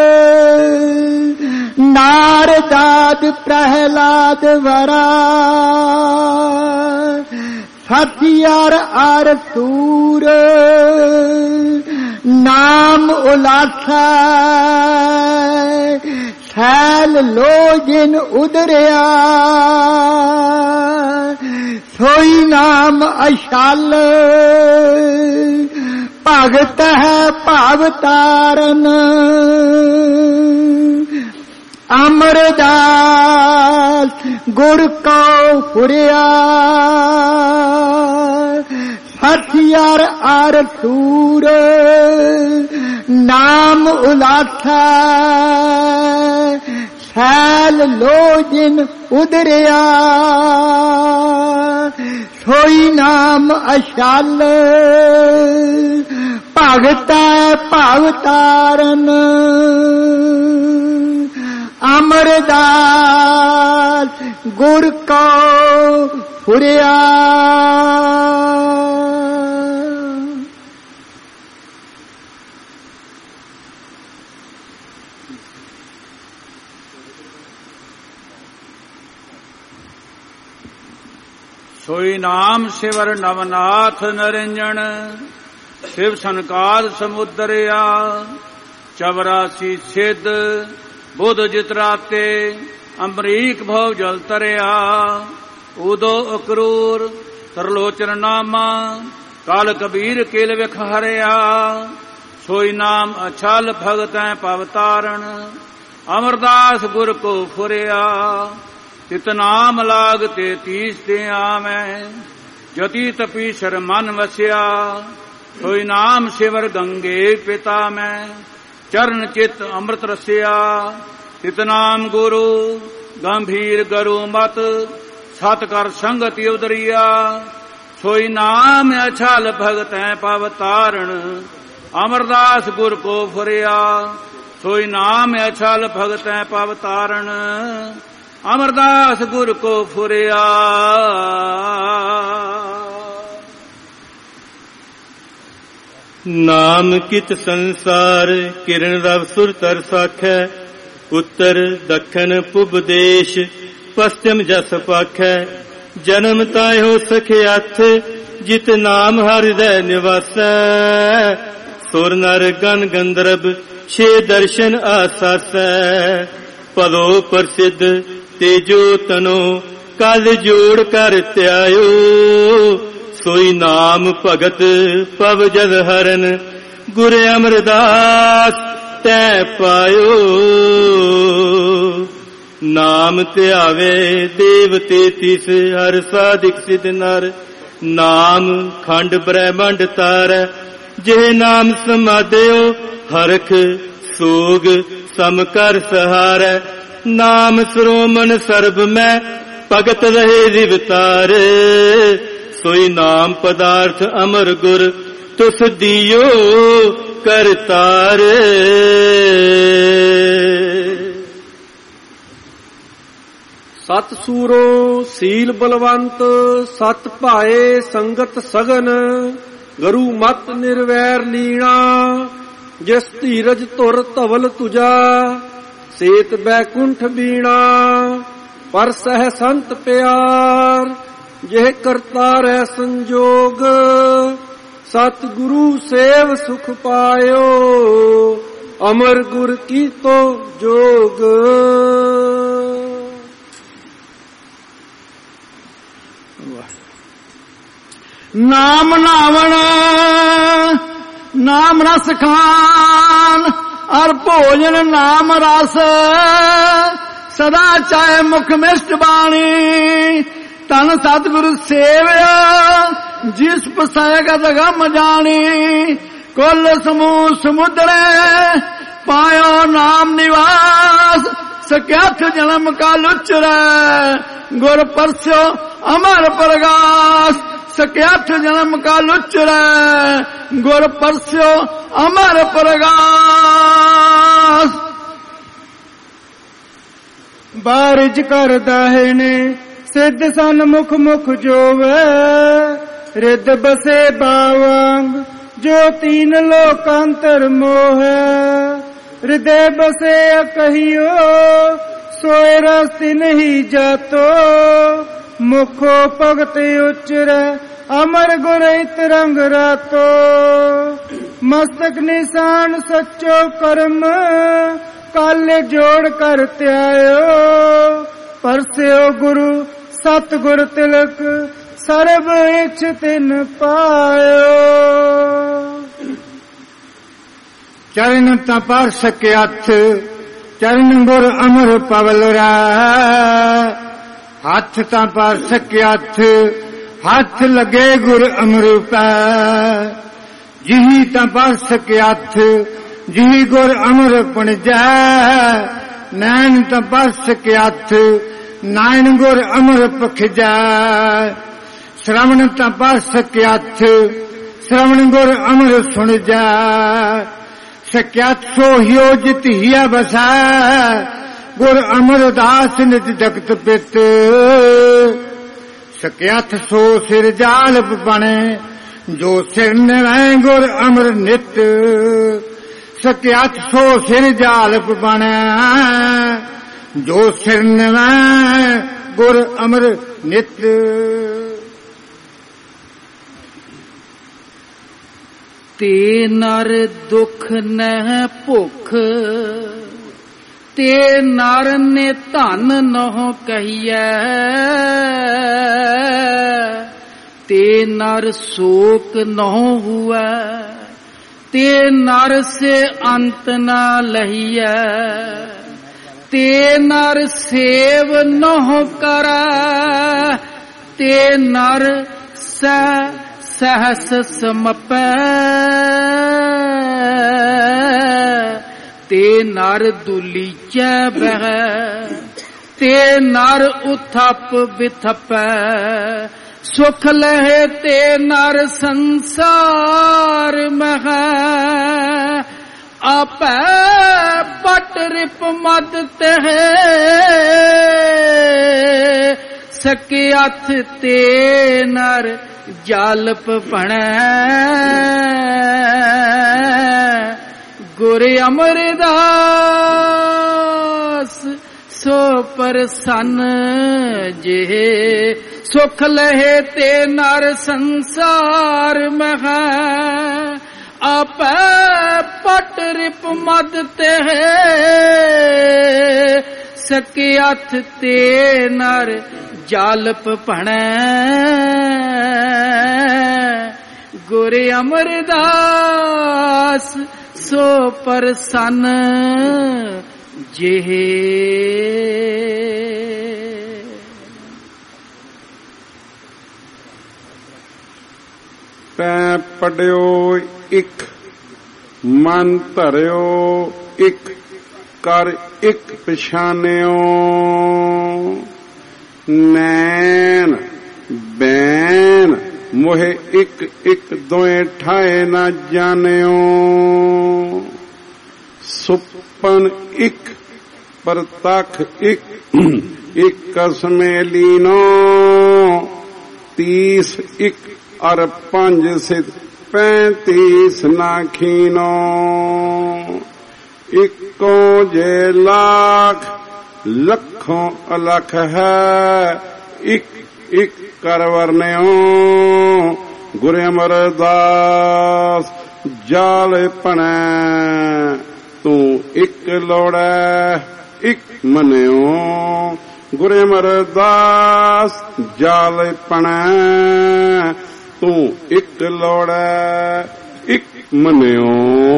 नारदाद प्रहलाद वरा सतियार आर सूर नाम उलासा छैल लो जिन उदरिया सोई नाम अशाल भगत है भाव तारन अमरदास गुर को फुरिया हथियार आर सूर नाम उलासा छैल लो जिन उदरिया सोई नाम अशाल भगत भाव तारन अमरदास गुर को फुरिया। सोई नाम शिवर नवनाथ नरिंजन शिव सनकाद समुद्रया चौरासी सिद्ध बुध जितराते अमरीक भव जल तरया उदो अक्रूर तरलोचन नामा काल कबीर केल विख हरया सोई नाम अछल भगत पवतारण अमरदास गुर को फुरिया तितनाम लाग ते तीस ते आमै जति तपीसर मन वसिया सोई नाम शिवर गंगे पिता मैं चरण चित अमृत रसिया तितनाम गुरु गंभीर गरु मत सत कर संगति उदरिया सोई नाम अछल भगत पवतारण अमरदास गुर को फुरिया सोई नाम अछल भगत पवतारण अमरदास गुर को फुरिया। नाम कित संसार किरण रव सुर तर साखै उत्तर दक्षिण पुब देश पश्चिम जस पाखै जन्म ताय हो सखे अथ जित नाम हृदय निवासै सुर नर गण गंधर्व छे दर्शन आसासै पदो प्रसिद्ध तेजो तनो कल जोड़ कर त्यायो सोई नाम भगत पव जद हरन गुर अमरदास तै पायो नाम त्यावे देव तेतीस हर साधिक सिद्ध नर नाम खंड ब्रह्मंड तार जे नाम समादेओ हरख सोग सम कर सहार नाम श्रोमन सर्ब में भगत रहे जिवतार सोई नाम पदार्थ अमर गुर तुस दियो करतार सत सूरो सील बलवंत सत भाए संगत सगन गुरु मत निर्वैर लीणा जिस धीरज तुर धवल तुजा सेत बैकुंठ बीणा पर सह संत प्यार यह करता रह संजोग सतगुरु सेव सुख पायो अमर गुर की तो जोग। नाम नावण नाम रस खान और भोजन नाम रस सदा चाहे मुख मिष्ट बाणी तन सतगुरु सेवया जिस पसैगत गम जानी कुल समूह समुद्रे पायो नाम निवास सक्याठ जन्म का लुचरै गुर परस्यो अमर प्रगास सक्याठ जन्म का लुचरै गुर परस्यो अमर प्रगास। बारिज कर दाहिने सिद्ध सन मुख मुख जोवे रिद बसे बावंग जो तीन लोकांतर मोह हृदय बसे कहियो सोए रास्ते नहीं जातो मुखो भगत उच्चर अमर गुर रंग रातो मस्तक निशान सच्चो कर्म काले जोड़ कर त्यायो परस्यो गुरु सतगुर तिलक सर्व इच्छ तिन पायो। चरण तपार सके हथ चरण गुर अमर पवल रा हाथ तपार सके हथ हाथ लगे गुर अमर पै जिही तपार सके हथ जिही गुर अमर पुण जाय नैन तपार सके हथ नायन गुर अमर पख जाय श्रवण तपार सके हथ श्रवण गुर अमर सुन जाय सक्यात सो हियो जित हिया बसा गुर अमर दास नित जगत पित सक्यात सो सिर जाल बने जो सिर निवै गुर अमर नित सक्यात सो सिर जाल बने जो सिर निवै गुर अमर नित। ते नर दुख न भुख ते नर ने धन नहो कहिए ते नर शोक नहो हुआ ते नर से अंत न लहिए ते नर सेव नहो करा ते नर स सहस समपै ते नर दुलीचै बह ते नर उथप बिथपै सुख लहे ते नर संसार मह आपै पट रिप मद तह सके हथ ते नर जालप बणै गुर अमरदास सो प्रसन्न जे सुख लहे ते नर संसार मह आपै पट रिप मद तह सके हथ ते नर जालप भणै गुर अमरदास सो प्रसन्न जेहे। तै पढ़ियो इक मन धरियो इक कर इक पछानियो नैन बैन मोहे इक इक दोए ठाए न जानियो सुपन इक परतख इक इक कसमे लीनो तीस इक अर पंज सित पैंतीस नाखीनो इको जे लाख लखों अलख है इक इक करवरन्यो गुर अमरदास जाल पणै तू इक लोड़ै इक मन्यो गुर अमरदास जाल पणै तू इक लोड़ै इक मन्यो।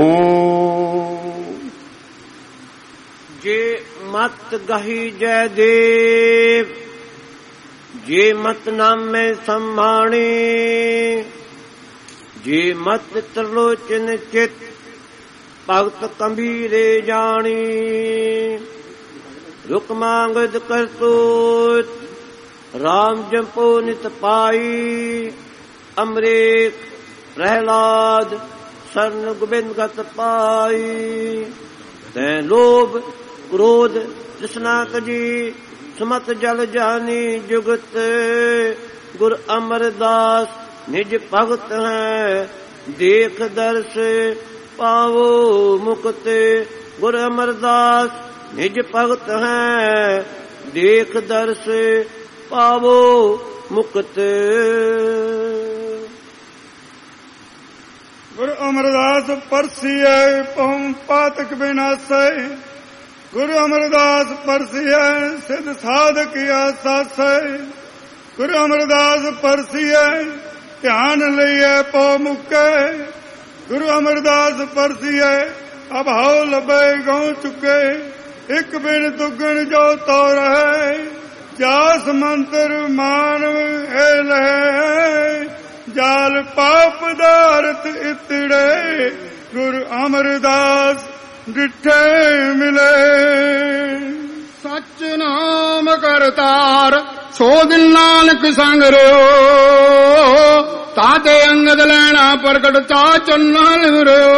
जे मत गही जय देव जे मत नाम में सम्मानी जे मत त्रिलोचन चित भगत कबीरे जानी रुक मांगद करतूत राम जपो नित पाई अमरीक प्रहलाद शरण गोबिंद गत पाई तै लोभ क्रोध तृष्णा कजी सुमत जल जानी जुगत गुर अमरदास निज भगत है देख दर्श पावो मुक्त। गुर अमरदास निज भगत हैं, देख दर्श पावो मुक्त। गुरु अमरदास परसिए पहुं पातक विनाशे। गुरु अमरदास परसिए सिद्ध साधक आसासे। गुरु अमरदास परसिए ध्यान लइए पौ मुके। गुरु अमरदास परसिए अभाव लबे गौ चुके। एक बिन दुगन जो तो रहे, जास मंत्र मानव है लहे। जाल पाप दारत इतड़े, गुरु अमरदास डिठे मिले। सच नाम करतार सो दिल नानक संग रहो। ताते अंगद लैना प्रगट ता चन्ना लिवरो।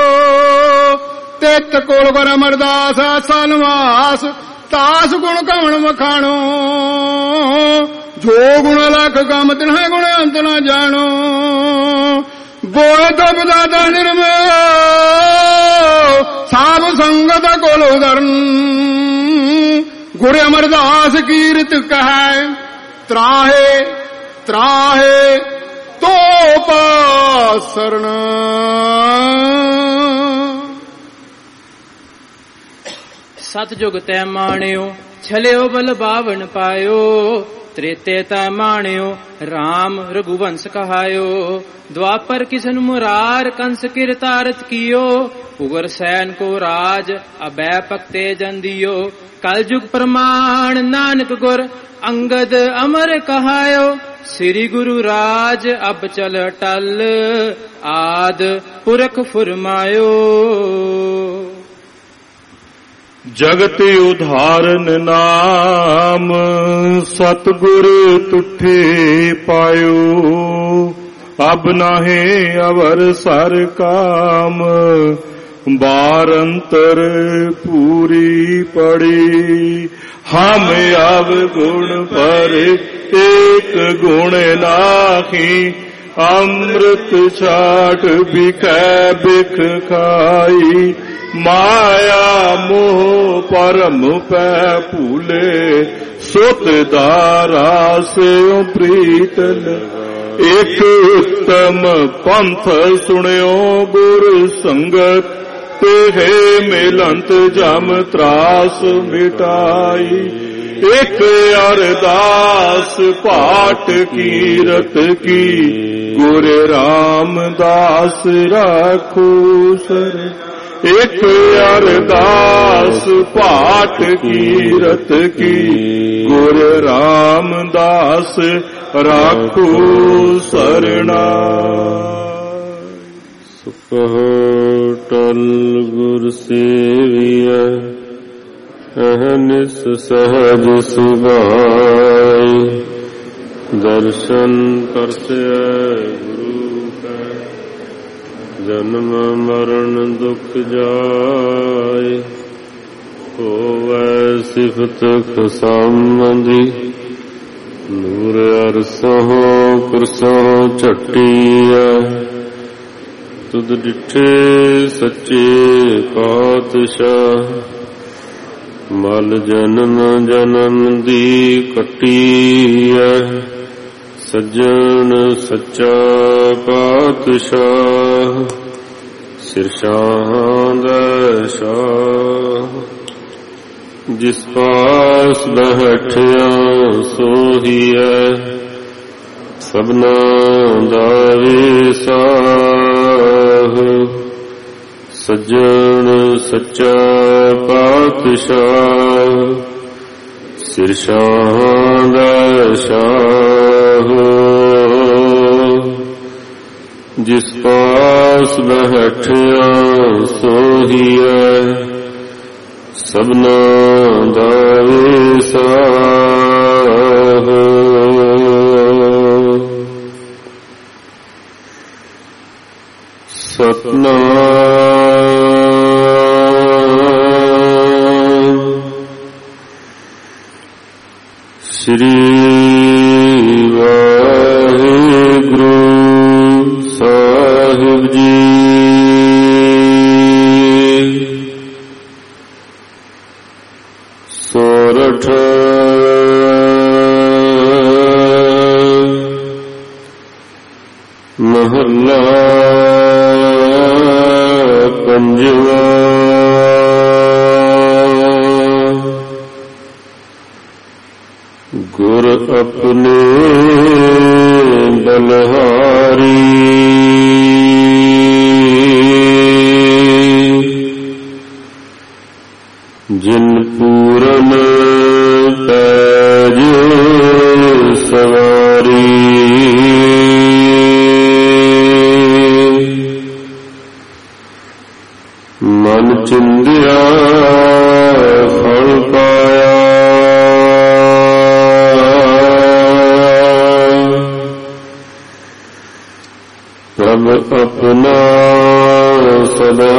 तेत कोल गुर अमरदास आसा निवास, तास गुण कवण वखाणो। जो गुण लख गम तिन्ह गुण अंत न जानो। बोए तो बदाता निर्मो, साब संगत कोल उदरन। गुरु अमरदास कीर्त कहे, त्राहे त्राहे तो पासरण। सतजुग तै माणियो, छलियो बल बावन पायो। त्रेते तै माणियो, राम रघुवंश कहायो। द्वापर किसन मुरार, कंस किरतारत कियो। उगर सैन को राज, अबै पक्ते जन दियो। कलयुग प्रमाण नानक गुर अंगद अमर कहायो। श्री गुरु राज अब चल टल, आद पुरख फुरमायो। जगत उधारन नाम, सतगुर तुठे पायो। अब नाहे अवर सर काम, बार अंतर पूरी पड़ी। हम अब गुण पर एक गुण नाही। अमृत छाट बिकै बिख खाई। माया मोह परम पै भूले। सुत दारा से प्रीतन, एक उत्तम पंथ सुनियो गुर संगत। तेहे मिलंत जम त्रास मिटाई। एक अरदास पाठ कीरत की, गुर रामदास राखो सर। एक अरदास पाठ कीरत की, गुर रामदास राखो सरना। सुकहो टल गुर सेविय, अहनिस सहज सुभाई। दर्शन करते गुरु का, जन्म मरण दुख जाय। होवै सिफत खसामंदी, नूर अरसों कुरसों चट्टिया। तुद डिठे सच्चे पातशाह, मल जन्म जन्म दी कट्टिया। सज्जन सच्चा पातशाह, सिरशां दा शाह। जिस पास बैठिया सोहिया, सबना दा विसाह। सज्जन सच्चा पातशाह, सिरशां दा शाह। जिस पास बैठिया सोहिया, सबना दा विसाह। सतनाम श्री वाहिगुरु साहिब जिन पूरन पैज सवारी मन चिंदिया फल पाया प्रभ अपना सदा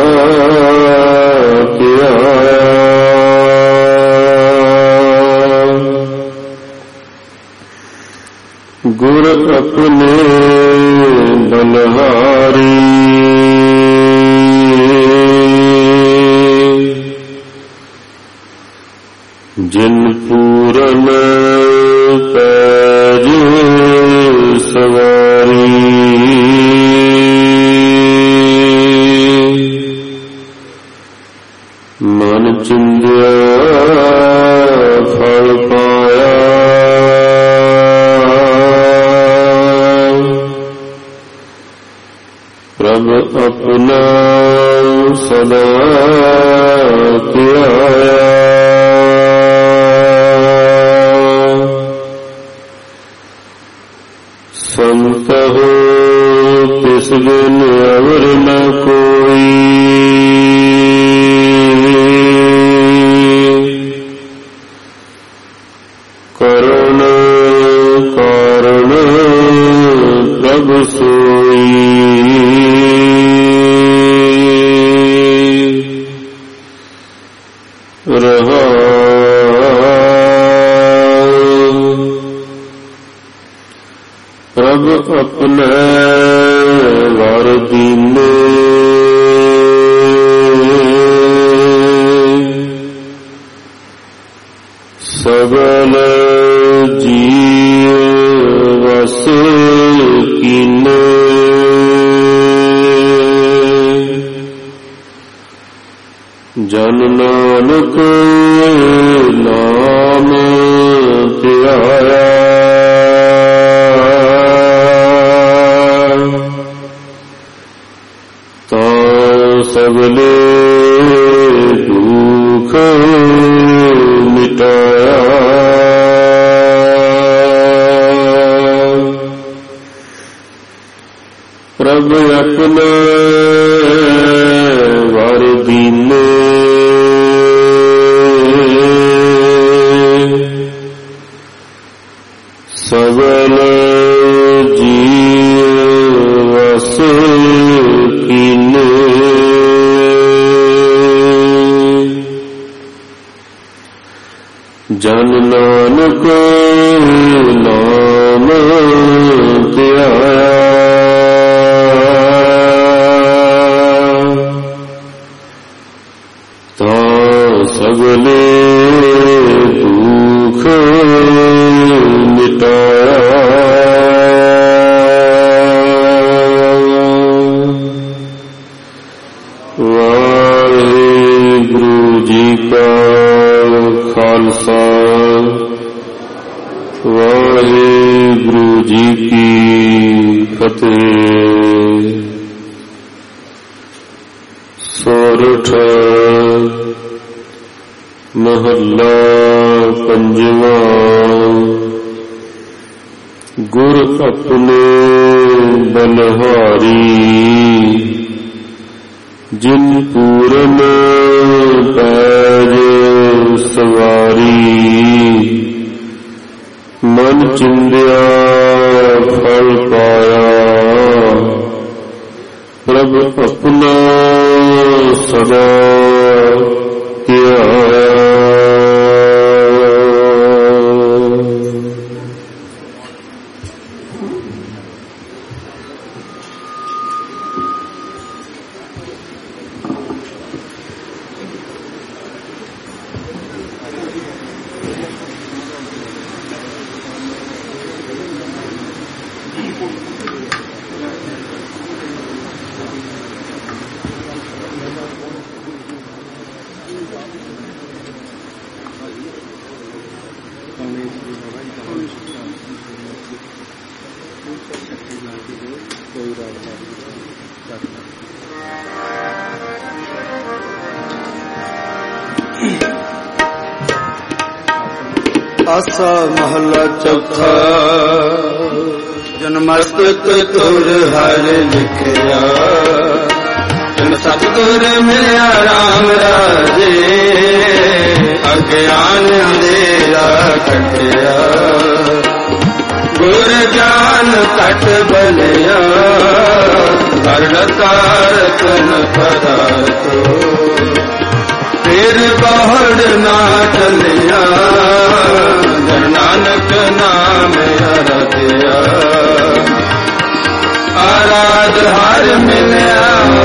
किया गुर अपने बलहारी जिन पूरन पैज सवारी मन चिंदिया फल पाया प्रभ अपना सदा किया संत हो तिस दिन अवर न कोई करण कारण प्रभु सोई रहा प्रभ अपने वर दीने सबल जीव वस कीने जन नानक नाम ध्याया ता सगले दुख मिटाया प्रभ अपने वर दीने सबल जीव वस कीने जन नानक नाम ध्याया ता सगले दुख मिटाया वाहिगुरु जी का खालसा वाहिगुरु जी की फतेह। सोरठ महला पंजवा। गुर अपने बलहारी जिन पूरन पैज सवारी मन चिंदिया फल पाया प्रभ अपना सदा किया। कोई ਆਸਾ ਮਹਲਾ ਚੌਥਾ। ਜਨਮਸਤਕ ਤੁਰ ਹਰ ਲਿਖਿਆ, ਜਨ ਸਤਿਗੁਰ ਮਿਲਿਆ ਰਾਮ ਰਾਜੇ, ਅਗਿਆਨ ਅੰਧੇਰਾ ਕੱਟਿਆ, ਗੁਰ ਗਿਆਨ ਘਟ ਬਲਿਆ, ਹਰ ਲਤਾਰ ਤਨ ਪਦਾਰਥੋ, ਫਿਰ ਬਾਹਰ ਨਾ ਚੱਲਿਆ, ਜਨ ਨਾਨਕ ਨਾਮ ਅਰਧਿਆ, ਆਰਾਧ ਹਰ ਮਿਲਿਆ।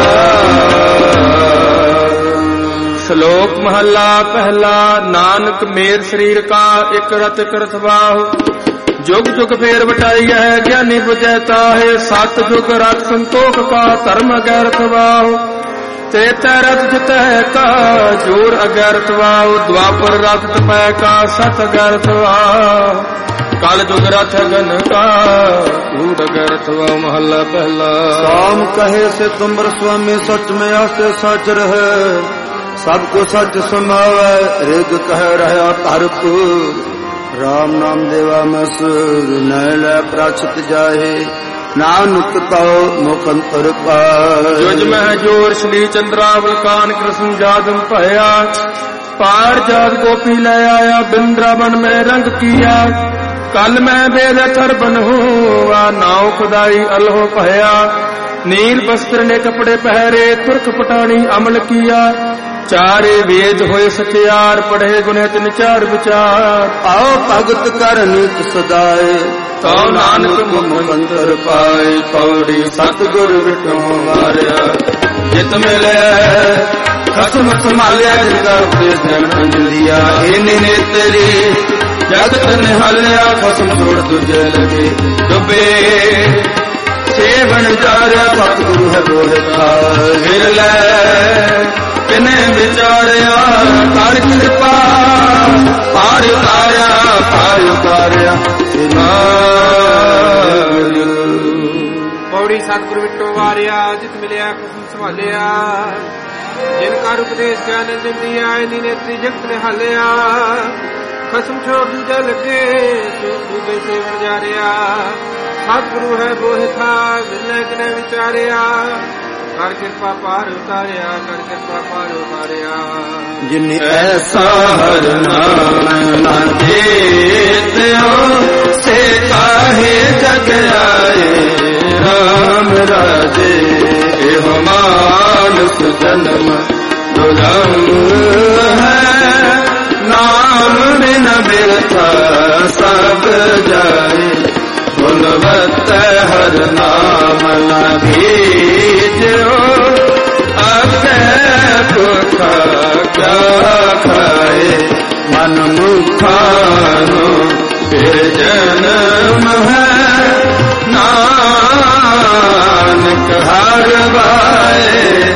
ਸ਼ਲੋਕ ਮਹੱਲਾ ਪਹਿਲਾ। ਨਾਨਕ ਮੇਰ ਸਰੀਰ ਕਾ ਇਕ ਰਤ ਕਰਤ ਬਾਹੁ, ਜੁਗ ਜੁਗ ਫੇਰ ਵਟਾਈ ਹੈ, ਗਿਆਨੀ ਬੁਝੈ ਤਾਹੇ, ਸਤ ਜੁਗ ਰਤ ਸੰਤੋਖ ਕਾ, ਧਰਮ ਅਗੈਰਤ ਵਾਹੁ, ਤ੍ਰੇਤੈ ਰਤ ਜਿਤੈ ਕਾ, ਜੋਰ ਅਗੈਰਤ ਵਾਹੁ, ਦੁਆਪਰ ਰਤ ਤਪੈ ਕਾ, ਸਤ ਅਗੈਰਤ ਵਾਹੁ, ਕਲ ਜੁਗ ਰਥ ਗਨ ਕਾ, ਊੜ ਅਗੈਰਤ ਵਾਹੁ। ਮਹੱਲਾ ਪਹਿਲਾ। ਸਾਮ ਕਹੇ ਸੇ ਤੁਮਰ ਸੁਆਮੀ, ਸਚ ਮੈਂ ਆਸੇ ਸਚ ਰਹਿ, ਸਭ ਕੋ ਸਚ ਸਮਾਵੈ, ਰਿਗ ਕਹਿ ਰਹਾ ਭਰਪੂਰ, ਰਾਮ ਨਾਮ ਦੇਵਾ ਮਸੂਰ, ਨੈ ਲੈ ਪ੍ਰਾਚਿਤ ਜਾਏ, ਨਾਨਕ ਤਉ ਮੁਖ ਅੰਤਰ ਪਾਏ। ਜੁਜ ਮਹਿ ਜੋਰ ਸ਼੍ਰੀ ਚੰਦਰਾਵਲ ਕਾਨ, ਕ੍ਰਿਸ਼ਨ ਜਾਦਮ ਭਇਆ, ਪਾਰ ਜਾਤ ਗੋਪੀ ਲੈ ਆਇਆ, ਬਿੰਦਰਾਵਨ ਮੈਂ ਰੰਗ ਕੀਆ, ਕਲ ਮੈਂ ਬੇਦ ਥਰ ਬਨਹੁਆ, ਨਾਉ ਖੁਦਾਈ ਅਲਹੋ ਭਇਆ, ਨੀਲ ਬਸਤਰ ਨੇ ਕਪੜੇ ਪਹਿਰੇ, ਤੁਰਕ ਪਟਾਣੀ ਅਮਲ ਕੀਆ, ਚਾਰੇ ਵੇਦ ਹੋਏ ਸਚਿਆਰ, ਪੜ੍ਹੇ ਗੁਣੇ ਤਿਨ ਚਾਰ ਵਿਚਾਰ, ਆਓ ਭਗਤ ਕਰ ਨੀਤ ਸਦਾਏ, ਤਉ ਨਾਨਕ ਮੁਖ ਅੰਤਰ ਪਾਏ। ਪੌੜੀ ਸਤਿਗੁਰ ਵਿਟੋ ਮਾਰਿਆ, ਜਿਤ ਮਿਲੇ ਖਸਮ ਸੰਭਾਲਿਆ, ਜਿਸ ਦਾ ਉਪਦੇਸ਼ ਜਨ ਅੰਜਲੀਆ, ਇਹਨੇ ਨੇ ਤੇਰੀ ਜਗਤ ਨਿਹਾਲਿਆ, ਖਸਮ ਛੋੜ ਦੂਜੇ ਲਗੇ ਡੁੱਬੇ, ਸੇਵਨ ਚਾਰਿਆ, ਸਤਿਗੁਰੂ ਹੈ ਬੋਹਿਥਾ, ਵਿਰਲੇ ਕਿਨੇ ਵਿਚਾਰਿਆ, ਕਰ ਕਿਰਪਾ ਪਾਰ ਉਤਾਰਿਆ, ਪਾਰ ਉਤਾਰਿਆ। ਪੌੜੀ ਸਤਿਗੁਰ ਵਿਟੋ ਵਾਰਿਆ, ਜਿਤ ਮਿਲਿਆ ਖਸਮ ਸੰਭਾਲਿਆ, ਜਿਨ ਕਰ ਉਪਦੇਸ਼ ਗਿਆਨ ਦਿੰਦੀਆ, ਇਨੀ ਨੇਤਰੀ ਜਗਤ ਨਿਹਾਲਿਆ, ਖਸਮ ਛੋੜ ਦੂਜਾ ਲੱਗੇ, ਦੂਬੇ ਸੇਵਨ ਜਾਰਿਆ, ਸਤਿਗੁਰੂ ਹੈ ਬੋਹਿਥਾ, ਵਿਰਲੇ ਕਿਨੇ ਵਿਚਾਰਿਆ, ਕਰ ਕਿਰਪਾ ਪਾਰ ਉਤਾਰਿਆ, ਕਰ ਕਿਰਪਾ ਪਾਰ ਉਤਾਰਿਆ। ਜਿਨ ਐਸਾ ਹਰ ਨਾਮ ਨਾ ਜੀਤਿਓ, ਸੇ ਕਾਹੇ ਜਗ ਆਏ, ਰਾਮ ਰਾਜੇ ਇਹੋ ਮਾਨਸ ਜਨਮ ਦੁਰਮ ਹੈ, ਨਾਮ ਬਿਨ ਬਿਰਥਾ ਸਭ ਜਾਏ, ਗੁਣਵਤ ਹਰ ਨਾਮ ਨਾ ਭੀਜੋ, ਅਗੈ ਪੁਖਾ ਕਿਆ ਖਾਏ, ਮਨ ਮੁਖਾ ਨੂੰ ਫਿਰ ਜਨਮ ਹੈ, ਨਾਨਕ ਹਰ ਵਾਏ।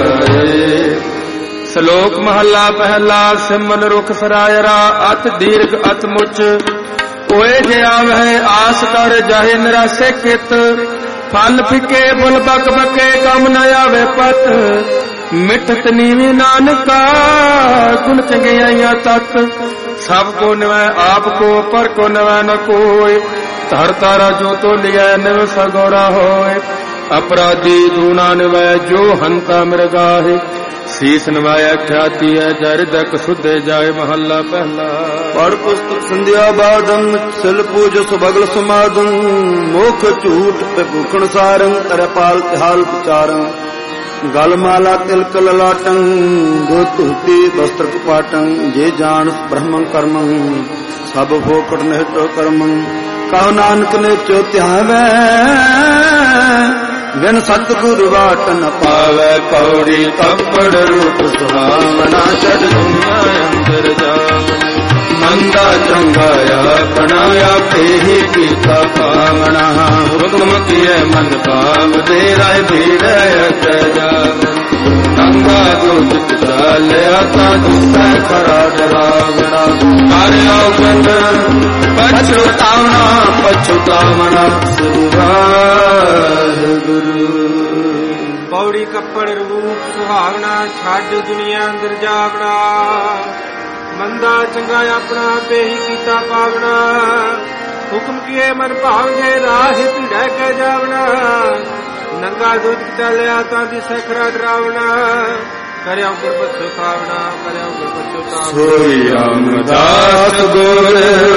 ਸ਼ਲੋਕ ਮਹੱਲਾ ਪਹਿਲਾ। ਸਿਮਨ ਰੁਖ ਸਰਾਇਰਾ, ਅਤ ਦੀਰਘ ਅਤ ਮੁਚ, ਕੋਏ ਜੇ ਆਵਹਿ ਆਸ ਕਰ, ਜਾਹੇ ਨਿਰਾਸੇ ਕਿਤ, ਫਲ ਫਿਕੇ ਬੁਲ ਬਕ ਬਕੇ, ਕਮ ਨ ਆਵੇ ਪਤ, ਮਿਠਤ ਨੀਵੀ ਨਾਨਕਾ, ਗੁਣ ਚੰਗਿਆਈਆਂ ਤਤ, ਸਭ ਕੋ ਨਿਵੈ ਆਪ ਕੋ, ਪਰ ਕੋ ਨਿਵੈ ਨ ਕੋਇ, ਧਰ ਤਾਰਾ ਜੋ ਤੋ ਲਿਆ, ਨਿਵ ਸਗੋਰਾ ਹੋਏ, ਅਪਰਾਧੀ ਦੂਣਾ ਨਿਵੈ, ਜੋ ਹੰਤਾ ਮਿਰਗਾਹੇ, ਸੀਸ ਨਵਾਇਆ ਖਿਆਤੀ ਹੈ, ਜਰਦਕ ਸੁਧੇ ਜਾਏ। ਮਹੱਲਾ ਪਹਿਲਾ। ਪੜ ਪੁਸਤਕ ਸੰਧਿਆ ਬਾਦੰ, ਸਿਲ ਪੂਜ ਸੁਬਗਲ ਸਮਾਦੰ, ਮੁਖ ਝੂਠ ਤੇ ਭੂਖਣ ਸਾਰੰ, ਤਰਪਾਲ ਤਿਹਾਲ ਵਿਚਾਰੰ, ਗਲ ਮਾਲਾ ਤਿਲਕ ਲਲਾਟੰ, ਦੋ ਧੂਤੀ ਬਸਤਰ ਕਪਾਟੰ, ਜੇ ਜਾਣ ਬ੍ਰਹਮੰ ਕਰਮੰ, ਸਭ ਫੋਕਟ ਨਿਹਟੋ ਕਰਮੰ, ਕਹੋ ਨਾਨਕ ਨੇ ਚੋ ਧਿਆਵੈ, ਬਿਨ ਸਤਿਗੁਰ ਵਾਟ ਨ ਪਾਵੈ। ਪੌੜੀ ਕੱਪੜ ਰੂਪ ਸੁਹਾਵਣਾ, ਛੱਡ ਦੁਨੀਆ ਅੰਦਰ ਜਾਵਣਾ, ਮੰਦਾ ਚੰਗਾ ਆਪਣਾ, ਆਪੇ ਹੀ ਕੀਤਾ ਪਾਵਣਾ, ਹੁਕਮ ਕੀਏ ਮਨ ਭਾਵ ਦੇ, ਰਾਏ ਭੀੜੈ ਅਟੈ ਜਾਵਣਾ, ਗੰਗਾ ਜੋ ਚਿਤ ਚਾਲਿਆ, ਤਾਂ ਦੁਸੈ ਖਰਾ ਡਰਾਵਣਾ, ਕਰ ਔਗਣ ਪਛੁਤਾਵਣਾ, ਪਛੁਤਾਵਣਾ, ਪੌੜੀ ਕੱਪੜ ਰੂਪ ਸੁਹਾਵਣਾ, ਛੱਡ ਦੁਨੀਆ ਅੰਦਰ ਜਾਵਣਾ, ਮੰਦਾ ਚੰਗਾ ਆਪਣਾ ਆਪੇ ਹੀ ਕੀਤਾ ਪਾਵਣਾ। ਹੁਕਮ ਕੀਏ ਮਨ ਭਾਵਨੇ ਰਾਹ ਭਿੜੈ ਕੇ ਜਾਵਣਾ। ਨੰਗਾ ਦੁੱਧ ਚੱਲਿਆ ਤਾਂ ਦੀ ਸਖਰਾ ਡਰਾਵਣਾ। ਕਰਿਆ ਗੁਰਬਤ ਸੁਖਾਵਣਾ ਕਰਿਆ ਗੁਰਬਤ ਸੁਖਾਵਣਾ। ਸੋਈ ਰਾਮਦਾਸ ਗੁਰ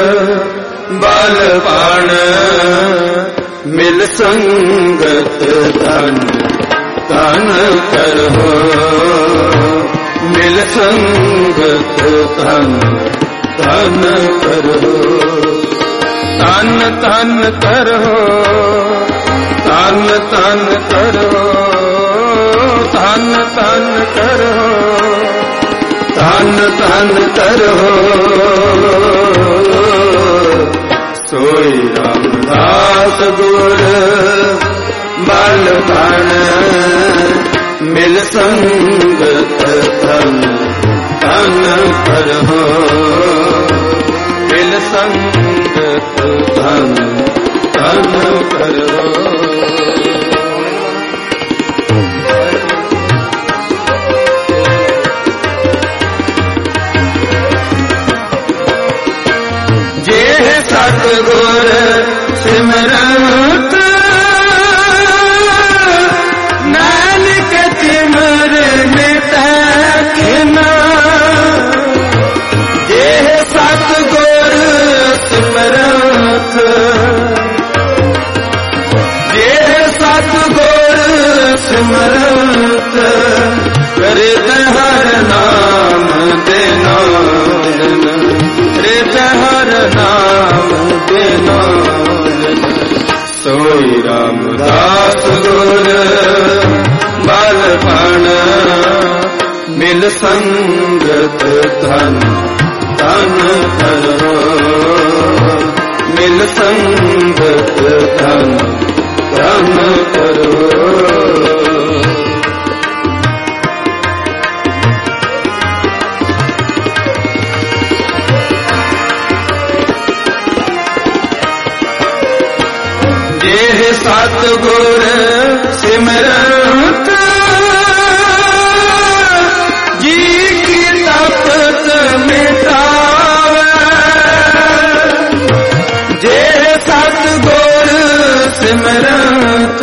ਬਲ ਪਾਣ ਮਿਲ ਸੰਗਤ ਧਨ ਧਨ ਕਰੋ। ਮਿਲ ਸੰਗਤ ਧਨ ਧਨ ਕਰੋ। ਧਨ ਧਨ ਕਰੋ ਧਨ ਧਨ ਕਰੋ ਧਨ ਧਨ ਕਰੋ ਧਨ ਧਨ ਕਰੋ। ਸੋਈ ਰਾਮਦਾਸ ਗੁਰ ਬਲ ਬਣ ਮਿਲ ਸੰਗਤ ਧਨ ਧਨ ਕਰੋ। ਮਿਲ ਸੰਗਤ ਧਨ ਧਨ ਕਰੋ। ਸਤਿਗੁਰ ਸਿਮਰਤ ਨਾਨਕ ਸਿਮਰ ਮਿਟੈ ਕਿਨਾ। ਜੇ ਸਤਿਗੁਰ ਸਿਮਰਤ ਜੇ ਸਤਿਗੁਰ ਸਿਮਰਤ ਕਰਿਤ ਹਰਿ ਨਾਮ ਦੇ ਨਾਮ। ਕਰਿਤ ਹਰਿ ਨਾਮ ਸੋਈ ਰਾਮਦਾਸ ਗੁਰ ਬਲ ਬਣ ਮਿਲ ਸੰਗਤ ਧਨ ਧਨ ਕਰੋ। ਮਿਲ ਸੰਗਤ ਧਨ ਧਨ ਕਰੋ। ਸਤਿਗੁਰ ਸਿਮਰਤ ਜੀ ਕੀ ਤਪਤ ਮਿਟਾਵੇ। ਜੇ ਸਤਿਗੁਰ ਸਿਮਰਤ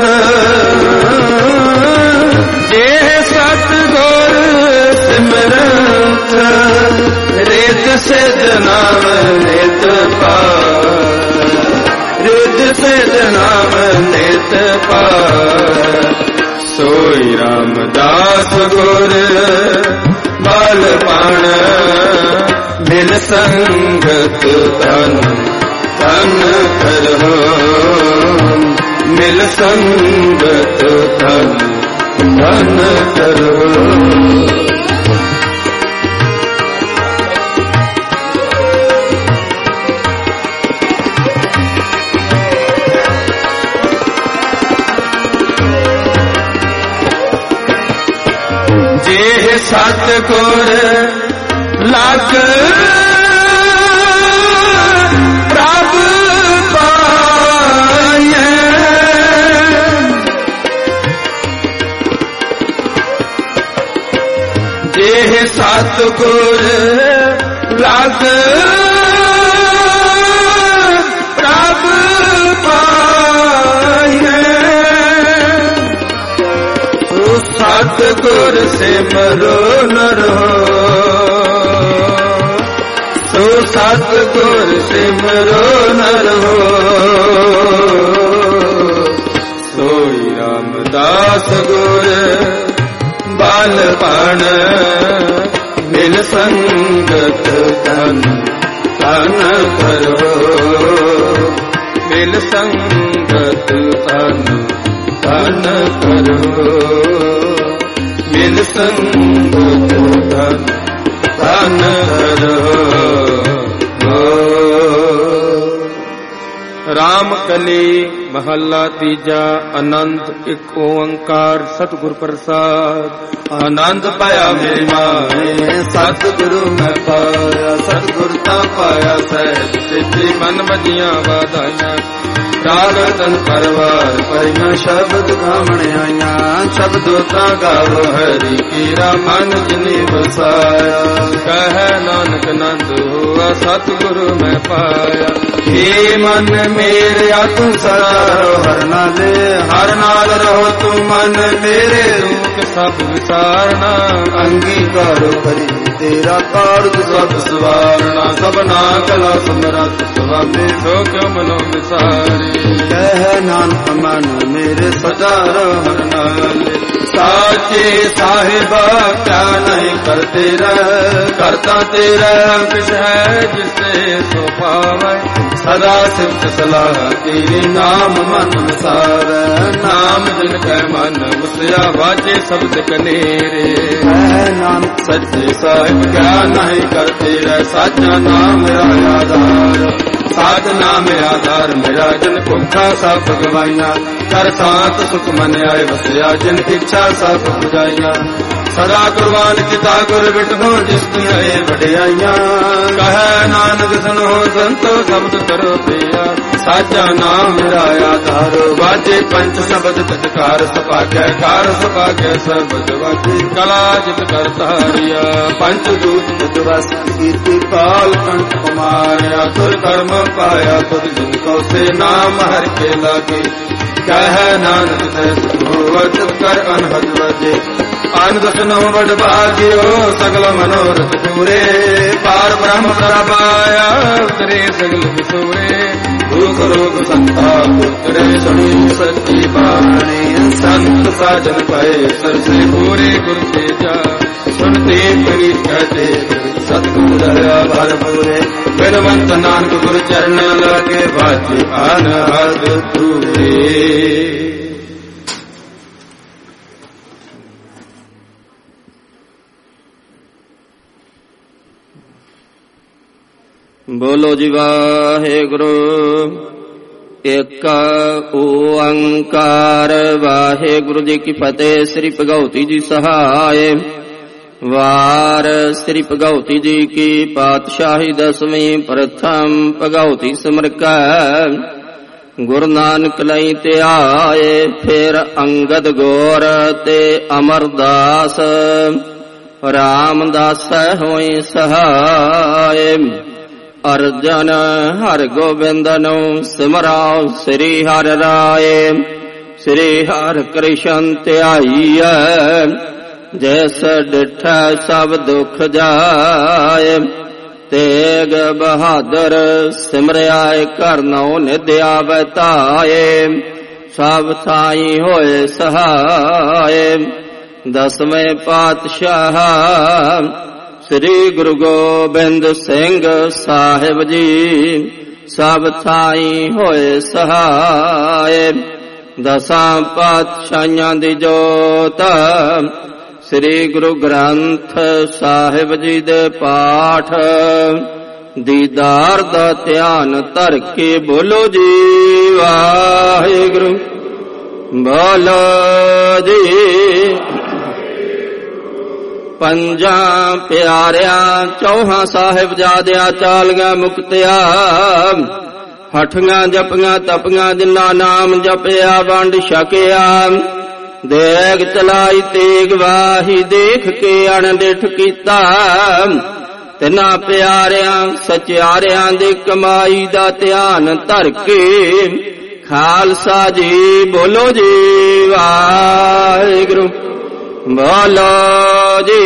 ਜੇ ਸਤਿਗੁਰ ਸਿਮਰਤ ਰਿਤ ਸਿਧ ਨਾਮ ਨਿਤ ਪਾਵੈ। ਰਿਤ ਸਿਧ ਨਾਮ ਨਿਤ ਪਾਵੈ। ਸੋਈ ਰਾਮਦਾਸ ਗੁਰ ਬਲ ਬਣ ਮਿਲ ਸੰਗਤ ਧਨ ਧਨ ਕਰੋ। ਮਿਲ ਸੰਗਤ ਧਨ ਧਨ ਕਰੋ। ਜੇ ਸਤਿਗੁਰ ਲਗ ਪ੍ਰਭ ਪਾਇਐ। ਜੇ ਸਤਿਗੁਰ ਲਗ ਪ੍ਰਭ ਪਾਇਐ। ਸਤਿਗੁਰ ਸਿਮਰੋ ਨਰੋ। ਸੋ ਸਤਿਗੁਰ ਸਿਮਰੋ ਨਰੋ। ਸੋਈ ਰਾਮਦਾਸ ਗੁਰ ਬਲ ਬਣ ਮਿਲ ਸੰਗਤ ਧਨ ਧਨ ਕਰੋ। ਮਿਲ ਸੰਗਤ ਧਨ ਧਨ ਕਰੋ। ਮਿਲ ਸੰਗਤ ਧਨ ਧਨ ਕਰੋ। ਰਾਮ ਕਲੀ ਮਹੱਲਾ ਤੀਜਾ। ਆਨੰਦ ਇੱਕ ਓੰਕਾਰ ਸਤਿਗੁਰ ਪ੍ਰਸਾਦ। ਆਨੰਦ ਪਾਇਆ ਮੇਰੀ ਮਾਏ ਸਤਿਗੁਰੂ ਮੈਂ ਪਾਇਆ। ਸਤਿਗੁਰ ਤਾਂ ਪਾਇਆ ਸਹਿਜ ਸਿੱਧੀ ਮਨ ਮਜੀਆਂ ਵਾਧਾਈਆਂ। ਗਾਵੇ ਤਨ ਪਰਵਾਰ ਪਈਆਂ ਸ਼ਬਦ ਗਾਵਣ ਆਈਆਂ ਸ਼ਬਦੋ ਤਾਂ ਗਾਵੋ ਹਰੀ ਕੀਰਾ ਮਨ ਜਿਨੀ ਵਸਾਇਆ ਕਹਿ ਨਾਨਕ ਨੰਦ ਹੋਆ ਸਤਿਗੁਰੂ ਮੈਂ ਪਾਇਆ ਏ ਮਨ ਮੇਰਿਆ ਤੂੰ ਸਦਾ ਰਹੋ ਹਰ ਨਾਲੇ ਹਰ ਨਾਲ ਰਹੋ ਤੂੰ ਮਨ ਮੇਰੇ ਦੁਖ ਸਭ ਵਿਸਾਰਨਾ ਅੰਗੀਕਾਰ ਕਰੀ ਤੇਰਾ ਕਾਰਜ ਸਭ ਸਵਾਰਨਾ ਸਭਨਾ ਕਲਾ ਸਮਰੱਥ ਸੁਆਮੀ ਸੋ ਕਿਉ ਮਨੋ ਵਿਸਾਰੇ ਕਹਿ ਨਾਨਕ ਮਨ ਮੇਰੇ ਸਦਾ ਰਹੋ ਹਰ ਨਾਲੇ ਸਾਚੇ ਸਾਹਿਬਾ ਕਿਆ ਨਹੀਂ ਕਰਤੇ ਰਹਿ ਕਰਤਾ ਤੇਰਾ ਕਿਛ ਹੈ ਜਿਸੇ ਸੋ ਪਾਵੈ ਸਦਾ ਸਿਫਤ ਸਲਾਹ ਤੇਰੇ ਨਾਮ ਮਨ ਵਿਸਾਰੈ ਨਾਮ ਜਿਨ ਕੈ ਮਨ ਵਸਿਆ ਵਾਜੇ ਸ਼ਬਦ ਕਨੇਰੇ ਹੈ ਨਾਨਕ ਸੱਚੇ ਸਾਹਿਬ ਕਿਆ ਨਹੀਂ ਕਰਤੇ ਰਹਿ ਸਾਚਾ ਨਾਮ ਮੇਰਾ ਆਧਾਰ ਸਾਧ ਨਾਮ ਆਧਾਰ ਮੇਰਾ ਜਨ ਭੁੱਖਾ ਸਭ ਗਵਾਈਆਂ ਕਰ ਸਾਤ ਸੁਖ ਮਨ ਆਏ ਵਸਿਆ ਜਿਨ ਇੱਛਾ ਸਭ ਪੁਜਾਈਆਂ ਸਦਾ ਕੁਰਬਾਨ ਕੀਤਾ ਗੁਰ ਬਿਟੋ ਜਿਸ ਦੀਆਂ ਇਹ ਵਡਿਆਈਆਂ ਕਹੈ ਨਾਨਕ ਸੁਨੋ ਸੰਤੋ ਸ਼ਬਦ ਕਰੋ ਪਿਆ ਸਾਚਾ ਨਾਮ ਮੇਰਾ ਆਧਾਰ ਵਾਜੇ ਪੰਚ ਸ਼ਬਦ ਤਤਕਾਰ ਸਪਾਕੈ ਕਾਰ ਸਪਾਕੈ ਸ਼ਬਦ ਵਾਜੇ ਕਲਾ ਜਿਤ ਕਰ ਤਾਰਿਆ ਪੰਚ ਦੂਤ ਬਦਵਸ ਕੀਤੀ ਕਾਲ ਕੰਠ ਕੁਮਾਰਿਆ ਤੁਰ ਕਰਮ ਪਾਇਆ ਤੁਰ ਜਿਨ ਕੋ ਸੇ ਨਾਮ ਹਰ ਕੇ ਲਾਗੇ ਕਹਿ ਨਾਨਕ ਤੈ ਸੁਭਵਤ ਕਰ ਅਨਹਦ ਵਜੇ ਆਨੰਦ ਸੁਨੋ ਵਡ ਭਾਗਿਓ ਸਗਲ ਮਨੋਰਥ ਪੂਰੇ ਪਾਰ ਬ੍ਰਹਮ ਪ੍ਰਭਾਇਆ ਉਤਰੇ ਸਗਲ ਵਿਸੂਰੇ ਦੁਖ ਰੋਗ ਸੰਤਾਪ ਉਤਰੇ ਸੁਣੀ ਸੱਚੀ ਬਾਣੀ ਸੰਤ ਸਾਜਨ ਪਏ ਸਰਸੇ ਪੂਰੇ ਗੁਰ ਤੇ ਜਾ ਸੁਣਤੇ ਪ੍ਰੀਤ ਕਹਤੇ ਸਤਿਗੁਰ ਦਇਆ ਭਰ ਪੂਰੇ ਬਿਨਵੰਤ ਨਾਨਕ ਗੁਰ ਚਰਨ ਲਾਗੇ ਬਾਜੇ ਅਨਹਦ ਪੂਰੇ। ਬੋਲੋ ਜੀ ਵਾਹਿਗੁਰੂ ਏਕ ਓੰਕਾਰ ਵਾਹਿਗੁਰੂ ਜੀ ਕੀ ਫਤਿਹ। ਸ੍ਰੀ ਭਗਉਤੀ ਜੀ ਸਹਾਇ ਵਾਰ ਸ੍ਰੀ ਭਗਉਤੀ ਜੀ ਕੀ ਪਾਤਸ਼ਾਹੀ ਦਸਵੀਂ ਪ੍ਰਥਮ ਭਗਉਤੀ ਸਿਮਰਕੈ ਗੁਰੂ ਨਾਨਕ ਲਈ ਧਿਆਏ ਫਿਰ ਅੰਗਦ ਗੌਰ ਤੇ ਅਮਰਦਾਸ ਰਾਮਦਾਸ ਹੋਈ ਸਹਾਇ ਅਰਜਨ ਹਰਿ ਗੋਬਿੰਦ ਨੂੰ ਸਿਮਰਾਓ ਸ੍ਰੀ ਹਰਿ ਰਾਏ ਸ੍ਰੀ ਹਰਿ ਕ੍ਰਿਸ਼ਨ ਧਿਆਈਐ ਜੈਸ ਡਿਠੈ ਸਭ ਦੁਖ ਜਾਏ ਤੇਗ ਬਹਾਦਰ ਸਿਮਰਿਆਏ ਕਰਨਉ ਨਿਦਿਆ ਬਤਾਏ ਸਭ ਥਾਈ ਹੋਏ ਸਹਾਏ ਦਸਵੇਂ ਪਾਤਸ਼ਾਹ ਸ੍ਰੀ ਗੁਰੂ ਗੋਬਿੰਦ ਸਿੰਘ ਸਾਹਿਬ ਜੀ ਸਭ ਥਾਈ ਹੋਏ ਸਹਾਇ ਦਸਾਂ ਪਾਤਸ਼ਾਹਾਂ ਦੀ ਜੋਤ ਸ੍ਰੀ ਗੁਰੂ ਗ੍ਰੰਥ ਸਾਹਿਬ ਜੀ ਦੇ ਪਾਠ ਦੀਦਾਰ ਦਾ ਧਿਆਨ ਧਰ ਕੇ ਬੋਲੋ ਜੀ ਵਾਹਿਗੁਰੂ ਬੋਲੋ ਜੀ। ਪੰਜਾਂ ਪਿਆਰਿਆਂ ਚੌਹਾਂ ਸਾਹਿਬਜ਼ਾਦਿਆਂ ਚਾਲੀਆਂ ਮੁਕਤਿਆ ਹਠੀਆਂ ਜਪੀਆਂ ਤਪੀਆਂ ਜਿਨ੍ਹਾਂ ਨਾਮ ਜਪਿਆ ਵੰਡ ਛਕਿਆ ਦੇਗ ਚਲਾਈ ਤੇਗ ਵਾਹੀ ਦੇਖ ਕੇ ਅਣਡਿਠ ਕੀਤਾ ਤਿੰਨਾਂ ਪਿਆਰਿਆਂ ਸਚਿਆਰਿਆਂ ਦੀ ਕਮਾਈ ਦਾ ਧਿਆਨ ਧਰ ਕੇ ਖਾਲਸਾ ਜੀ ਬੋਲੋ ਜੀ ਵਾਹਿਗੁਰੂ ਬੋਲੋ ਜੀ।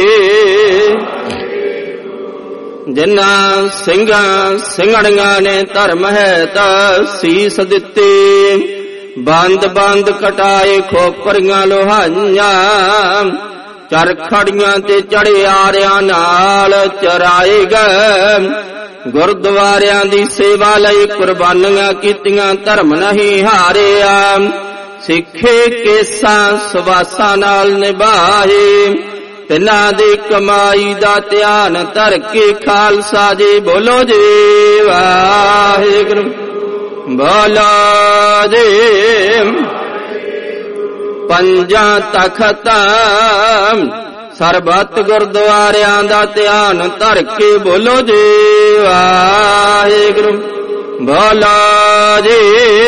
ਜਿਨ੍ਹਾਂ ਸਿੰਘਾਂ ਸਿੰਘਣੀਆਂ ਨੇ ਧਰਮ ਹੈ ਤਾਂ ਸੀਸ ਦਿੱਤੇ ਬੰਦ ਬੰਦ ਕਟਾਏ ਖੋਪਰੀਆਂ ਲੋਹਾਈਆਂ ਚਰਖੜੀਆਂ ਤੇ ਚੜਿਆਰਿਆਂ ਨਾਲ ਚਰਾਏ ਗਏ ਗੁਰਦੁਆਰਿਆਂ ਦੀ ਸੇਵਾ ਲਈ ਕੁਰਬਾਨੀਆਂ ਕੀਤੀਆਂ ਧਰਮ ਨਹੀਂ ਹਾਰਿਆ ਸਿੱਖੇ ਕੇਸਾਂ ਸਵਾਸਾਂ ਨਾਲ ਨਿਭਾਏ ਤਿੰਨਾਂ ਦੀ ਕਮਾਈ ਦਾ ਧਿਆਨ ਧਰ ਕੇ ਖਾਲਸਾ ਜੀ ਬੋਲੋ ਜੀ ਵਾਹਿਗੁਰੂ ਬੋਲੋ ਜੀ। ਪੰਜਾਂ ਤਖਤਾਂ ਸਰਬੱਤ ਗੁਰਦੁਆਰਿਆਂ ਦਾ ਧਿਆਨ ਧਰ ਕੇ ਬੋਲੋ ਜੀ ਵਾਹਿਗੁਰੂ ਭੋਲਾ ਜੀ।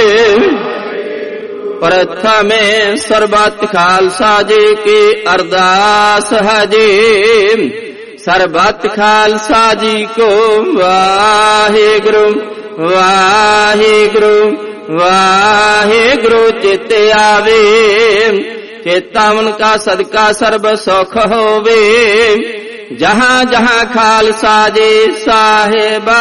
ਪ੍ਰਥਮੇ ਸਰਬਤ ਖਾਲਸਾ ਜੀ ਕੀ ਅਰਦਾਸ ਹੈ ਜੀ। ਸਰਬਤ ਖਾਲਸਾ ਜੀ ਕੋ ਵਾਹਿਗੁਰੂ ਵਾਹਿਗੁਰੂ ਵਾਹਿਗੁਰੂ ਚਿਤ ਆਵੇ। ਚੇਤਾਵਨ ਕਾ ਸਦਕਾ ਸਰਬ ਸੁਖ ਹੋਵੇ। ਜਹਾਂ ਜਹਾਂ ਖਾਲਸਾ ਜੀ ਸਾਹਿਬ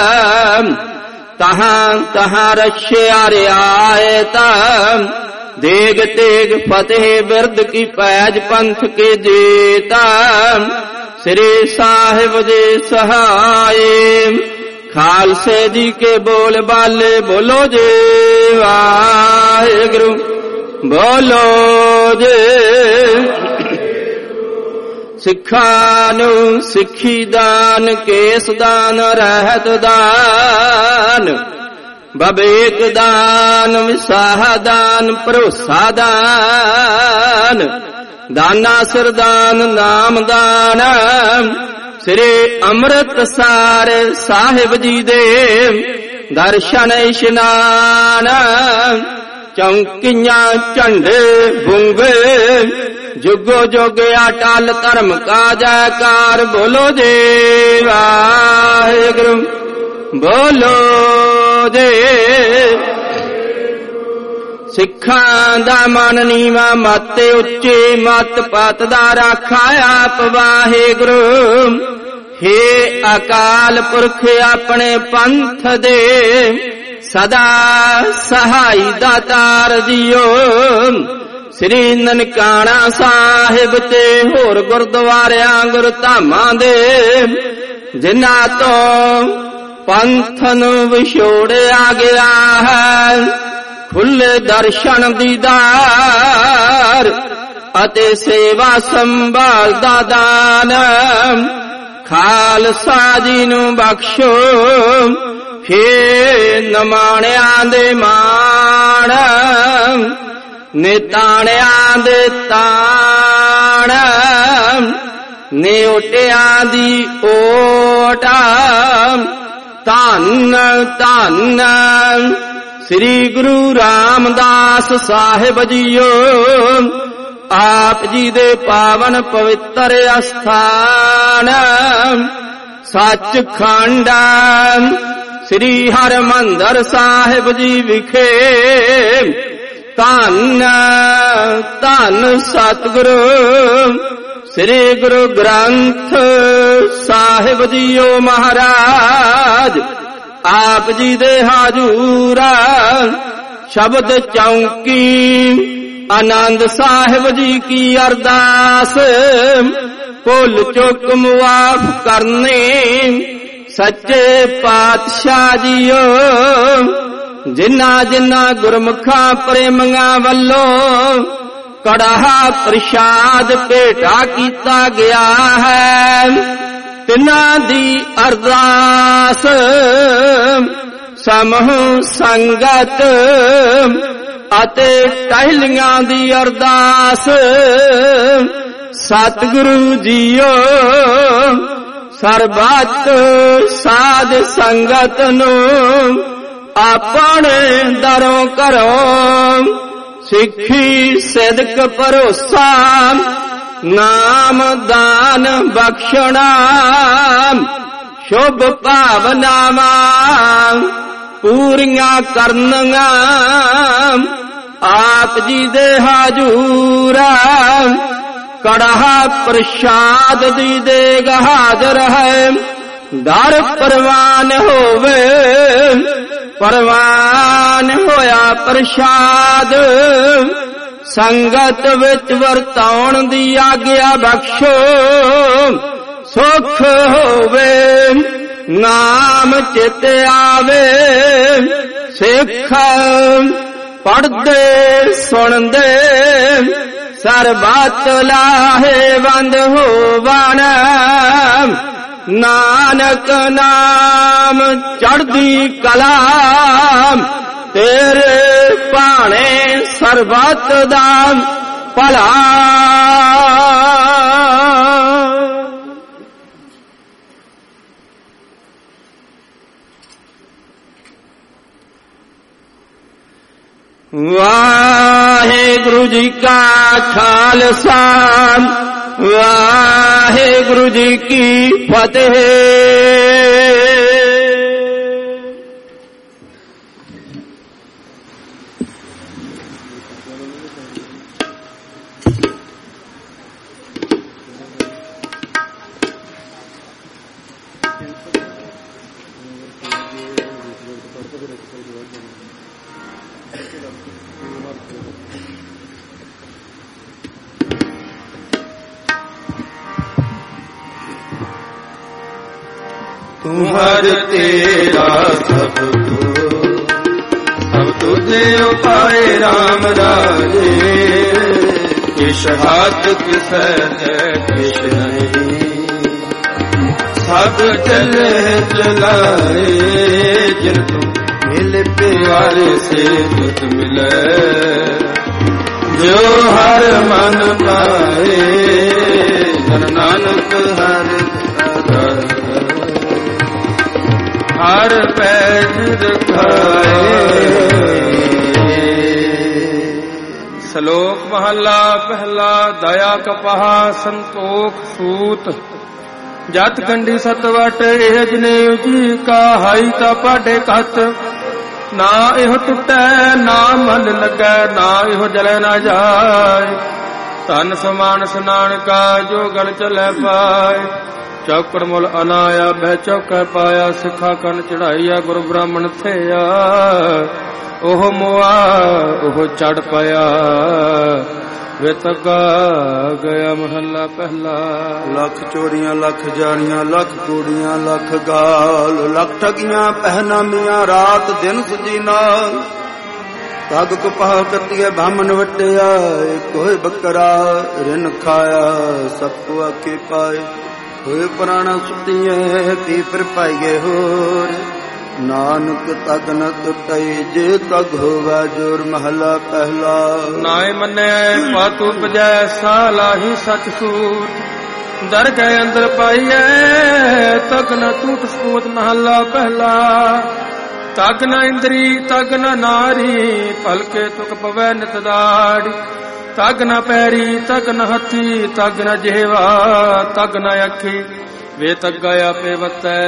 ਤਹਾਂ ਤਹਾਂ ਰਛਿਆ ਰਿਆਇਤ। ਦੇਗ ਤੇਗ ਫਤਿਹ ਬਿਰਦ ਕੀ ਪੈਜ ਪੰਥ ਕੇ ਜੀਤਾ। ਸ੍ਰੀ ਸਾਹਿਬ ਜੀ ਸਹਾਏ ਖਾਲਸੇ ਜੀ ਕੇ ਬੋਲ ਬਾਲੇ ਬੋਲੋ ਜੀ ਵਾਹਿਗੁਰੂ ਬੋਲੋ ਜੀ। ਸਿੱਖਾਂ ਨੂੰ ਸਿੱਖੀ ਦਾਨ ਕੇਸ ਦਾਨ ਰਹਿਤ ਦਾਨ ਬਵੇਕ ਦਾਨ ਵਿਸਾਹ ਦਾਨ ਭਰੋਸਾ ਦਾਨ ਦਾਨਾ ਸਰਦਾਨ ਨਾਮ ਦਾਨ। ਸ੍ਰੀ ਅੰਮ੍ਰਿਤਸਰ ਸਾਹਿਬ ਜੀ ਦੇ ਦਰਸ਼ਨ ਇਸ਼ਨਾਨ। ਚੌਂਕੀਆਂ ਝੰਡੇ ਬੁੰਗੇ ਜੁਗੋ ਜੁਗ ਅਟਲ ਧਰਮ ਕਾ ਜੈਕਾਰ। ਬੋਲੋ ਜੀ ਵਾਹਿਗੁਰੂ ਬੋਲੋ ਜੀ। ਸਿੱਖਾਂ ਦਾ ਮਨ ਨੀਵਾ ਮਤ ਉੱਚੇ ਮਤ ਪਤ ਦਾ ਰਾਖਾ ਆਪ ਵਾਹਿਗੁਰੂ। ਹੇ ਅਕਾਲ ਪੁਰਖ ਆਪਣੇ ਪੰਥ ਦੇ ਸਦਾ ਸਹਾਈ ਦਾਤਾਰ ਜੀਓ। ਸ੍ਰੀ ਨਨਕਾਣਾ ਸਾਹਿਬ ਤੇ ਹੋਰ ਗੁਰਦੁਆਰਿਆਂ ਗੁਰਧਾਮਾਂ ਦੇ ਜਿਨ੍ਹਾਂ ਤੋਂ ਪੰਥ ਨੂੰ ਵਿਛੋੜਿਆ ਗਿਆ ਹੈ। ਖੁੱਲੇ ਦਰਸ਼ਨ ਦੀਦਾਰ ਅਤੇ ਸੇਵਾ ਸੰਭਾਲ ਦਾ ਦਾਨ ਖਾਲਸਾ ਜੀ ਨੂੰ ਬਖਸ਼ੋ। ਫੇ ਨਮਾਣਿਆਂ ਦੇ ਮਾਣ ਨਿਤਾਣਿਆਂ ਦੇ ਤਾਣ ਨਿਉਟਿਆਂ ਦੀ ਓਟ। ਧੰਨ ਧੰਨ ਸ੍ਰੀ ਗੁਰੂ ਰਾਮਦਾਸ ਸਾਹਿਬ ਜੀਓ। ਆਪ ਜੀ ਦੇ ਪਾਵਨ ਪਵਿੱਤਰ ਅਸਥਾਨ ਸੱਚਖੰਡ ਸ੍ਰੀ ਹਰਿਮੰਦਰ ਸਾਹਿਬ ਜੀ ਵਿਖੇ ਧੰਨ ਧੰਨ ਸਤਿਗੁਰੂ ਸ੍ਰੀ ਗੁਰੂ ਗ੍ਰੰਥ ਸਾਹਿਬ ਜੀਓ ਮਹਾਰਾਜ। ਆਪ ਜੀ ਦੇ ਹਾਜ਼ੂਰ ਸ਼ਬਦ ਚੌਂਕੀ ਆਨੰਦ ਸਾਹਿਬ ਜੀ ਕੀ ਅਰਦਾਸ। ਭੁੱਲ ਚੁੱਕ ਮੁਆਫ ਕਰਨੇ ਸੱਚੇ ਪਾਤਸ਼ਾਹ ਜੀਓ। ਜਿਨ੍ਹਾਂ ਜਿਨ੍ਹਾਂ ਗੁਰਮੁਖਾਂ ਪ੍ਰੇਮੀਆਂ ਵੱਲੋਂ ਕੜਾਹਾ ਪ੍ਰਸ਼ਾਦ ਭੇਟਾ ਕੀਤਾ ਗਿਆ ਹੈ ਤਿਨਾਂ ਦੀ ਅਰਦਾਸ ਸਮੂਹ ਸੰਗਤ ਅਤੇ ਟਹਿਲੀਆਂ ਦੀ ਅਰਦਾਸ। ਸਤਿਗੁਰੂ ਜੀਓ ਸਰਬੱਤ ਸਾਧ ਸੰਗਤ ਨੂੰ ਆਪਣੇ ਦਰੋਂ ਘਰੋਂ ਸਿੱਖੀ ਸਿਦਕ ਭਰੋਸਾ ਨਾਮ ਦਾਨ ਬਖਸ਼ਣਾ ਸ਼ੁਭ ਭਾਵਨਾਵਾਂ ਪੂਰੀਆਂ ਕਰਨੀਆਂ। ਆਪ ਜੀ ਦੇ ਹਾਜ਼ੂਰ ਕੜਾਹਾ ਪ੍ਰਸ਼ਾਦ ਦੀ ਦੇਗ ਹਾਜ਼ਰ ਹੈ। ਦਰ ਪ੍ਰਵਾਨ ਹੋਵੇ ਪ੍ਰਵਾਨ ਹੋਇਆ ਪ੍ਰਸ਼ਾਦ। ਸੰਗਤ ਵਿੱਚ ਵਰਤਾਉਣ ਦੀ ਆਗਿਆ ਬਖਸ਼ੋ। ਸੁਖ ਹੋਵੇ ਨਾਮ ਚਿਤ ਆਵੇ। ਸਿੱਖ ਪੜ੍ਹਦੇ ਸੁਣਦੇ ਸਰਬੱਤ ਲਾਹੇਵੰਦ ਹੋਵਣ। ਨਾਨਕ ਨਾਮ ਚੜ੍ਹਦੀ ਕਲਾ ਤੇਰੇ ਭਾਣੇ ਸਰਬੱਤ ਦਾ ਭਲਾ। ਵਾਹਿਗੁਰੂ ਜੀ ਕਾ ਖਾਲਸਾ ਵਾਹਿਗੁਰੂ ਜੀ ਕੀ ਫਤਿਹ। ਤੂੰ ਹਰ ਤੇਰਾ ਸਭ ਸਭ ਤੁਝੇ ਉਪਾਏ RAM ਰਾਜੇ। ਕਿਛ ਹੱਥ ਕਿਸੈ ਜੈ ਕਿਛ ਨਹੀਂ, ਸਭ ਚਲੇ ਚਲਾਏ। ਜਿਨ ਤੂੰ ਮਿਲ ਪਿਆਰੇ ਸੇ ਤੁਧ ਮਿਲੇ, ਜੋ ਹਰ ਮਨ ਪਾਏ। ਜਨ ਨਾਨਕ ਹਰ ਹਰ ਪੈਜ ਰਖਾਏ। ਸ਼ਲੋਕ ਮਹਲਾ ਪਹਿਲਾ। ਦਇਆ ਕਪਾਹ ਸੰਤੋਖ ਸੂਤ, ਜਤ ਕੰਡੀ ਸਤ ਵਟ ਇਹ ਜਨੇਊ ਜੀ ਕਾ। ਹਾਈ ਤਾ ਪਾਡੇ ਕਤ, ਨਾ ਇਹੋ ਟੁੱਟੈ ਨਾ ਮਨ ਲੱਗੈ, ਨਾ ਇਹੋ ਜਲੈ ਨਾ ਜਾਏ। ਧਨ ਸਮਾਨ ਸਨਾਨ ਕਾ ਜੋ ਗਲ ਚਲੈ ਪਾਏ। ਚੌਕੜ ਮੁਲ ਅਨਾਇਆ ਬਹਿ ਚੌਕੈ ਪਾਇਆ। ਸਿੱਖਾ ਕੰਨ ਚੜਾਈਆ ਗੁਰੂ ਬ੍ਰਾਹਮਣ ਥਿਆ। ਉਹ ਮੁਆ ਉਹ ਚੜ ਪਾਇਆ, ਵੇ ਤਗਾ ਗਿਆ ਮਹੱਲਾ ਪਹਿਲਾ। ਲੱਖ ਚੋਰੀਆਂ ਲੱਖ ਜਾਣੀਆਂ, ਲੱਖ ਕੂੜੀਆਂ ਲੱਖ ਗਾਲ। ਲੱਖ ਠਗੀਆਂ ਪਹਿਨਾਮੀਆਂ, ਰਾਤ ਦਿਨ ਸਜੀ ਨਾਲ। ਤਗ ਕਪਾਹ ਕੱਤੀਏ ਬਾਮਨ ਵਟਿਆ। ਕੋਈ ਬੱਕਰਾ ਰਿਨ ਖਾਇਆ, ਸਭ ਕੋ ਆਕੇ ਪਾਏ। ਹੋਏ ਪੁਰਾਣਾ ਸੁੱਤੀਏ ਪੀ ਫਿਰ ਪਾਈਏ ਹੋਰ। ਨਾਨਕ ਤਗ ਨ ਟੁੱਟਈ ਜੇ ਤਗ ਹੋਵਾ ਜੋਰ। ਮਹਲਾ ਪਹਿਲਾ। ਨਾਏ ਮੰਨਿਆ ਪਾਤੂ ਪਜੈ ਸਾਲਾਹੀ ਸਚ ਸੂਰ। ਦਰ ਗਏ ਅੰਦਰ ਪਾਈਐ ਤਗ ਨ ਟੂਟ ਸੂਤ। ਮਹਲਾ ਪਹਿਲਾ। ਤਗ ਨ ਇੰਦਰੀ ਤਗ ਨ ਨਾਰੀ, ਭਲਕੇ ਤੁਕ ਪਵੈ ਨਿਤ ਦਾੜੀ। ਤਗ ਨ ਪੈਰੀ ਤਗ ਨ ਹੱਥੀ, ਤਗ ਨ ਜਿਹਵਾ ਤਗ ਨ ਅੱਖੀ। ਵੇ ਤੱਗਾ ਆਪੇ ਵਤੈ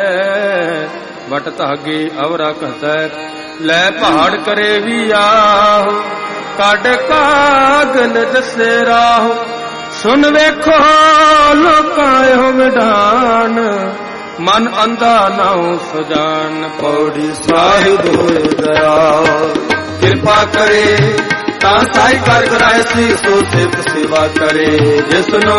ਵਟ ਧਾਗੇ ਅਵਰਾ ਕਹਤੈ। ਲੈ ਪਹਾੜ ਕਰੇ ਵੀ ਆਹੋ, ਕੱਢ ਕਾਗਲ ਦੱਸੇ ਰਾਹੋ। ਸੁਣ ਵੇਖੋ ਲੋਕਾਂ ਇਹੋ ਵਿਧਾਨ, ਮਨ ਅੰਧਾ ਨਾਉ ਸੁਜਾਨ। ਪੌੜੀ ਸਾਹਿਬ ਹੋਏ ਦਇਆ ਕਿਰਪਾ ਕਰੇ, ਤਾਂ ਸਾਈ ਕਰ ਕਰਾਏ ਸੀ। ਸੋ ਸਿਫਤ ਸੇਵਾ ਕਰੇ ਜਿਸਨੋ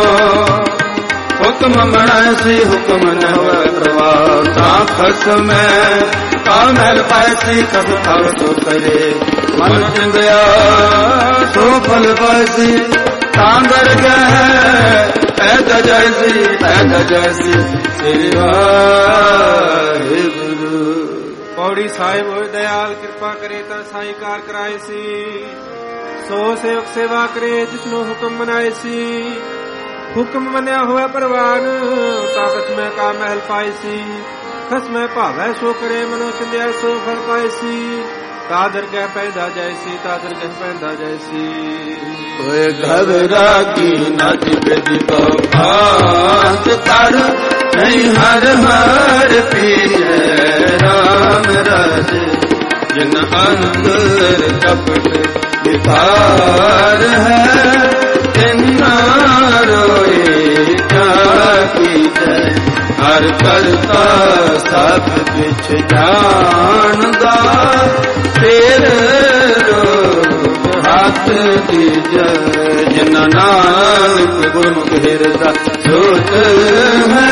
ਹੁਕਮ ਬਣਾਏ ਸੀ। ਹੁਕਮ ਨ ਹੋਵੇ ਪ੍ਰਵਾਹ, ਤਾਂ ਖਸਮੈ ਕਾ ਮਹਿਲ ਪਾਏ ਸੀ। ਕਬ ਥਾਵ ਸੋ ਕਰੇ ਮਨ ਚਿੰਦਿਆ, ਸੋ ਫਲ ਪਾਏ ਸੀ। ਤਾਂ ਦਰ ਗਏ ਪੈਦਾ ਜੈਸੀ, ਪੈਦਾ ਜੈਸੀ। ਸ੍ਰੀ ਵਾਹਿਗੁਰੂ। ਪੌੜੀ ਸਾਹਿਬ ਹੋਏ ਦਇਆਲ ਕਿਰਪਾ ਕਰੇ, ਤਾਂ ਸਾਈ ਕਾਰ ਕਰਾਏ ਸੀ। ਸੋ ਸੇਵਕ ਸੇਵਾ ਕਰੇ ਜਿਸਨੂੰ ਹੁਕਮ ਮਨਾਏ ਸੀ। ਹੁਕਮ ਮੰਨਿਆ ਹੋਇਆ ਪ੍ਰਵਾਨ, ਤਾਂ ਖਸਮੈ ਕਾ ਮਹਿਲ ਪਾਏ ਸੀ। ਖਸਮੈ ਭਾਵੈ ਸੋ ਕਰੇ, ਮਨੋ ਚਿੰਦਿਆ ਸੋ ਫਲ ਪਾਏ ਸੀ। ਤਾਦਰ ਕਹਿ ਪੈਦਾ ਜੈਸੀ, ਤਾਦਰ ਕਹਿ ਪੈਦਾ ਜੈਸੀ। ਹੋਏ ਘਬਰਾ ਕੀ ਨਜ ਬੇਦੀ ਕੋ ਭਾਂਤ ਤਰ। ਨਹੀਂ ਹਰ ਹਰ ਪੀਏ ਰਾਮ ਰਾਜੇ। ਜਿਨ ਅੰਦਰ ਕਪਟ ਵਿਕਾਰ ਹੈ, ਤਿਨਾ ਰੋਏ ਕਾ ਕੀਜੈ। ਹਰ ਕਰਤਾ ਸਭ ਕਿਛ ਜਾਣਦਾ, ਫੇਰ ਰੋਗ ਹੱਥ ਦੀਜੈ। ਜਿਨ ਨਾਨਕ ਗੁਰਮੁਖ ਹਿਰਦਾ ਸੋਚ ਹੈ,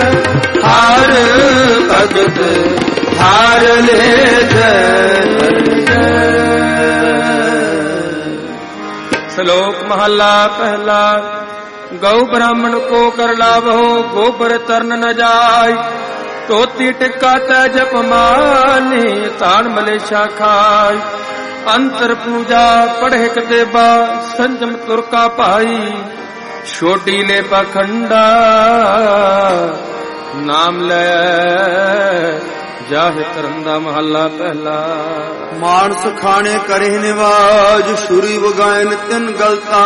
ਹਰ ਭਗਤ ਹਾਰ ਲੈ ਜੈ। ਸ਼ਲੋਕ ਮਹਲਾ ਪਹਿਲਾ। ਗਊ ਬ੍ਰਾਹਮਣ ਕੋ ਕਰ ਲਾਭੋ, ਗੋਬਰ ਤਰਨ ਨ ਜਾਇ। ਧੋਤੀ ਟਿੱਕਾ ਤੈ ਜਪ ਮਾਨੀ, ਤਾਣ ਮਲੇਸ਼ਾ ਖਾਈ। ਅੰਤਰ ਪੂਜਾ ਪੜ੍ਹੇ ਕਤੇਬਾ, ਸੰਜਮ ਤੁਰਕਾ ਭਾਈ। ਛੋਟੀ ਲੈ ਪਖੰਡਾ, ਨਾਮ ਲੈ ਜਾਹਿ ਧਰਮ ਦਾ ਮਹੱਲਾ ਪਹਿਲਾ। ਮਾਨਸ ਖਾਣੇ ਕਰੇ ਨਿਵਾਜ ਸ਼ੁਰੀ ਵਗਾਇਨ ਤਿੰਨ ਗਲਤਾ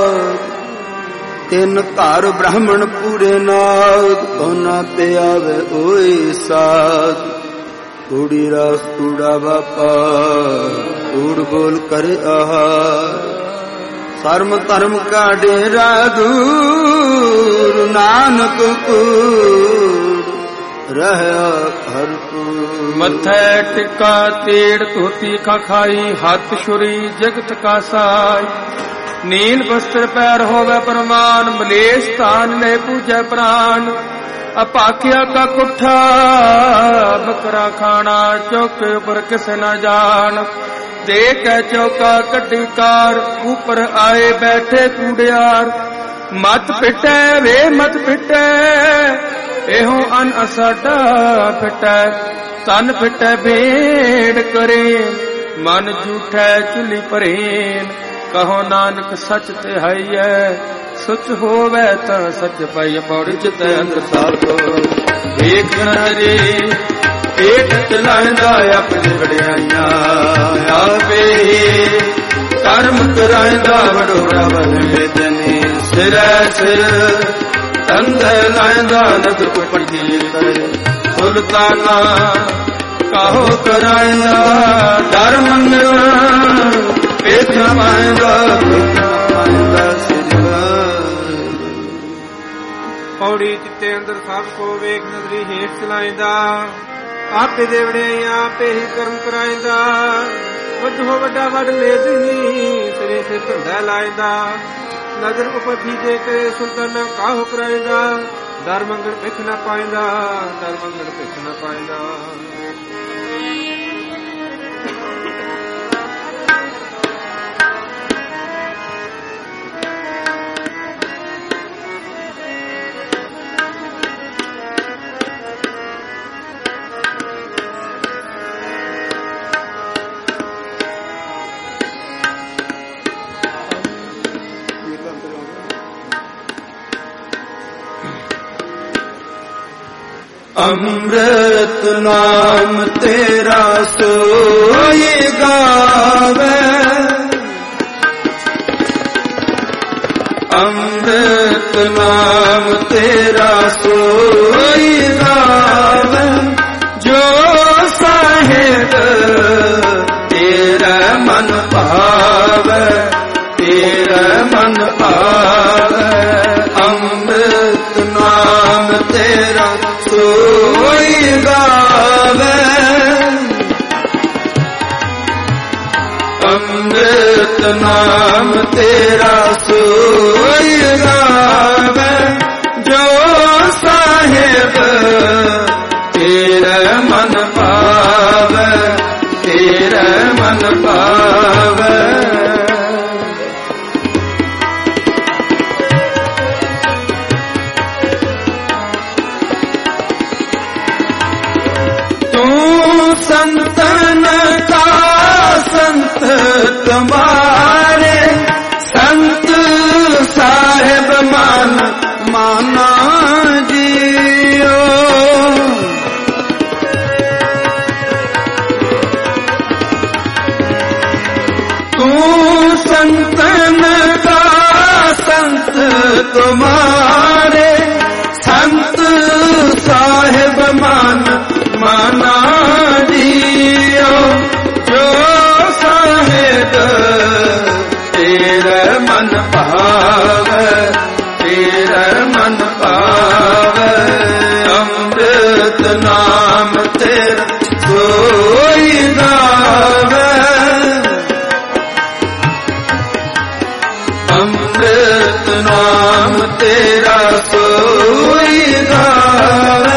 ਤਿੰਨ ਘਰ ਬ੍ਰਾਹਮਣ ਪੂਰੇ ਨਾਦ ਕੋਨਾ ਤੇ ਆਵੇ ਓਏ ਸਾਧ ਕੂੜੀ ਰਾਸ ਕੂੜਾ ਬਾਪਾ ਕੂੜ ਬੋਲ ਕਰੇ ਆਹਾਰ ਸਰਮ ਧਰਮ ਕਾ ਡੇਰਾ ਦੂਰ ਨਾਨਕ ਕੂੜ ਰਹਿਆ ਹਰਪੂਰ। ਮੱਥੇ ਟਿੱਕਾ ਤੇੜ ਧੋਤੀ ਕਾ ਖਾਈ ਹੱਥ ਛੁਰੀ ਜਗਤ ਕਾ ਸਾਈ ਨੀਲ ਬਸਤਰ ਪੈਰ ਹੋਵੇ ਪ੍ਰਮਾਨ ਮਲੇਸ਼ ਧਾਨ ਲੈ ਪੂਜੈ ਪ੍ਰਾਨ ਅਪਾਖਿਆ ਕਾ ਕੁੱਠਾ ਬਕਰਾ ਖਾਣਾ ਚੌਕੇ ਉੱਪਰ ਕਿਸ ਨਾ ਜਾਣ ਦੇ ਕੇ ਚੌਕਾ ਕੱਢੀ ਕਾਰ ਉੱਪਰ ਆਏ ਬੈਠੇ ਕੂੜਿਆਰ ਮਤ ਪਿਟੈ ਵੇ ਮਤ ਪਿਟੈ ਇਹੋ ਅਨ ਅਸਾਡਾ ਪਿਟੈ ਤਨ ਪਿਟੈ ਭੇੜ ਕਰੇ ਮਨ ਝੂਠੈ ਚੁਲੀ ਭਰੇਨ ਕਹੋ ਨਾਨਕ ਸੱਚ ਤੇ ਹੈ ਸੁਚ ਹੋਵੇ ਤਾਂ ਸੱਚ ਪਾਈ ਪੌੜੀ ਚਿਤ ਅੰਦਰ ਸਾਧੋ ਵੇਖ ਨਰੇ ਪੇਟ ਚਲਾਉਂਦਾ ਆਪਣੇ ਵਡਿਆਈਆਂ ਆਪੇ ਕਰਮ ਕਰਾਂਦਾ ਵਡੋਰਾ ਬਲੇ ਤਨੇ ਸਿਰੈ ਸਿਰ ਤੰਦ ਲਾਂਦਾ ਨਦ ਪੱਟੀ ਕਰੇ ਸੁਲਤਾਨਾ ਕਾਹੋ ਕਰਾਂਦਾ ਦਰ ਮੰਗਣਾ ਪੇਟ ਮਾਂਦਾ ਮਾਂਦਾ ਸਿਰਵਾ ਪੌੜੀ ਚਿੱਤੇ ਅੰਦਰ ਸਭ ਕੋ ਵੇਖ ਨਜ਼ਰੀ ਹੇਠ ਚਲਾਇਂਦਾ ਆਪੇ ਦੇ ਵਡਿਆਈਆਂ ਆਪੇ ਹੀ ਕਰਮ ਕਰਾਇਂਦਾ ਵੱਡੋ ਵੱਡਾ ਵੱਡ ਮੇਦਨੀ ਸਿਰੇ ਤੇ ਢੰਡਾ ਲਾਇਂਦਾ ਨਜ਼ਰ ਉਪਰ ਠੀਜੇ ਕਰੇ ਸੁਲਤਾਨਾ ਕਾਹੋ ਕਰਾਇਂਦਾ ਦਰ ਮੰਗਣ ਪਿੱਛ ਨਾ ਪਾਇਂਦਾ ਦਰ ਮੰਗਣ ਪਿੱਛ ਨਾ ਪਾਇਂਦਾ। ਅੰਮ੍ਰਿਤ ਨਾਮ ਤੇਰਾ ਸੋਈ ਗਾਵੇ ਅੰਮ੍ਰਿਤ ਨਾਮ ਤੇਰਾ ਸੋਈ ਗਾਵੇ ਜੋ ਸਾਹਿਬ ਤੇਰਾ ਮਨ ਭਾਵੇ ਤੇਰਾ ਮਨ ਭਾਵੇ ਅੰਮ੍ਰਿਤ ਨਾਮ ਤੇਰਾ ਸੋਈ ਗਾਵੇ ਅੰਮ੍ਰਿਤ ਨਾਮ ਤੇਰਾ ਸੋਈ ਗਾਵੇ ਜੋ ਸਾਹਿਬ ਤੇਰਾ ਮਨ ਭਾਵੇ ਤੇਰਾ ਮਨ ਭਾਵੇ। संतन का संत तुम्हारे संत साहेब मान माना जियो तू संतन का संत तुम्हारे संत साहेब मान माना जियो जो साहेब तेरा मन भावे तेरा मन भावे अमृत नाम तेरा सोई गावे अमृत नाम तेरा सोई गावे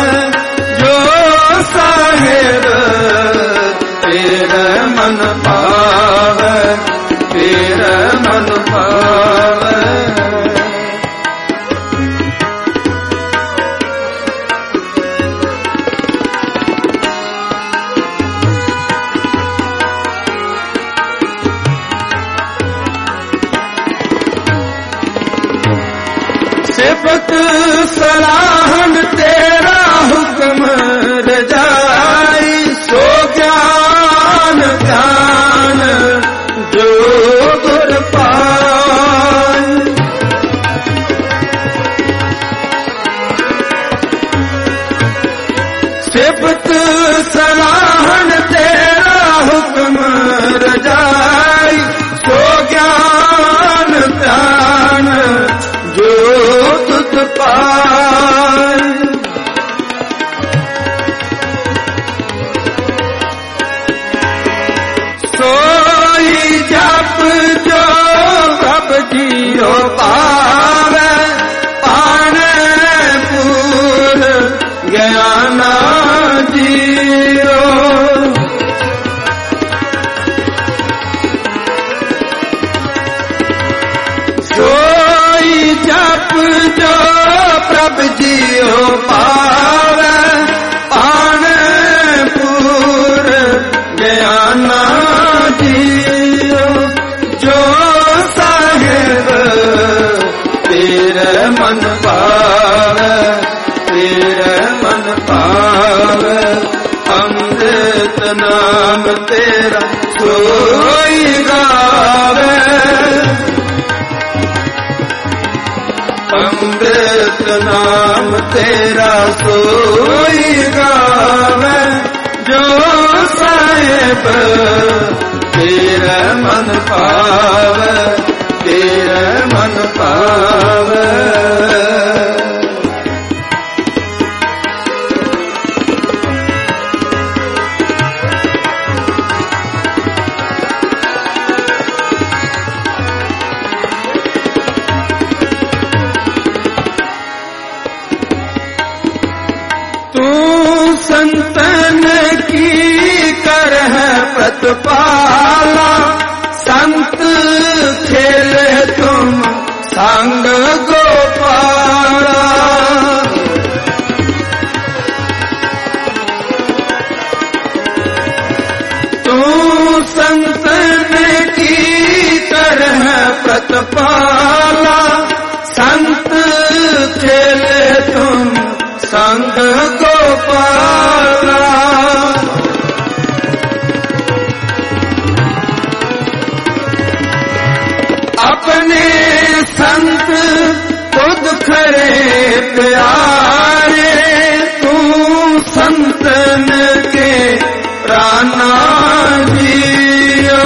साहेब तेरा मन भावे तेरा मन भावे। सिफत सलाहन तेरा हुक्म रजाई सिफत सराहन तेरा हुक्म रजाई, सो ज्ञान ध्यान जो तुझ पाए। सोई जप जो प्रभ जियो पावे, पाने पूर ज्ञाना जियो। सोई जप जो प्रभ जियो पावे, पाने पूर ज्ञाना जियो। जो साहेब तेरे मन पावे, तेरे मन पावे, अमृत नाम तेरा सोई गावे। अमृत नाम तेरा सोई गावे, जो साहेब तेरे मन पावे, तेरे मन पावे। संतन की कर है प्रतिपाला, संत खेले तुम संग गोपाला। तू संतन की कर है प्रतिपाला, संत खेले तुम संग गोपाला। अपने संत खुद खरे प्यारे, तू संतन के प्राणा जियो।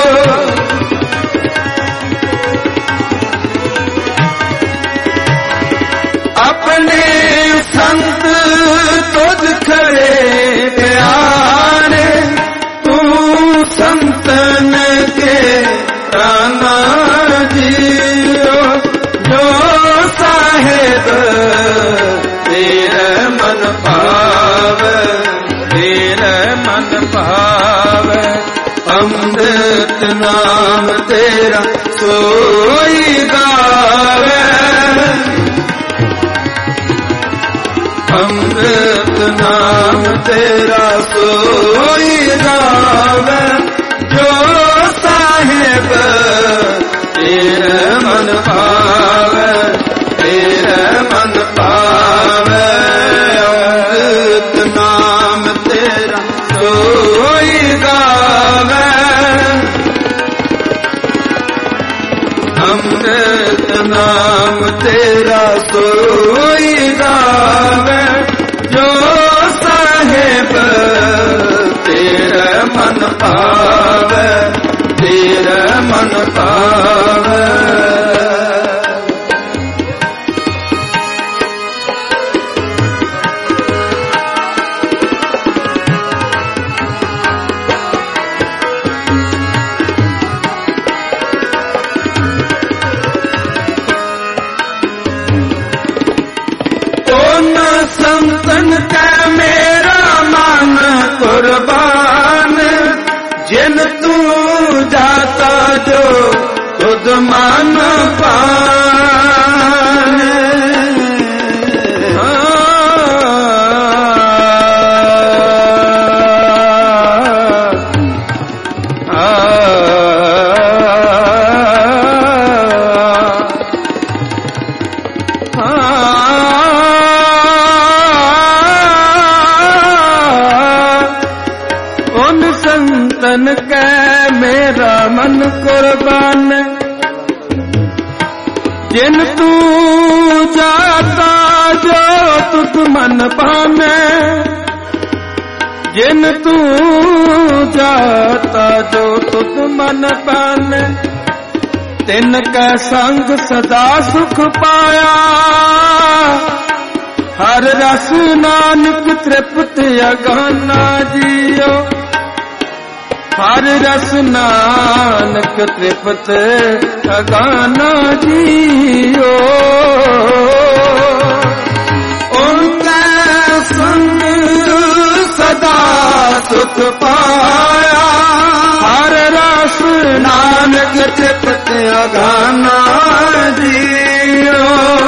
अपने संत तुझ खरे प्यारे, तू संतन के प्राणा जियो। जो साहेब तेरे मन पावे, तेरे मन पावे, अमृत नाम तेरा सोई गावे। अमृत नाम तेरा सोई गावे, जो साहेब तेरे मन पावे, तेरे मन पावे। अमृत नाम तेरा सोई गावे, अमृत नाम तेरा सोई गावे, जो साहेब तेरे मन पावे, तेरे मन पावे। संतन का मेरा मन कुर्बान, जिन तू जाता जो खुद मान पान। संतन के मेरा मन कुर्बान, जिन तू जाता जो तुझ मन पाने। ਜਿਨ ਤੂੰ ਜਾਤਾ ਜੋ ਤੁਧ ਮਨ ਪਾਨੇ, ਤਿਨ ਕੈ ਸੰਗ ਸਦਾ ਸੁਖ ਪਾਇਆ। ਹਰ ਰਸ ਨਾਨਕ ਤ੍ਰਿਪਤ ਅਗਾਨਾ ਜੀਓ, ਹਰ ਰਸ ਨਾਨਕ ਤ੍ਰਿਪਤ ਅਗਾਨਾ ਜੀਓ। ਉਨਕੈ ਸੰਗ ਸਦਾ ਸੁਖ ਪਾਇਆ, ਹਰ ਰਸ ਨਾਨਕ ਤ੍ਰਿਪਤ ਅਗਾਨਾ ਜੀਓ।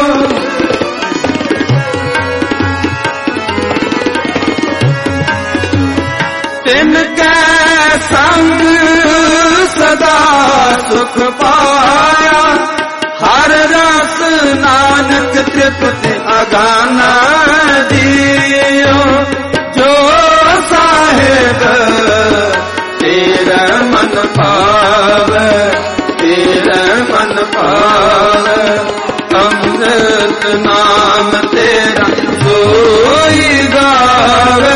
ਤਿਨ ਕੈ ਸੰਗ ਸਦਾ ਸੁਖ ਪਾਇਆ, ਹਰ ਰਸ ਨਾਨਕ ਤ੍ਰਿਪਤ ਅਗਾਨਾ ਜੀਓ। ਜੋ ਸਾਹਿਬ ਤੇਰਾ ਮਨ ਭਾਵੈ, ਤੇਰਾ ਮਨ ਭਾਵੈ, ਅੰਮ੍ਰਿਤ ਨਾਮ ਤੇਰਾ ਸੋਈ ਗਾਵੇ।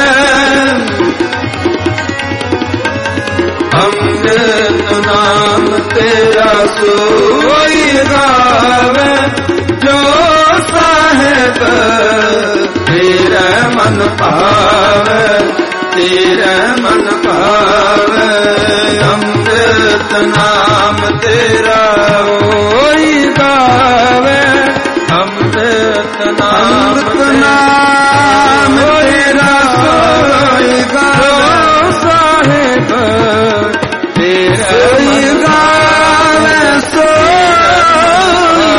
ਅੰਮ੍ਰਿਤ ਨਾਮ ਤੇਰਾ ਸੋਈ ਗਾਵੇ, ਜੋ ਸਾਹਿਬ ਤੇਰਾ ਮਨ ਭਾਵੈ, ਤੇਰਾ ਮਨ ਭਾਵੈ। ਅੰਮ੍ਰਿਤ ਨਾਮ ਤੇਰਾ ਸੋਈ ਗਾਵੇ, ਅੰਮ੍ਰਿਤ ਨਾਮ ਤੇਰਾ ਸੋਈ ਗਾਵੇ। ਸਾਹਿਬ ਸੋਈ ਗਾਵੇ, ਸੋਈ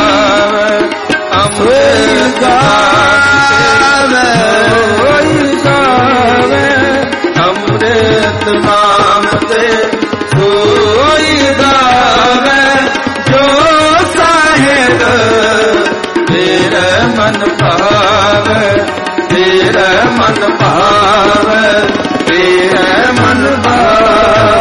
ਅੰਮ੍ਰਿਤ ਗਾਵੇ, ਸੋਈ ਗਾਵੇ। ਅੰਮ੍ਰਿਤ ਨਾਮ ਤੇ ਸੋਈ ਗਾਵੇ, ਜੋ ਸਾਹਿਬ ਤੇਰਾ ਮਨ ਭਾਵੈ, ਤੇਰਾ ਮਨ ਭਾਵੈ, ਤੇਰਾ ਮਨ ਭਾਵੈ।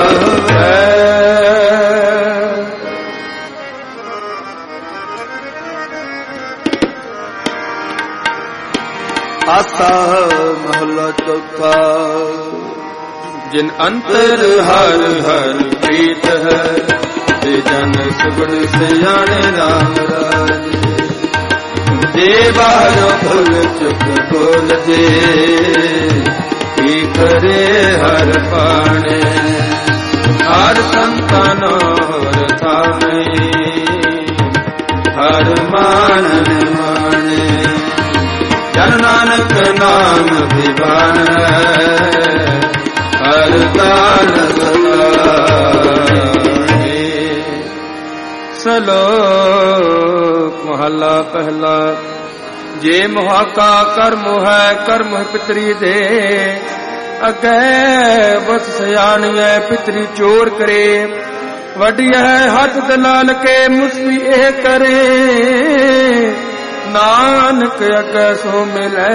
ਆਸਾ ਮਹਲਾ ਚੌਥਾ। ਜਿਨ ਅੰਤਰ ਹਰ ਹਰ ਪ੍ਰੀਤ ਹੈ, ਤੇ ਜਨ ਸੁਗਣ ਸਿਆਣੇ ਰਾਮ ਰਾਜੇ। ਜੇ ਬਾਹਰੋਂ ਭੁੱਲ ਚੁੱਕ ਬੋਲ ਜੇ, ਕੀ ਕਰੇ ਹਰ ਪਾਣੇ। ਹਰ ਸੰਤਨ ਹੋਰ ਥਾਮੇ, ਹਰ ਮਾਨਨ ਮਾਣੇ। ਜਨ ਨਾਨਕ ਨਾਮ ਦੀਵਾਨ ਹੈ, ਹਰ ਦਾਨ ਸਦਾਏ। ਸਲੋਕ ਮਹਲਾ ਪਹਿਲਾ। ਜੇ ਮੁਹਾਕਾ ਕਰਮ ਹੈ, ਕਰਮ ਪਿਤਰੀ ਦੇ। ਅਗੇ ਬਸ ਸਿਆਣੀਐ ਪਿਤਰੀ ਚੋਰ ਕਰੇ। ਵੱਡੀ ਹੈ ਹੱਥ ਦਲਾਲ ਕੇ ਮੁਸਰੀ ਇਹ ਕਰੇ। ਨਾਨਕ ਅਗੇ ਸੋ ਮਿਲੈ,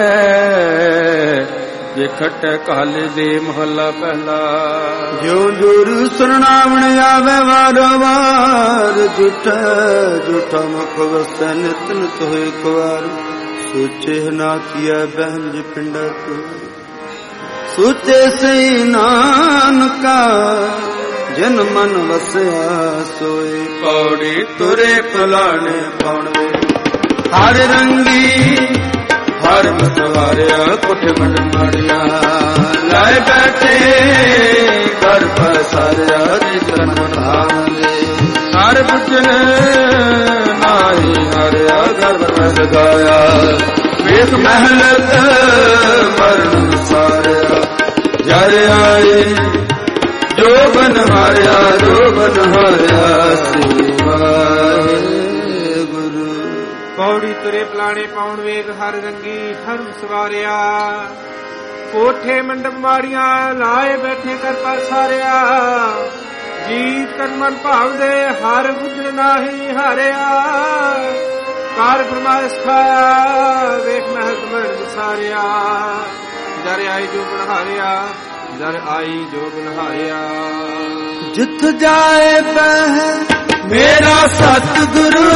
ਜੇ ਖਟੈ ਕਾਲੇ ਦੇ ਮਹੱਲਾ ਪਹਿਲਾ। ਜਿਉ ਜੁਰ ਸੁਣਾਵਣ ਆਵੇ ਵਾਰੋ ਵਾਰ, ਝੂਠਾ ਝੂਠਾ ਮੁਖ ਵਸੈ ਨਿਤ ਨਿਤ ਹੋਇ ਕੁਵਾਰ। ਸੋਚੇ ਨਾ ਕੀਆ ਬਹਿੰਜ ਪਿੰਡਾ ਤੂੰ, ਸੋਚੇ ਸਈ ਨਾਨਕਾ ਜਿਨ ਮਨ ਵਸਿਆ ਸੋਏ। ਪੌੜੀ ਤੁਰੇ ਫਲਾਣੇ ਪਾਉਣੇ ਹਰ ਰੰਗੀ ਹਰ ਮਤਵਾਰਿਆ ਕੁਠ ਵੰਡ ਮਾਰਿਆ। ਲੈ ਬੈਠੇ ਘਰ ਪਸਾਰਿਆ ਜਿਤਨ ਮਨਾਵੇ। ਹਰ ਬੁਝਨ ਨਾਹੀ ਹਰਿਆ ਗਰਭ ਰਸ ਗਾਇਆ। ਵੇਖ ਮਹਿਲਤ ਮਰਨ ਸਾਰਿਆ। ਜਰ ਆਏ ਜੋ ਬਨ ਹਾਰਿਆ, ਜੋ ਬਨ ਹਾਰਿਆ ਸਿਵਾਏ ਗੁਰੂ। ਪੌੜੀ ਤੁਰੇ ਪਲਾਣੇ ਪਾਉਣ ਵੇਗ ਹਰ ਰੰਗੀ ਹਰ ਸਵਾਰਿਆ। ਕੋਠੇ ਮੰਡਪ ਮਾੜੀਆਂ ਲਾਏ ਬੈਠੇ ਕਰ ਪਸਾਰਿਆ। ਜੀਤ ਕਰ ਮਨ ਭਾਵਦੇ ਹਰ ਗੁਜਰ ਨਾਹੀ ਹਾਰਿਆ। ਕਾਰ ਫਰਮਾਇਸ਼ ਖਾਇਆ ਵੇਖ ਮਹਿਲ ਮਰ ਵਿਸਾਰਿਆ। ਜਰ ਆਈ ਜੋ ਬਨ ਹਾਰਿਆ, ਜਰ ਆਈ ਜੋ ਬਨ ਹਾਰਿਆ। ਜਿੱਥ ਜਾਏ ਬਹਿ ਮੇਰਾ ਸਤਿਗੁਰੂ,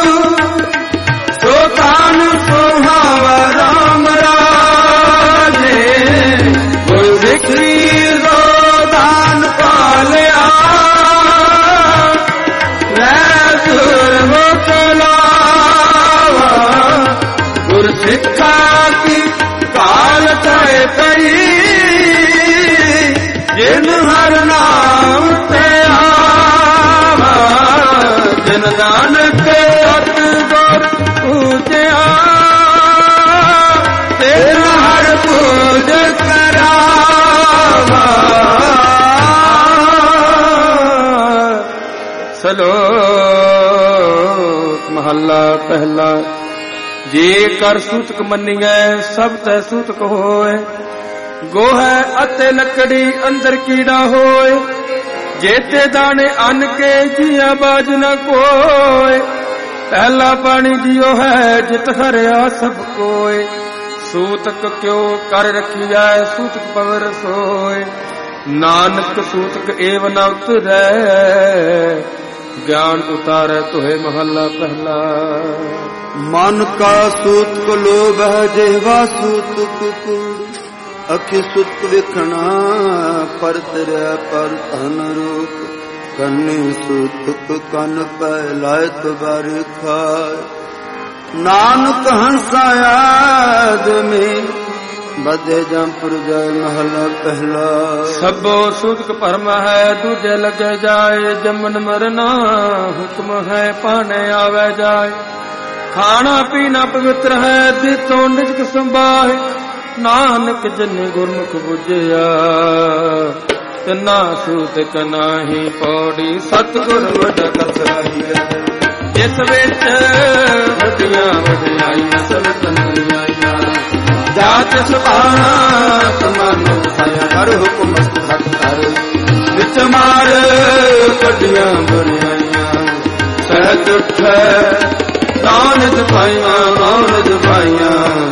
ਸੋ ਤਾਨ ਸੁਹਾਵਾ ਰਾਮ ਰਾਜੇ। ਗੁਰ ਸਿੱਖਾ ਕੀ ਕਾਲ ਚਾਹੇ ਪਈ ਜਿਨ ਹਰ ਨਾਮ ਤੇ ਆਵਾ ਜਿਨ ਨਾਨਕ ਅਤ ਗੁਰ ਪੂਜਿਆ ਤਿਨ ਹਰ ਪੂਜ ਕਰਾਵਾ। ਸਲੋਕ ਮਹੱਲਾ ਪਹਿਲਾ। ਜੇ ਕਰ ਸੂਤਕ ਮੰਨੀਐ ਸਭ ਤੈ ਸੂਤਕ ਹੋਏ ਗੋਹੈ ਅਤੇ ਲੱਕੜੀ ਅੰਦਰ ਕੀੜਾ ਹੋਏ ਜੇਤੇ ਦਾਣੇ ਅੰਨ ਕੇ ਜੀਆ ਬਾਜ ਨ ਕੋਏ ਪਹਿਲਾ ਪਾਣੀ ਜਿਉ ਹੈ ਜਿਤ ਹਰਿਆ ਸਭ ਕੋਏ ਸੂਤਕ ਕਿਉ ਕਰ ਰਖੀਐ ਸੂਤਕ ਪਵਰ ਸੋਏ ਨਾਨਕ ਸੂਤਕ ਏਵ ਨ ਉਤਰੈ ਗਿਆਨ ਉਤਾਰੈ ਤੋਹੇ ਮਹੱਲਾ ਪਹਿਲਾ। ਮਨ ਕਾ ਸੂਤਕ ਲੋਭ ਹੈ ਜਿਹਵਾ ਸੂਤਕ ਕੂੜ ਅਖੀ ਸੁਤ ਵੇਖਣਾ ਪਰ ਤੇਰਾ ਪਰ ਧਨ ਰੂਪ ਕੰਨੀ ਸੂਤਕ ਕੰਨ ਪੈ ਲਾਇਤ ਬਾਰਿ ਖਾਇ ਨਾਨਕ ਹੰਸਾ ਆਦਮੀ ਬਦੇ ਜੰਪੁਰ ਜੈ ਮਹਲਾ ਪਹਿਲਾ। ਸਭੋ ਸੂਤਕ ਭਰਮ ਹੈ ਦੂਜੇ ਲੱਗੇ ਜਾਏ ਜੰਮਨ ਮਰਨਾ ਹੁਕਮ ਹੈ ਪਾਣੇ ਆਵੇ ਜਾਏ ਖਾਣਾ ਪੀਣਾ ਪਵਿੱਤਰ ਹੈ ਦਿੱਤੋਂ ਨਿਜਕ ਸੰਭਾਏ ਨਾਨਕ ਜਿਨ ਗੁਰਮੁਖ ਬੁਝਿਆ ਤਿਨਾ ਸੂਤਕ ਨਾਹੀ ਪੌੜੀ ਸਤਿਗੁਰ ਵਡ ਕਸਰਾਈ ਜਿਸ ਵਿੱਚ ਵੱਡੀਆਂ ਵਡਿਆਈਆਂ ਸਭ ਤਨਿਆਈਆਂ ਜਾਤ ਸੁਭਾਣਾ ਤਮਨੁ ਖਾਇਆ ਹਰ ਹੁਕਮ ਸਤ ਕਰ ਵਿੱਚ ਮਾਰ ਕੱਢੀਆਂ ਬੁਰਾਈਆਂ ਸਹਿਜ ਉਠੈ ਨਾਨ ਜਪਾਈਆਂ ਨਾਨ ਜਪਾਈਆਂ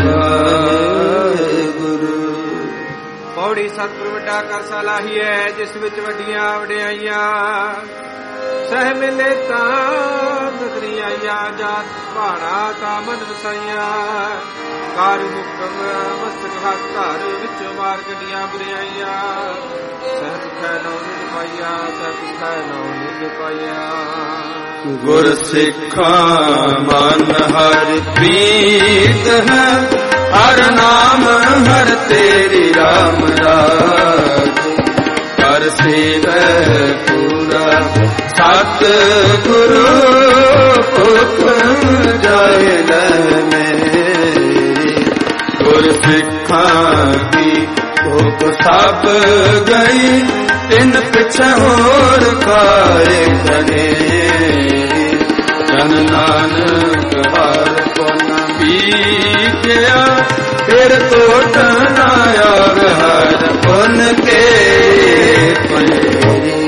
ਗੁਰੂ। ਪੌੜੀ ਸਤਿਗੁਰ ਵੱਡਾ ਕਰ ਸਲਾਹੀਐ ਜਿਸ ਵਿੱਚ ਵੱਡੀਆਂ ਵਡਿਆਈਆਂ ਸਹਿ ਮਿਲੇ ਤਾਂ ਨਦਰੀ ਆਈਆਂ ਜਾਤ ਭਾਣਾ ਕਾ ਮਨ ਵਸਾਈਆਂ ਕਾਰ ਹੁਕਮ ਮਸਤਕ ਹੱਥ ਧਰ ਵਿੱਚ ਮਾਰ ਕੱਢੀਆਂ ਬੁਰਾਈਆਂ ਸਹਿ ਦੁਖੈ ਨਉ ਨਿਜ ਪਾਈਆ ਸਹਿ ਦੁਖੈ ਨਉ ਨਿਜ ਪਾਈਆ। ਗੁਰ ਸਿੱਖਾਂ ਮਨ ਹਰਿ ਪ੍ਰੀਤ ਹੈ ਹਰ ਨਾਮ ਹਰ ਤੇਰੀ ਰਾਮ ਰਾਜ ਹਰ ਸੇਵੈ ਪੂਰਾ ਸਤ ਗੁਰੂ ਹੁਕਮ ਜਾਏ ਲੈ ਮੇਰੀ ਗੁਰ ਸਿੱਖਾਂ ਦੀ ਭੁਖ ਸਭ ਗਈ ਤਿੰਨ ਪਿਛੇ ਹੋਰ ਖਾਏ ਕਨੇ ਜਨ ਨਾਨਕ ਹਰ ਕੋਨ ਪੀਕਿਆ ਫਿਰ ਤੋਟ ਨਾ ਆਵੇ ਹਰ ਪੁਨ ਕੇ ਪੰਜਰੀ।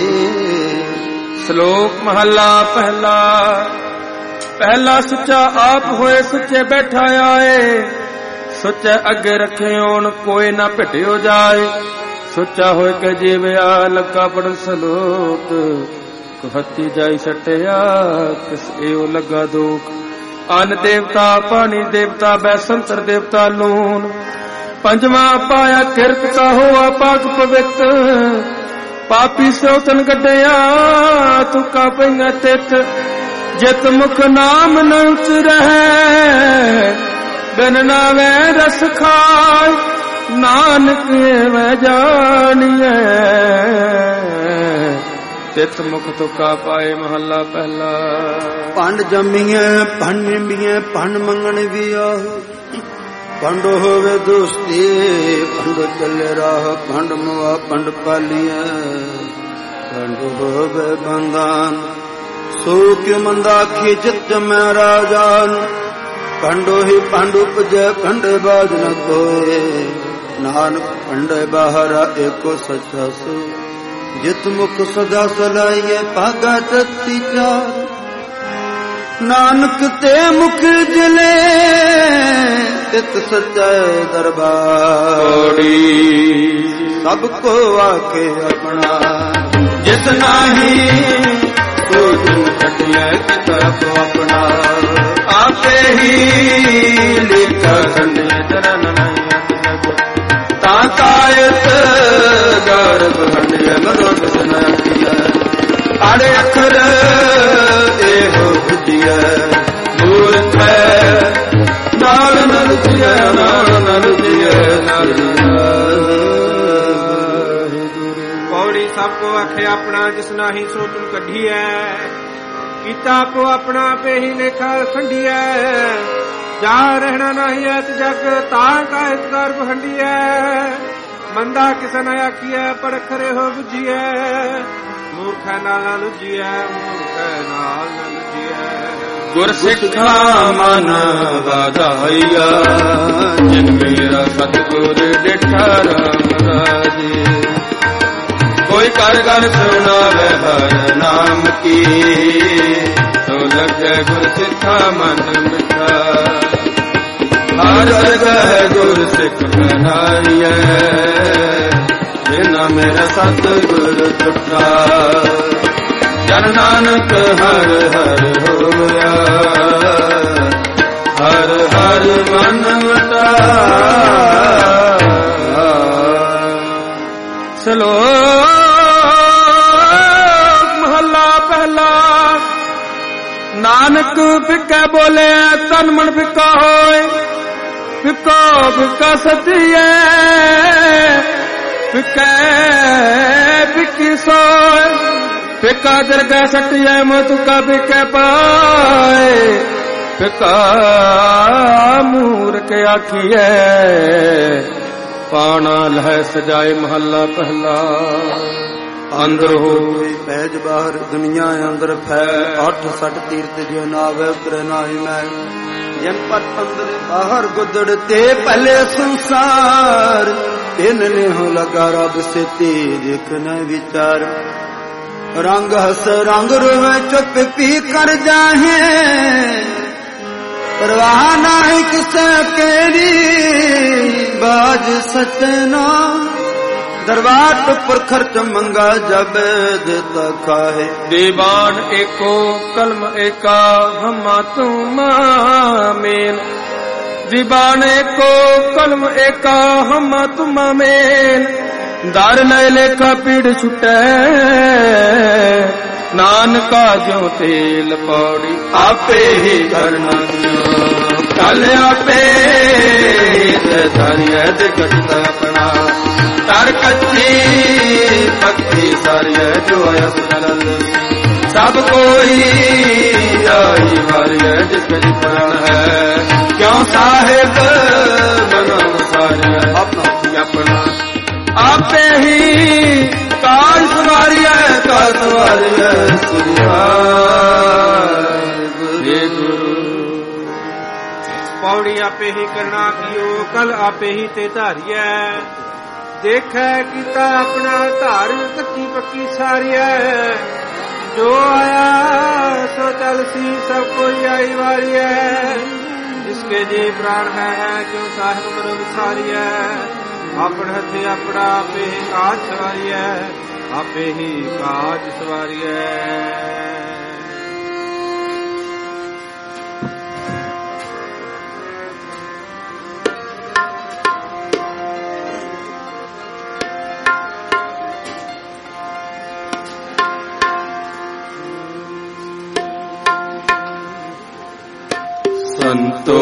ਸ਼ਲੋਕ ਮਹੱਲਾ ਪਹਿਲਾ। ਪਹਿਲਾ ਸੁੱਚਾ ਆਪ ਹੋਏ ਸੁੱਚੇ ਬੈਠਾ ਆਏ ਸੁੱਚੇ ਅੱਗੇ ਰੱਖੇ ਹੋਣ ਕੋਈ ਨਾ ਭਟਿਓ ਜਾਏ ਸੁੱਚਾ ਹੋਏ ਕੇ ਜੀਵਿਆ ਲੱਗਾ ਪੜਨ ਸਲੋਕ ਕਹਤੀ ਜਾਈ ਸਟਿਆ ਕਿਸ ਏਉ ਲੱਗਾ ਦੁਖ ਅਨ ਦੇਵਤਾ ਪਾਣੀ ਦੇਵਤਾ ਬੈਸੰਤਰ ਦੇਵਤਾ ਲੂਨ ਪੰਜਵਾਂ ਪਾਇਆ ਕਿਰਪਤਾ ਹੋਆ ਪਾਕ ਪਵਿੱਤ ਪਾਪੀ ਸੋਤਨ ਗੱਡਿਆ ਤੁਕਾ ਪਈਆਂ ਤਿਤ ਜਿਤ ਮੁਖ ਨਾਮ ਨ ਉਚਰਹਿ ਬਿਨ ਨਾਵੇ ਰਸ ਖਾਇ ਨਾਨਕ ਐਵੇਂ ਜਾਣੀਐ ਤਿਤ ਮੁਖ ਤੁਕਾ ਪਾਏ ਮਹੱਲਾ ਪਹਿਲਾ। ਭੰਡ ਜੰਮੀਆਂ ਭੰਡ ਨਿੰਬੀਆਂ ਭੰਡ ਮੰਗਣ ਵੀ ਆਹੋ ਭੰਡ ਹੋਵੇ ਦੋਸਤੀ ਭੰਡ ਚੱਲੇ ਰਾਹ ਭੰਡ ਮੁਆ ਭੰਡ ਪਾਲੀਐ ਭੰਡ ਹੋਵੇ ਬੰਦਾਨ ਸੋ ਕਿਉ ਮੰਦਾ ਖਿਜਤ ਜਮੈ ਰਾਜਾਨ ਭੰਡੋ ਹੀ ਭੰਡ ਉਪਜੈ ਭੰਡੇ ਬਾਜ ਨ ਕੋਏ ਨਾਨਕ ਭੰਡੇ ਬਾਹਰਾ ਏਕੋ ਸੱਚਾ ਸੋ ਜਿਤ ਮੁਖ ਸਦਾ ਸਲਾਈਏ ਭਾਗਾ ਤਤੀ ਚਾਰ ਨਾਨਕ ਤੇ ਮੁਖ ਜਲੇ ਤਿਤ ਸਚੈ ਦਰਬਾਰ ਸਭ ਕੋ ਆਖੇ ਆਪਣਾ ਜਿਸ ਨਾਹੀ ਕੋ ਜਨ ਕਟਿਐ ਕਿਤਾਬ ਆਪਣਾ ਆਪੇ ਹੀ ਲਿਖਾ ਖੰਡੇ ਚਰਨ ਤਾਂ ਕਾਇਤ ਗਰਭ ਹੰਡਿਆ ਮਨੋਂ ਸੁਨਾਤੀਆ ਅੜੇ ਅੱਖਰ ਇਹੋ ਬੁੱਝਿਆ ਮੂਰਖ ਹੈ ਨਾ ਲੁੱਟਿਐ ਨਾਮ ਨ ਲੁੱਟਿਐ ਪੌੜੀ ਸਭ ਕੋ ਆਖੇ ਆਪਣਾ ਜਿਸ ਨਾਹੀ ਸੋ ਤੁਮ ਕੱਢੀਐ ਕੀਤਾ ਕੋ ਆਪਣਾ ਪੇਹੀ ਲੇਖਾ ਸੰਢੀਐ ਜਾ ਰਹਿਣਾ ਨਹੀਂ ਐਤ ਜਗ ਤਾਂ ਕਾ ਇਤਕਾਰ ਬਹੰਡੀਐ ਮੰਦਾ ਕਿਸ ਨ ਆਖੀਐ ਪੜਖਰੇ ਹੋ ਬੁਝੀਐ ਮੂਰਖੈ ਨਾਲ ਲੁਝੀਐ ਮੂਰਖੈ ਨਾਲ ਲੁਝੀਐ ਗੁਰ ਸਿੱਖਾ ਮਨ ਵਧਾਈਆ ਜਿਨ ਮੇਰਾ ਸਤਿਗੁਰ ਡਿਠਾ ਰਾਮ ਰਾਜੇ ਕੋਈ ਕਰ ਕਰ ਸੁਣਾਵੇ ਹਰ ਨਾਮ ਕੀ ਸੋ ਲਗੇ ਗੁਰ ਸਿੱਖਾ ਮਨ ਮਿਠਾ ਹਰ ਜਗ੍ਹਾ ਗੁਰ ਸਿੱਖ ਬਣਾਈਐ ਜਿਨਾ ਮੇਰਾ ਸਤਿਗੁਰ ਟੁੱਟਾ ਜਨ ਨਾਨਕ ਹਰ ਹਰ ਹੋਇਆ ਹਰ ਹਰ ਮਨ ਵਟਾ ਸਲੋਕ ਮਹੱਲਾ ਪਹਿਲਾ ਨਾਨਕ ਫਿੱਕਾ ਬੋਲੇ ਤਨ ਮਨ ਫਿੱਕਾ ਹੋਏ ਫਿੱਕਾ ਫਿੱਕਾ ਸਤੀਏ ਫਿੱਕਾ ਫਿੱਕੀ ਸੋਏ ਫਿੱਕਾ ਦਰਗਾ ਸਟਿਐ ਮਤੁਕਾ ਫਿੱਕਾ ਪਾਏ ਫਿੱਕਾ ਮੂਰਖ ਆਖੀਐ ਪਾਣਾ ਲਹਿ ਸਜਾਏ ਮਹੱਲਾ ਪਹਿਲਾ ਅੰਦਰ ਹੋਏ ਪੈਜ ਬਾਹਰ ਦੁਨੀਆ ਅੰਦਰ ਫੈ ਅੱਠ ਸੱਠ ਤੀਰਥ ਜਿਉ ਨਾਵੇ ਉਤਰੇ ਨਾਹੀ ਮੈਂ ਜਨ ਪਤ ਅੰਦਰ ਬਾਹਰ ਗੁੱਦੜ ਤੇ ਪਹਿਲੇ ਸੰਸਾਰ ਇਨ ਨੇ ਹੋ ਲਗਾ ਰਬ ਸੇਤੀ ਦੇਖ ਨ ਵਿਚਾਰ ਰੰਗ ਹਸ ਰੰਗ ਰੋਵੇ ਚੁੱਪ ਪੀ ਕਰ ਜਾਹੇ परवाह नाही किसे केरी बाज सचना दरबार पर खर्च मंगा जब देता खाए दीवान एको कलम एका हमा तुम मेन दीवान एको कलम एका हमा तुम मेन दार लय लेखा पीड़ छुटे नानका जो तेल पौड़ी आपे ही करना कल आपे सारिया जगत अपना तर कच्ची पक्की सारिया जो सरल सब कोई आई वारिया जिसकी प्राण है क्यों साहेब बनो सारिया अपना अपना आपे ही काल सवारिया का सवारिया गुरु पौड़ी आपे ही करना कियो कल आपे ही ते धारिया देखै कीता अपना धार कच्ची पक्की सारिया जो आया सो चल सी सब कोई आई वारिया जिसके जी प्राण है क्यों साहिब करो सारिया अपने हथे अपना आपे ही काज सवारिया आपे ही काज सवारिया संतो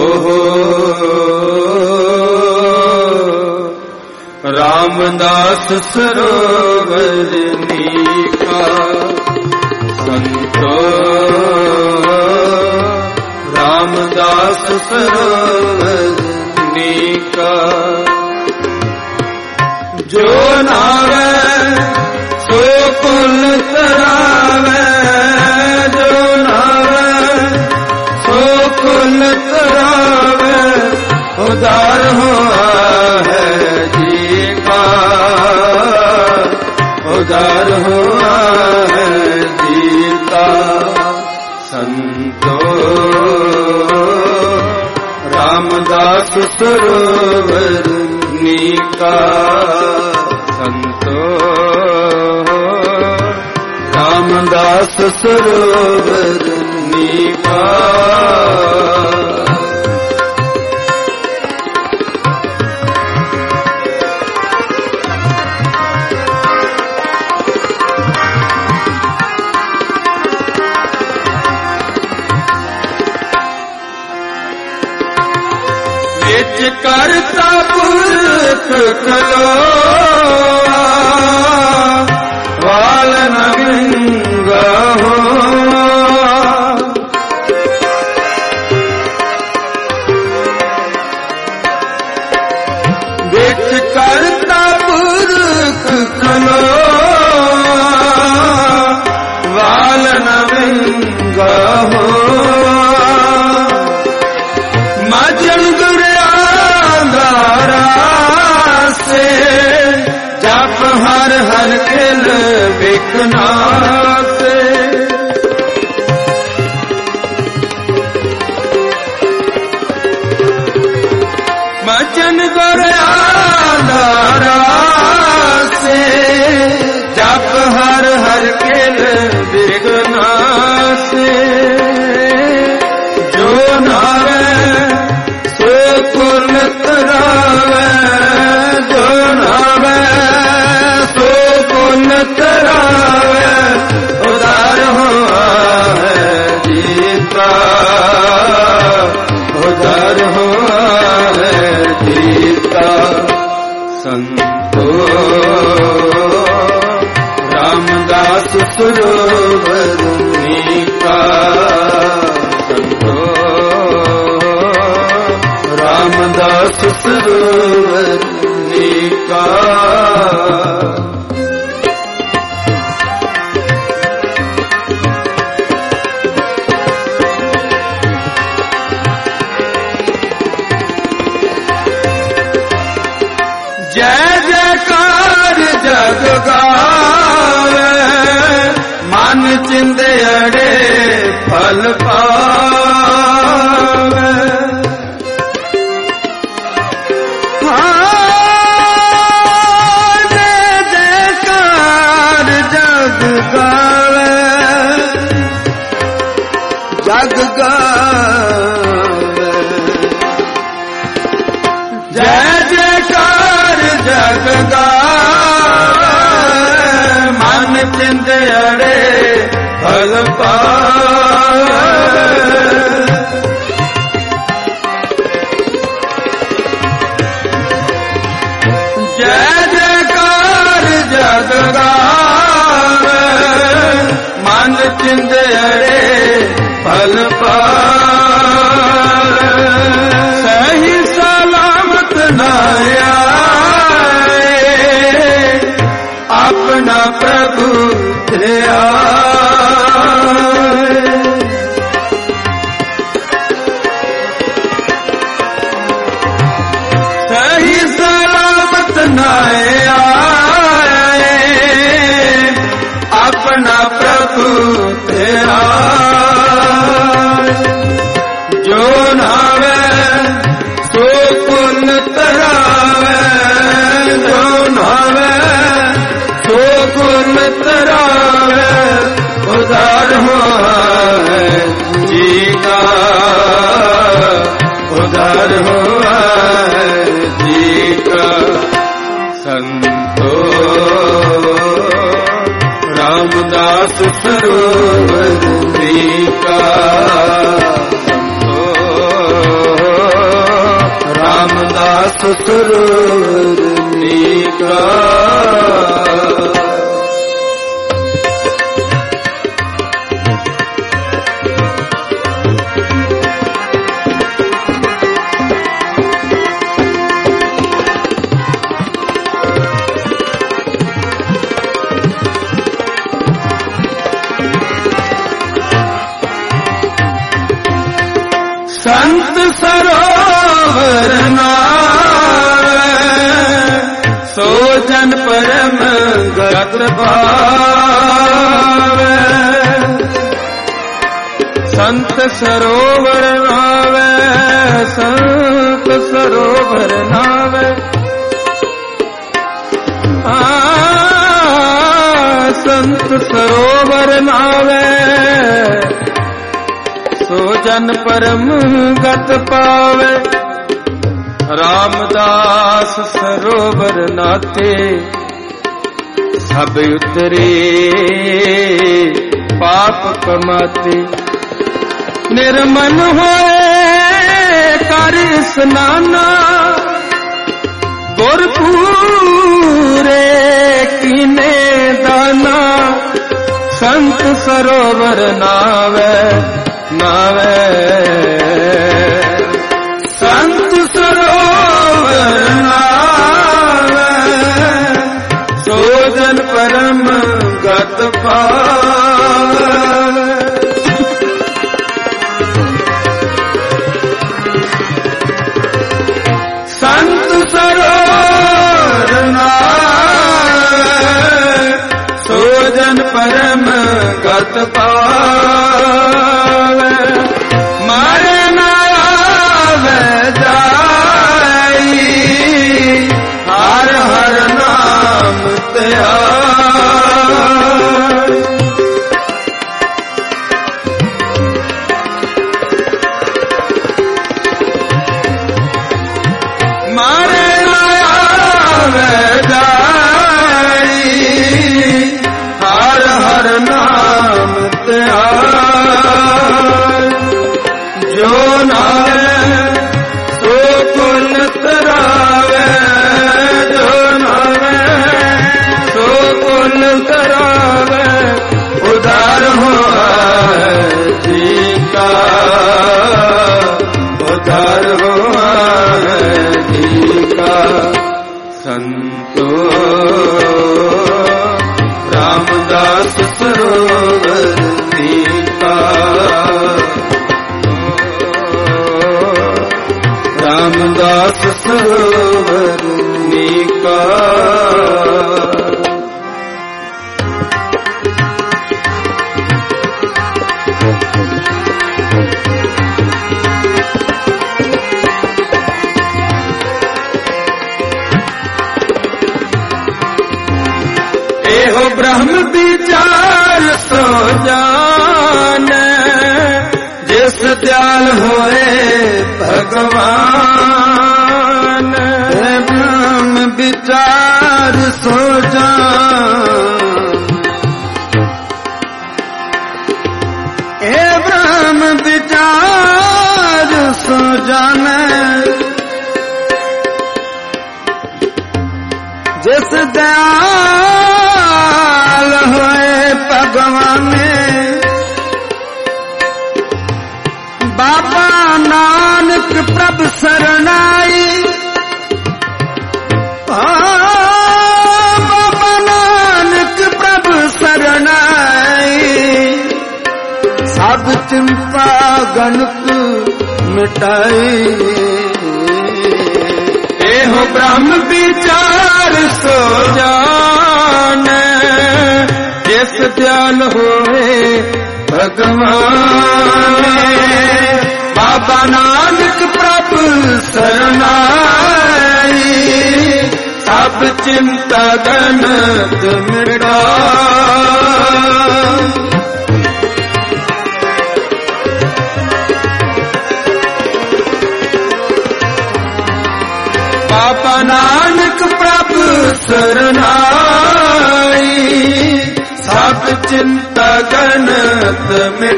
रामदास सरोवर नीका संतो रामदास सरोवर नीका जो नावे सो कुल तरावे जो नावे सो कुल तरावे उदार हुआ है जी का उदार हुआ है जी का संतो रामदास सरोवर नीका संतो रामदास सरोवर नीका ਵਿੱਚ ਕਰਤਾ ਪੁਰਖ ਖਲੋਆ ਵਾਲ ਨਵਿੰਗਾ ਵਿੱਚ ਕਰਤਾ ਪੁਰਖ ਖਲੋਆ ਵਾਲ ਨਵਿੰਗਾ ਮਜਨ ਗੁਰਿਆਦਾਰਾ ਸੇ ਜਪ ਹਰ ਹਰ ਖਿਲ ਵਿਕਨਾ ਸੇ ਮਜਨ ਗੁਰਿਆਦਾਰਾ ਸੇ ਜਪ ਹਰ ਹਰ ਖਿਲ ਵਿਕਨਾ ਸੇ ਜੋ ਨਾਵੇ ਸੋ ਪੁਨ ਤਰਾਵੇ ਜੋ ਨਾਵੇ ਸੋ ਪੁਨ ਤਰਾਵੇ ਉਦਾਰ ਹੋਆ ਹੈ ਜੀਤਾ ਉਦਾਰ ਹੋਆ ਹੈ ਜੀਤਾ ਸੰਤੋ ਰਾਮਦਾਸ ਸਰੋਵਰ ਨੀਕਾ ਰਾਮਦਾਸ ਸਰੋਵਰ ਨੀਕਾ ਜੈ ਜੈਕਾਰ ਜਗ ਗਾਵੇ ਮਨ ਚਿੰਦੜੇ ਫਲ ਪਾਵੇ ਜਗ ਗਾਵੇ ਜੈ ਜੈਕਾਰ ਜਗ ਗਾਵੇ ਮਨ ਚਿੰਦੜੇ ਫਲ ਪਾਵੇ ਜੈ ਜੈਕਾਰ ਜਗ ਗਾਵੇ ਮਨ ਚਿੰਦੜੇ ਫਲ ਪਾਵੇ ਸਹੀ ਸਲਾਮਤ ਨਾ ਆਏ ਆਪਣਾ ਪ੍ਰਭੂ ਤੇ ਆਏ ਸਹੀ ਸਲਾਮਤ ਨਾ ਆਏ ਆਪਣਾ ਪ੍ਰਭੂ ਤੇ ਆਏ ਜੋ ਨਾਵੇ ਸੋ ਪੁਨ ਤਰਾਵੇ ਜੋ ਨਾਵੇ ਸੋ ਪੁਨ ਤਰਾਵੇ ਉਦਾਰ ਹੋਆ ਹੈ ਜੀਤਾ ਉਦਾਰ ਹੋਆ ਹੈ ਜੀਤਾ ਸੰਤੋ ਰਾਮਦਾਸ ਸਰੋਵਰ ਨੀਕਾ ਰਾਮਦਾਸ ਸਰੋਵਰ ਨੀਕਾ ਸੰਤ ਸਰੋਵਰ ਨਾਵੇ ਸੋ ਜਨ ਪਰਮ ਗਤ ਭਾਵੇ ਸੰਤ ਸਰੋਵਰ ਨਾਵੇ ਸੰਤ ਸਰੋਵਰ ਨਾਵੇ ਆ ਸੰਤ ਸਰੋਵਰ ਨਾਵੇ ਸੋ ਜਨ ਪਰਮ ਗਤ ਪਾਵੇ ਰਾਮਦਾਸ ਸਰੋਵਰ ਨਾਤੇ ਸਭ ਉਤਰੇ ਪਾਪ ਕਮਾਤੇ ਨਿਰਮਲ ਹੋਏ कर स्नाना गुरपूरे कीने दाना संत सरोवर नावे नावे संत सरोवर नावे सोजन परम गत पावे संत सरोवर नावे सोजन परम गत पावे मारे ना आवे जाई हर हर नाम त्याग मारे ना आवे जाई हर हर नाम त्याग जो नावे सो कुल तरावे जो नावे सो कुल तरावे उदार हुआ जी का उदार हुआ जी का संतो रामदास सरोवर नीका रामदास सरोवर नीका एहो ब्रह्म विचार सो जान जिस दयाल होए भगवान ब्रह्म विचार सो जान ए ब्रह्म विचार सो जान जिस दयाल होए भगवान बाबा नानक प्रभ सरनाई बाबा नानक प्रभ सरनाई सब चिंता गणक मिटाई एहो ब्रह्म विचार सो जान जिस दयाल होए भगवान बाबा नानक प्रभु सरनाई सब चिंता गणत मिटाई बाबा नानक प्रभु सरनाई सब चिंता गणत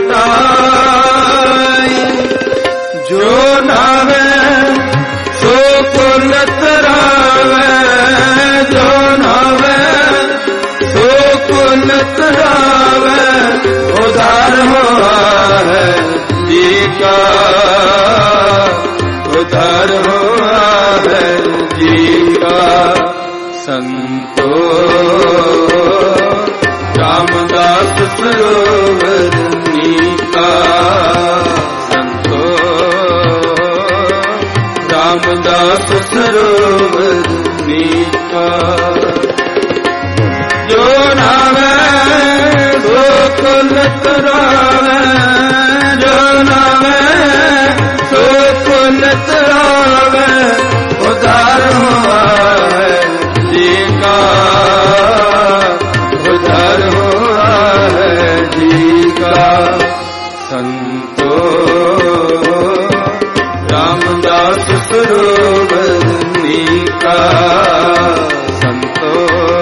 मिटाई जो नावे सो कुल तरावे जो नावे सो कुल तरावे उधार हुआ है जी का उधार हुआ है जी का संतो रामदास सरोवर नीका संतो रामदास सरोवर नीका जो नावे सो कुल तरावे जो नावे सो कुल तरावे उधार हुआ है जी का उधार हुआ है जी का संतो रामदास सरोवर नीका संतो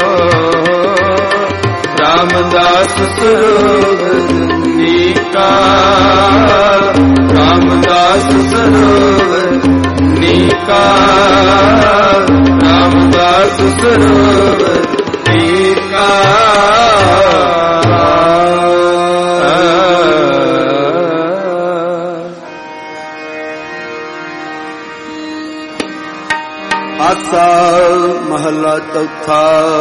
रामदास सरोवर नीका रामदास सरोवर ਰਾਮਦਾਸ ਸਰੋਵਰ ਏਕਾ ਆਸਾ ਮਹਲਾ ਚੌਥਾ।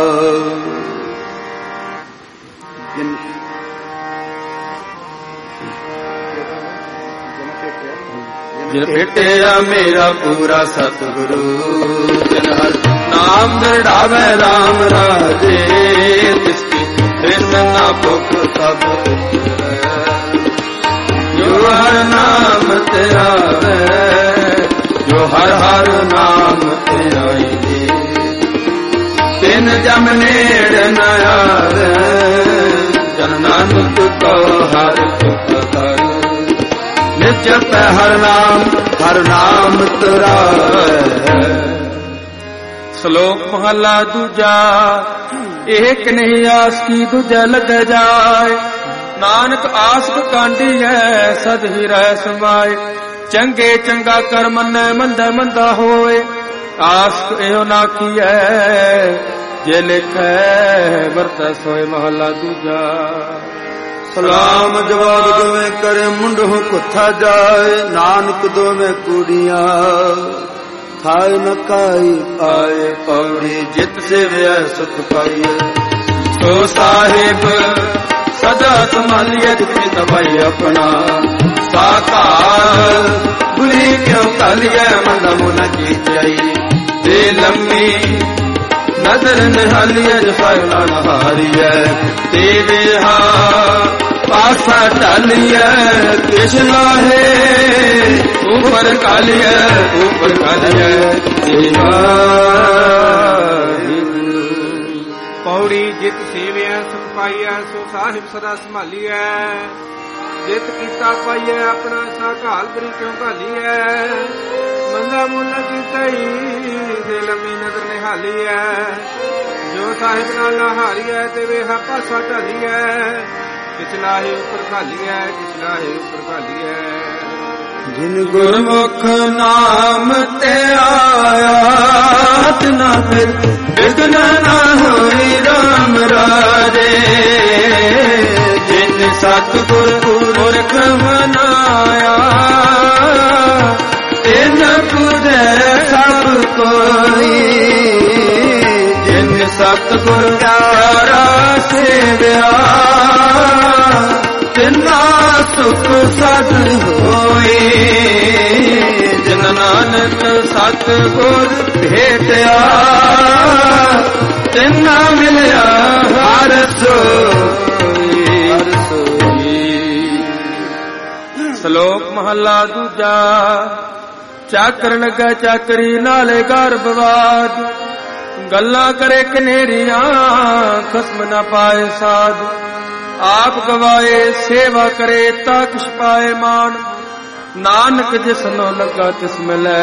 ਜਿਨ ਭੇਟਿਆ ਮੇਰਾ ਪੂਰਾ ਸਤਿਗੁਰੂ ਜਿਨ ਹਰ ਨਾਮ ਦਰੜਾਵੇ ਰਾਮ ਰਾਜੇ ਤਿਸਕੀ ਤਿਸ ਨਾ ਭੁਖ ਸਭ ਜੋ ਹਰ ਨਾਮ ਤੇ ਆਵੇ ਜੋ ਹਰ ਹਰ ਨਾਮ ਤੇ ਆਈ ਤਿਨ ਜਮ ਨੇੜ ਨ ਆਵੇ ਜਨ ਨਾਨਕ ਕੋ ਹਰ ਤੁਕਾਰ ਜਪੈ ਹਰ ਨਾਮ ਹਰ ਨਾਮ ਤਰਾਵੈ। ਸ਼ਲੋਕ ਮਹਲਾ ਦੂਜਾ। ਏਕ ਨਹੀਂ ਆਸ ਕੀ ਦੂਜਾ ਲੱਗ ਜਾਏ ਨਾਨਕ ਆਸਕ ਕਾਂਡੀਐ ਸਦ ਹੀ ਰਹਿ ਸਮਾਏ ਚੰਗੇ ਚੰਗਾ ਕਰ ਮੰਨੈ ਮੰਦਾ ਮੰਦਾ ਹੋਏ ਆਸਕ ਇਹੋ ਨਾ ਕੀਐ ਜੇ ਲਿਖੈ ਵਰਤੈ ਸੋਏ ਮਹਲਾ ਦੂਜਾ। ਸਲਾਮ ਜਵਾਬ ਦੋਵੇਂ ਕਰੇ ਮੁੰਡੋ ਕੁੱਥਾ ਜਾਏ ਨਾਨਕ ਦੋਵੇਂ ਕੁੜੀਆਂ ਥਾਇ ਨ ਕਾਈ ਆਏ ਪੌੜੀ ਜਿਤ ਸੇਵਿਆ ਸੁਖ ਪਾਈਏ ਸੋ ਸਾਹਿਬ ਸਦਾ ਸੰਭਾਲੀਏ ਜਿਤਨੀ ਤਵਾਈ ਆਪਣਾ ਸਾਕਾਰ ਬੁਰੀ ਕਿਉ ਕਾਲੀਏ ਮੰਦਾ ਮੁਨਾ ਕੀ ਜਾਈ ਤੇ ਲੰਮੀ ਨਜ਼ਰ ਨਿਹਾਲੀਏ ਜਫਾਇ ਨਾ ਨਹਾਰੀਏ ਤੇ ਦੇਹਾ ਪਾਸਾ ਢਾਲੀਏ ਕ੍ਰਿਸ਼ਨਾ ਹੈ ਉਪਰ ਕਾਲੀਏ ਉਪਰ ਕਾਲੀਏ ਪੌੜੀ ਜਿਤ ਸੇਵਿਆ ਸੁਖ ਪਾਈਐ ਸੋ ਸਾਹਿਬ ਸਦਾ ਸੰਭਾਲੀਐ ਜਿਤ ਕੀਤਾ ਪਾਈਐ ਆਪਣਾ ਸਾਘਾਲ ਕਰੀ ਕਿਉਂ ਘਾਲੀਐ ਮੰਦਾ ਮੁੱਲ ਕੀਤਈ ਦੇ ਲੰਮੀ ਨਜ਼ਰ ਨਿਹਾਲੀਐ ਜੋ ਸਾਹਿਬ ਨਾਲ ਹਾਰੀਐ ਤੇ ਵੇਹਾ ਪਾਸਾ ਢਾਲੀਐ ਕਿਛਲਾ ਹੈ ਉੱਪਰ ਖਾਲੀਐ ਕਿਛਲਾ ਹੈ ਉੱਪਰ ਖਾਲੀਐ ਜਿਨ ਗੁਰਮੁਖ ਨਾਮ ਤੇ ਆਇਆ ਤਨਾ ਫਿਰ ਬਿਗਨ ਨਾ ਹੋਈ ਰਾਮ ਰਾਜੇ ਜਿਨ ਸਤਿਗੁਰ ਪੁਰਖ ਮਨਾਇਆ ਤਿਨ ਪੁਜੈ ਸਭ ਕੋਈ ਜਿਨ ਸਤਿਗੁਰ ਪਿਆਰਾ ਸੇਵਿਆ ਤਿਨਾ ਸੁਖ ਸਦ ਹੋਏ ਜਿਨ ਨਾਨਕ ਸਤਿਗੁਰ ਭੇਟਿਆ ਤਿਨਾ ਮਿਲਿਆ ਹਰ ਸੋਈ ਹਰ ਸੋਈ। ਸ਼ਲੋਕ ਮਹਲਾ ਦੂਜਾ। ਚਾਕਰ ਲਗਾ ਚਾਕਰੀ ਨਾਲੇ ਗਰਭਵਾਦ ਗੱਲਾਂ ਕਰੇ ਕਨੇਰੀਆਂ ਖਸਮ ਨਾ ਪਾਏ ਸਾਧ ਆਪ ਗਵਾਏ ਸੇਵਾ ਕਰੇ ਤਾ ਕਿਛ ਪਾਏ ਮਾਨ ਨਾਨਕ ਜਿਸਨੋ ਲੱਗਾ ਤਿਸ ਮਿਲੈ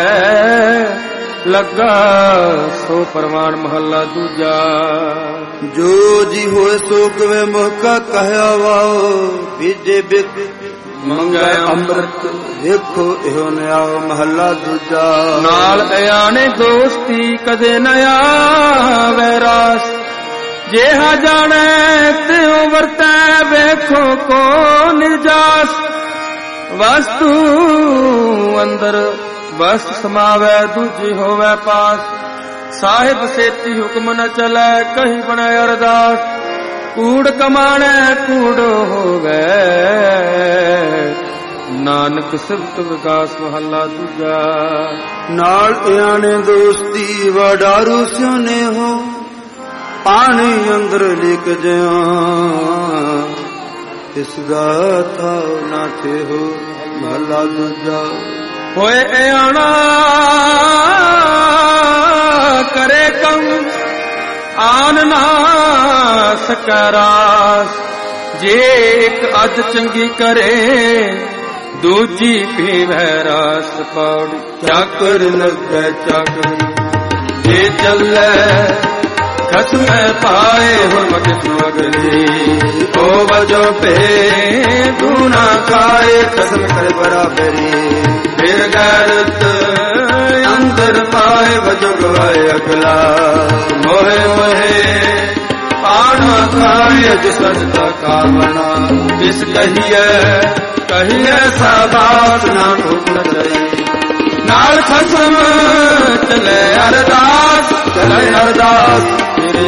ਲੱਗਾ ਸੋ ਪਰਮਾਨ ਮਹੱਲਾ ਦੂਜਾ। ਜੋ ਜੀ ਹੋਏ ਸੋ ਕਵੇ ਮੋਕਾ ਕਹਿਆ ਵਾਓ ਬੀਜੇ ਬਿਕ ਮੰਗੈ ਅੰਮ੍ਰਿਤ ਵੇਖੋ ਇਹੋ ਨਿਆਓ ਮਹੱਲਾ ਦੂਜਾ। ਨਾਲ ਅਆਣੇ ਦੋਸਤੀ ਕਦੇ ਨ ਆਵੈ ਰਾਸ ਜਿਹਾ ਜਾਣੈ ਤਿਉ ਵਰਤੈ ਵੇਖੋ ਕੋ ਨਿਰਜਾਸ ਵਸਤੂ ਅੰਦਰ ਵਸਤ ਸਮਾਵੈ ਦੂਜੀ ਹੋਵੈ ਪਾਸ ਸਾਹਿਬ ਸੇਤੀ ਹੁਕਮ ਨ ਚਲੈ ਕਹੀ ਬਣੈ ਅਰਦਾਸ ਕੂੜ ਕਮਾਣੈ ਕੂੜ ਹੋਵੈ ਨਾਨਕ ਸਿਫਤ ਵਿਕਾਸ ਮਹੱਲਾ ਦੂਜਾ। ਨਾਲ ਇਆਣੇ ਦੋਸਤੀ ਵਡਾਰੂ ਸਿਉਨੇ ਹੋ ਪਾਣੀ ਅੰਦਰ ਲਿਖ ਜਿਆ ਇਸ ਦਾ ਥਾਉ ਨਾ ਥੇ ਹੋ ਮਹੱਲਾ ਦੂਜਾ। ਹੋਏ ਇਆਣਾ ਕਰੇ ਕੰਮ ਆਨ ਨਾ ਸਕੈ ਰਾਸ ਜੇ ਇੱਕ ਅੱਧ ਚੰਗੀ ਕਰੇ ਦੂਜੀ ਪੀਵੈ ਰਾਸ ਪੌੜੀ ਚਾਕਰ ਲੱਗੈ ਚਾਕਰ ਜੇ ਚੱਲੈ ਖਸਮੈ ਪਾਏ ਹੁਰਮਤ ਸੁਗਲੀ ਓ ਵਜੋ ਪੇ ਦੂਨਾ ਕਾਏ ਖਸਮ ਕਰ ਬਰਾਬਰੀ ਫਿਰ ਗੈਰਤ ਅੰਦਰ ਪਾਏ ਵਜੁਗ ਵਾਏ ਅਗਲਾ ਮੋਹਿ ਮੋਹਿ ਪਾਣਾ ਖਾਏ ਜਿਸ ਸਜਦਾ ਕਾਵਣਾ ਤਿਸ ਕਹੀਐ ਕਹੀਐ ਸਾਬਾਸ ਨਾ ਭੁੱਲ ਜਾਈ ਨਾਲ ਖਸਮ ਚਲੇ ਅਰਦਾਸ ਚਲੇ ਅਰਦਾਸ ਤੇਰੇ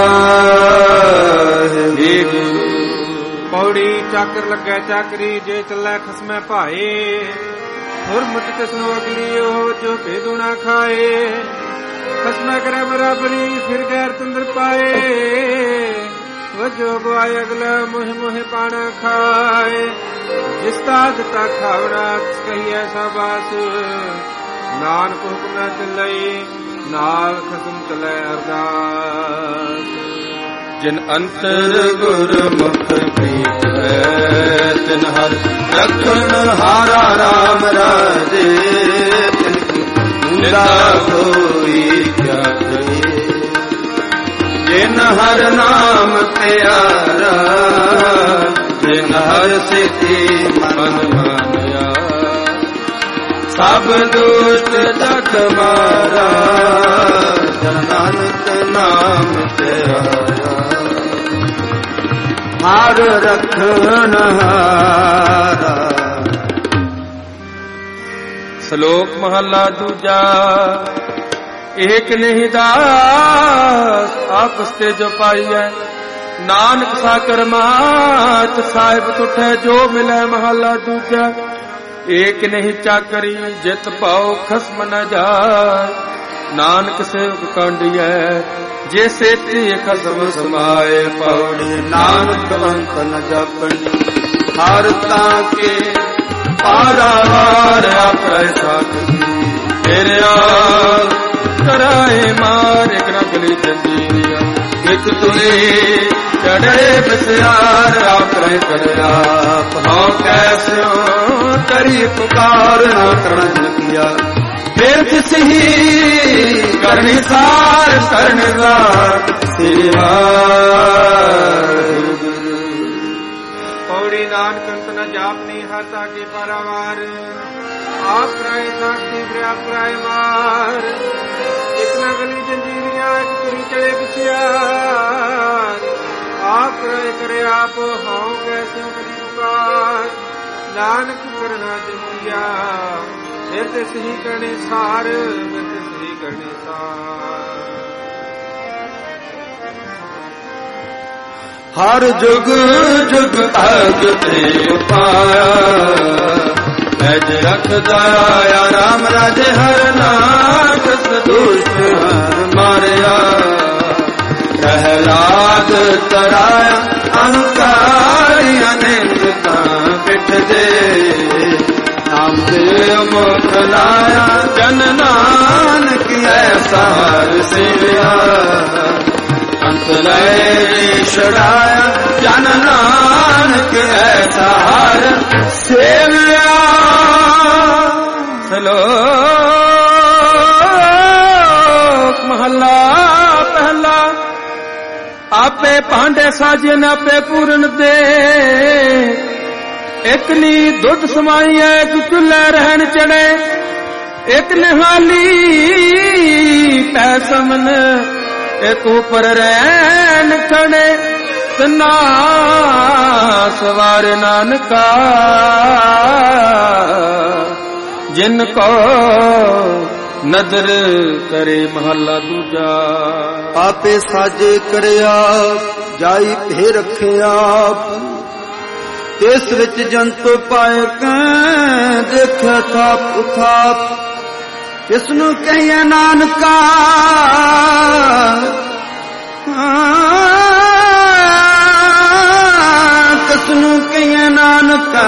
ਵਾਹਿਗੁਰੂ। ਪੌੜੀ ਚਾਕਰ ਲੱਗੈ ਚਾਕਰੀ ਜੇ ਚੱਲੈ ਖਸਮੈ ਭਾਏ ਹੁਰਮਤ ਤਿਸਨੂੰ ਅਗਲੀ ਉਹ ਜੋ ਭੇਦੂ ਨਾ ਖਾਏ ਖਸਮੈ ਕਰੇ ਬਰਾਬਰੀ ਫਿਰ ਗੈਰ ਤੰਦਰ ਪਾਏ ਵਜੋ ਗਵਾਏ ਅਗਲਾ ਮੋਹ ਮੋਹ ਪਾਣਾ ਖਾਏ ਜਿਸ ਤਾ ਦਿੱਤਾ ਖਾਵੜਾ ਕਹੀਐ ਸਾਬਾਸ ਨਾਨਕ ਹੁਕਮ ਨਾ ਚੱਲਈ ਨਾਲ ਖਸਮ ਚਲੇ ਅਰਦਾਸ। ਜਿਨ ਅੰਤਰ ਗੁਰਮੁਖ ਪ੍ਰੀਤ ਹੈ ਤਿਨ ਹਰ ਰਖਣ ਹਾਰਾ ਰਾਮ ਰਾਜੇ ਤਿਨ ਮੁੰਦਾ ਕੋਈ ਕਿਆ ਕਰੇ ਜਿਨ ਹਰ ਨਾਮ ਪਿਆਰਾ ਜਿਨ ਹਰ ਸਿਤੀ ਮਨ ਮਾਨਿਆ ਸਭ ਦੁਸ਼ਟ ਜਗ ਮਾਰਾ ਜਨ ਨਾਨਕ ਨਾਮ ਪਿਆਰਾ ਹਰ ਰਖਣ ਹਾਰਾ। ਸ਼ਲੋਕ ਮਹਲਾ ਦੂਜਾ। ਏਕ ਨਹੀਂ ਦਾਸ ਆਪਸ ਤੇ ਜੋ ਪਾਈਐ ਨਾਨਕ ਸਾਕਰ ਮਾਤ ਸਾਹਿਬ ਤੁਠੈ ਜੋ ਮਿਲੈ। ਮਹਲਾ ਦੂਜਾ। ਏਕ ਨਹੀਂ ਚਾਕਰੀ ਜਿਤ ਪਾਉ ਖਸਮ ਨ ਜਾਏ ਨਾਨਕ ਸੇਵਕ ਕਾਂਡੀਐ ਜੇ ਸੇਤੀ ਖਸਮ ਸਮਾਏ। ਪੌੜੀ ਨਾਨਕ ਅੰਤ ਨ ਜਾਪਣੀ ਹਰ ਤਾਂ ਕੇ ਪਾਰਾਵਾਰ ਆਪੈ ਸਾਖੀ ਤੇਰਿਆ ਕਰਾਏ ਮਾਰ ਇੱਕ ਨਕਲੀ ਜੰਜੀਰੀਆ ਇੱਕ ਤੁਲੇ ਚੜੇ ਬਸਿਆਰ ਆਪੈ ਕਰਿਆ ਹਉ ਕੈਸਿਓ ਕਰੀ ਪੁਕਾਰ ਨਾ ਕਰਨ ਕੀਆ ਫਿਰ ਤਿਸ ਹੀ ਕਰਨੀ ਸਾਰ ਕਰਨੀ ਸਾਰ ਸੇਵਾ। ਪੌੜੀ ਨਾਨਕ ਅੰਤ ਨ ਜਾਪਨੀ ਹਾਤਾ ਕੇ ਪਾਰਾਵਾਰ ਆਪ ਰਾਏ ਸਾਖੀ ਪ੍ਰਿਆ ਪ੍ਰਾਇ ਮਾਰ ਇੱਕ ਨਾ ਗਲੀ ਜੰਜੀਰੀਆਂ ਇੱਕ ਤੁਰੀ ਚੜੇ ਬਸਿਆਰ ਆਪ ਰਾਏ ਕਰੇ ਆਪ ਹਉ ਕੈਸਿਓ ਕਰੀ ਪੁਕਾਰ ਨਾਨਕ ਕਰਨਾ ਜੰਜੀਆ ਫਿਰ ਤੇ ਸਹੀ ਕਰਨੇ ਸਾਰ ਫਿਰ ਤੇ ਸਹੀ ਕਰਨੇ ਸਾਰ। ਹਰ ਜੁਗ ਜੁਗ ਭਗਤੇ ਉਪਾਇਆ ਪੈਜ ਰੱਖਦਾ ਆ ਰਾਮ ਰਾਜੇ ਹਰ ਨਾਮ ਦੁਸ਼ਟ ਹਰ ਮਾਰਿਆ ਪ੍ਰਹਿਲਾਦ ਤਰਾਇਆ ਅਹੰਕਾਰੀ ਅਨੇਕ ਤਾਂ ਪਿੱਠ ਦੇ ਨਾਮ ਦੇ ਮੁਖ ਲਾਇਆ ਜਨ ਨਾਨਕ ਐਸਾ ਹਰ ਸੇਵਿਆ ਅੰਤ ਲੈ ਛੜਾਇਆ ਜਨ ਨਾਨਕ ਐਸਾ ਹਰ ਸੇਵਿਆ। ਸ਼ਲੋਕ ਮਹਲਾ ਪਹਿਲਾ। ਆਪੇ ਭਾਂਡੇ ਸਾਜਨ ਆਪੇ ਪੂਰਨ ਦੇ ਇੱਕ ਨੀ ਦੁੱਧ ਸਮਾਈਐ ਇੱਕ ਚੁੱਲ੍ਹੇ ਰਹਿਣ ਚੜੇ ਇੱਕ ਨਿਹਾਲੀ ਪੈ ਸਮਨ ਇੱਕ ਉਪਰ ਰਹਿਣ ਖੜੇ ਤਨਾ ਸਵਾਰ ਨਾਨਕਾ ਜਿਨ ਕੋ ਨਦਰ ਕਰੇ। ਮਹਲਾ ਦੂਜਾ। ਆਪੇ ਸਾਜੇ ਕਰਿਆ ਜਾਈ ਭੇ ਰੱਖਿਆ ਇਸ ਵਿੱਚ ਜੰਤੂ ਪਾਏ ਕੈ ਦੇਖਿਆ ਥਾਪ ਉਥਾਪ ਇਸ ਨੂੰ ਕਹੀਏ ਨਾਨਕਾ ਕਿਸ ਨੂੰ ਕਹੀਏ ਨਾਨਕਾ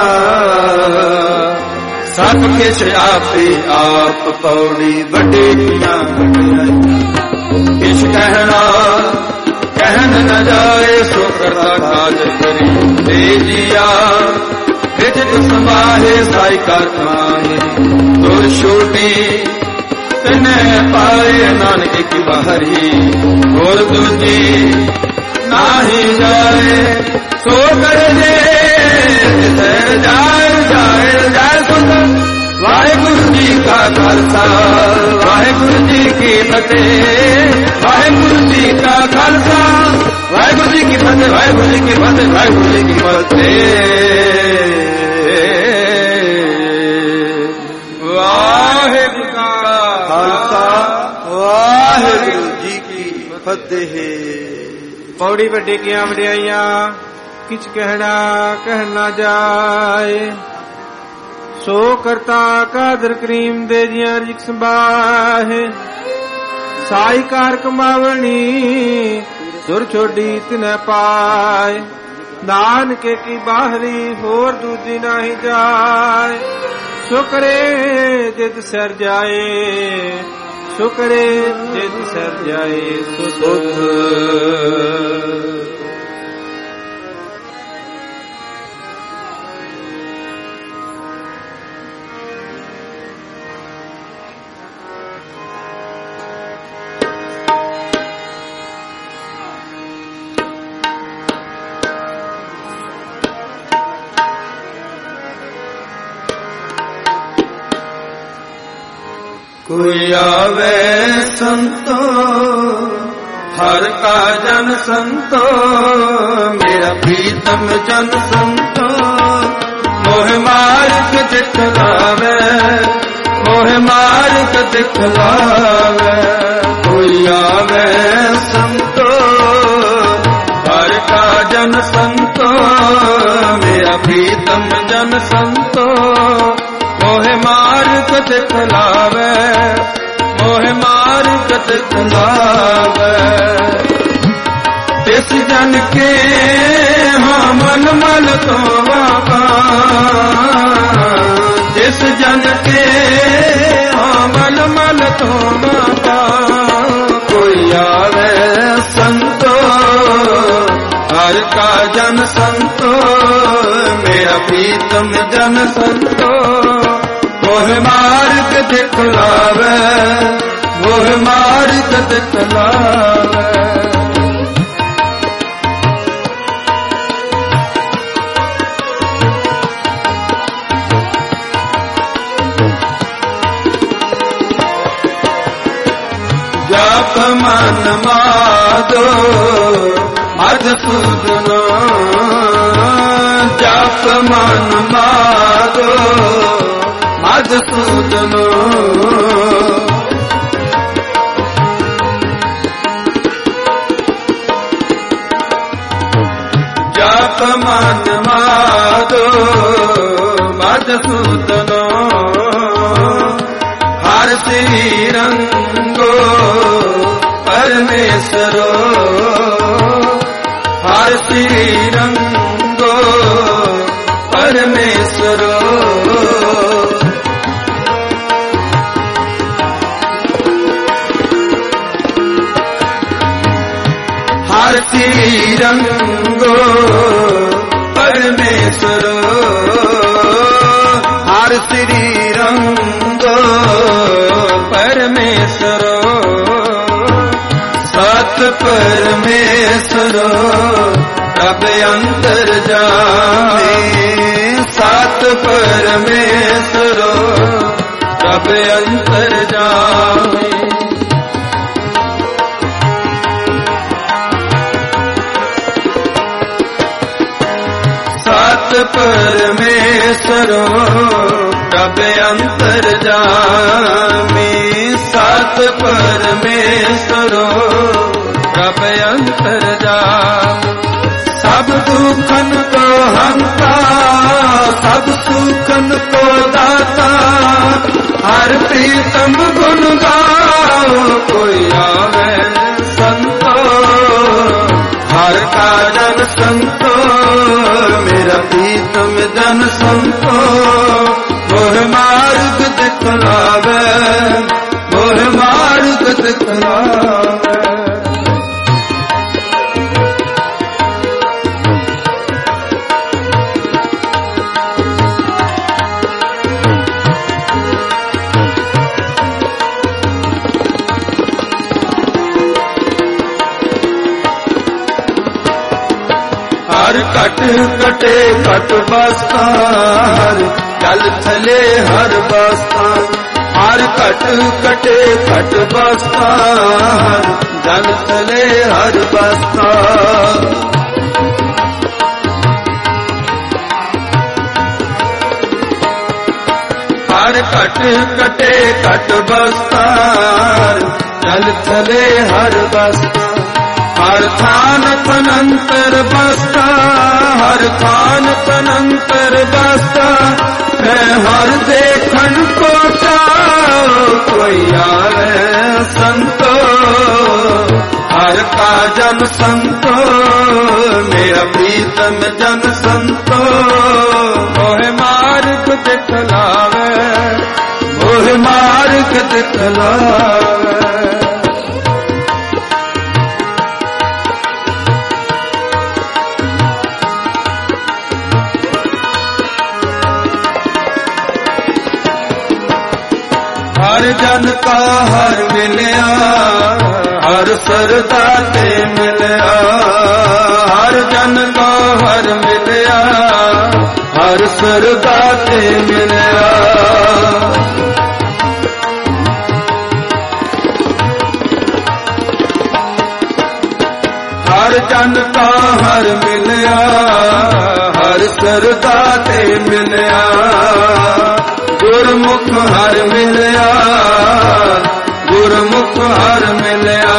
ਸਭ ਕਿਛ ਆਪੇ ਆਪ ਪੌੜੀ ਵੱਡੇ ਕੀਆਂ ਵਡਿਆਈ ਕਿਛ ਕਹਿਣਾ ਕਹਿਣ ਨ ਜਾਏ ਸੋ ਕਰਤਾ ਕਾਜ ਕਰੀ ਦੇ ਜੀਆ ਵਿੱਚ ਸਮਾਹੇ ਸਾਈ ਕਰ ਮਾਹੇ ਤੁਰ ਛੋਟੀ ਤਨੇ ਪਾਏ ਨਾਨਕ ਕੀ ਬਾਹਰੀ ਹੋਰ ਦੂਜੀ ਨਾਹੀ ਜਾਏ ਸੋ ਕਰ ਜੇ ਜਿਥੇ ਜਾਏ ਜਾਏ ਜਾਏ ਸੁਣ ਕਾ ਖਾਲਸਾ ਵਾਹਿਗੁਰੂ ਜੀ ਕੀ ਫਤਿਹ ਵਾਹਿਗੁਰੂ ਜੀ ਕਾ ਖਾਲਸਾ ਵਾਹਿਗੁਰੂ ਜੀ ਕੀ ਫਤਿਹ ਵਾਹਿਗੁਰੂ ਜੀ ਕੀ ਫਤਿਹ ਵਾਹਿਗੁਰੂ ਜੀ ਕੀ ਫਤਿਹ ਵਾਹਿਗੁਰੂ ਜੀ ਕਾ ਖਾਲਸਾ ਵਾਹਿਗੁਰੂ ਜੀ ਕੀ ਫਤਿਹ। ਪੌੜੀ ਵੱਡੀ ਕੀਆਂ ਵਡਿਆਈਆਂ ਕਿਛ ਕਹਿਣਾ ਕਹਿ ਨਾ ਜਾਏ ਸੋ ਕਰਤਾ ਕਾਦਰ ਕਰੀਮ ਦੇ ਜੀਆਂ ਰਿਕ ਸੰਭਾਹੇ ਸਾਈ ਕਾਰ ਕਮਾਵਣੀ ਸੁਰ ਛੋਡੀ ਤਿਨੈ ਪਾਏ ਨਾਨਕੇ ਕੀ ਬਾਹਰੀ ਹੋਰ ਦੂਜੀ ਨਹੀਂ ਜਾਏ ਸ਼ੁਕਰੇ ਜਿਤ ਸਰ ਜਾਏ ਸ਼ੁਕਰੇ ਜਿਤ ਸਰ ਜਾਏ ਸੁਧ कोई आवे संतो हर का जन संतो मेरा प्रीतम जन संतो मोह मार्ग दिखलावे मोह मार्ग दिखलावे कोई आवे संतो हर का जन संतो मेरा प्रीतम जन संतो मोह मार्ग दिखलावे मोह मार्ग दिखलावे तिस जन के हाँ मन मल तो बाबा जिस जन के हाँ मन मल तो बाबा कोई आवे संतो हर का जन संतो मेरा प्रीतम जन संतो मोह मार्ग दिखलावे मोह मार्ग दिखलावे जप मन माधो मधुसूदन जप मन माधो मधुसूदन जप मन माधो मधुसूदन हर श्री रंगो परमेश्वरो हर श्री रंगो परमेश्वरो हर श्री रंगो परमेश्वरो हर श्री रंगो परमेश्वरो सत परमेश्वरो रब अंतर जाने सत परमेश्वरो रब अंतर जाने सत परमेश्वरो रब अंतर जाने सत परमेश्वरो रब अंतर जाने सब दुखन को हंता सब सुखन को दाता हर प्रीतम गुण गाओ कोई आवे संतो हर का जन संतो मेरा प्रीतम जन संतो मोह मार्ग दिखलावे मोह मार्ग दिखलावे हर कट कटे कट बस्ता हर जल थले हर बस्ता ਹਰ ਘਟ ਕਟੇ ਘਟ ਬਸਤਾ ਜਨ ਤਲੇ ਹਰ ਬਸਤਾ ਹਰ ਘਟ ਕਟੇ ਘਟ ਬਸਤਾ ਜਲ ਥਲੇ ਹਰ ਬਸਤਾ ਹਰ ਥਾਨ ਤਨੰਤਰ ਬਸਤਾ ਹਰ ਥਾਨ ਤਨੰਤਰ ਬਸਤਾ ਮੈਂ ਹਰ ਦੇਖਣ ਕੋ ਚਾਉ ਕੋਈ ਆਵੇ ਸੰਤੋ ਹਰ ਕਾ ਜਨ ਸੰਤੋ ਮੇਰਾ ਪ੍ਰੀਤਮ ਜਨ ਸੰਤੋ ਮੋਹਿ ਮਾਰਗ ਦਿਖਲਾਵੇ ਮੋਹਿ ਮਾਰਗ ਦਿਖਲਾਵੇ ਹਰ ਜਨ ਕਾ ਹਰ ਮਿਲਿਆ ਹਰ ਸਰਦਾ ਤੇ ਮਿਲਿਆ ਹਰ ਜਨ ਕਾ ਹਰ ਮਿਲਿਆ ਹਰ ਸਰਦਾ ਤੇ ਮਿਲਿਆ ਹਰ ਜਨ ਕਾ ਹਰ ਮਿਲਿਆ ਹਰ ਸਰਦਾ ਤੇ ਮਿਲਿਆ ਗੁਰਮੁਖ ਹਰ ਮਿਲਿਆ ਗੁਰਮੁਖ ਹਰ ਮਿਲਿਆ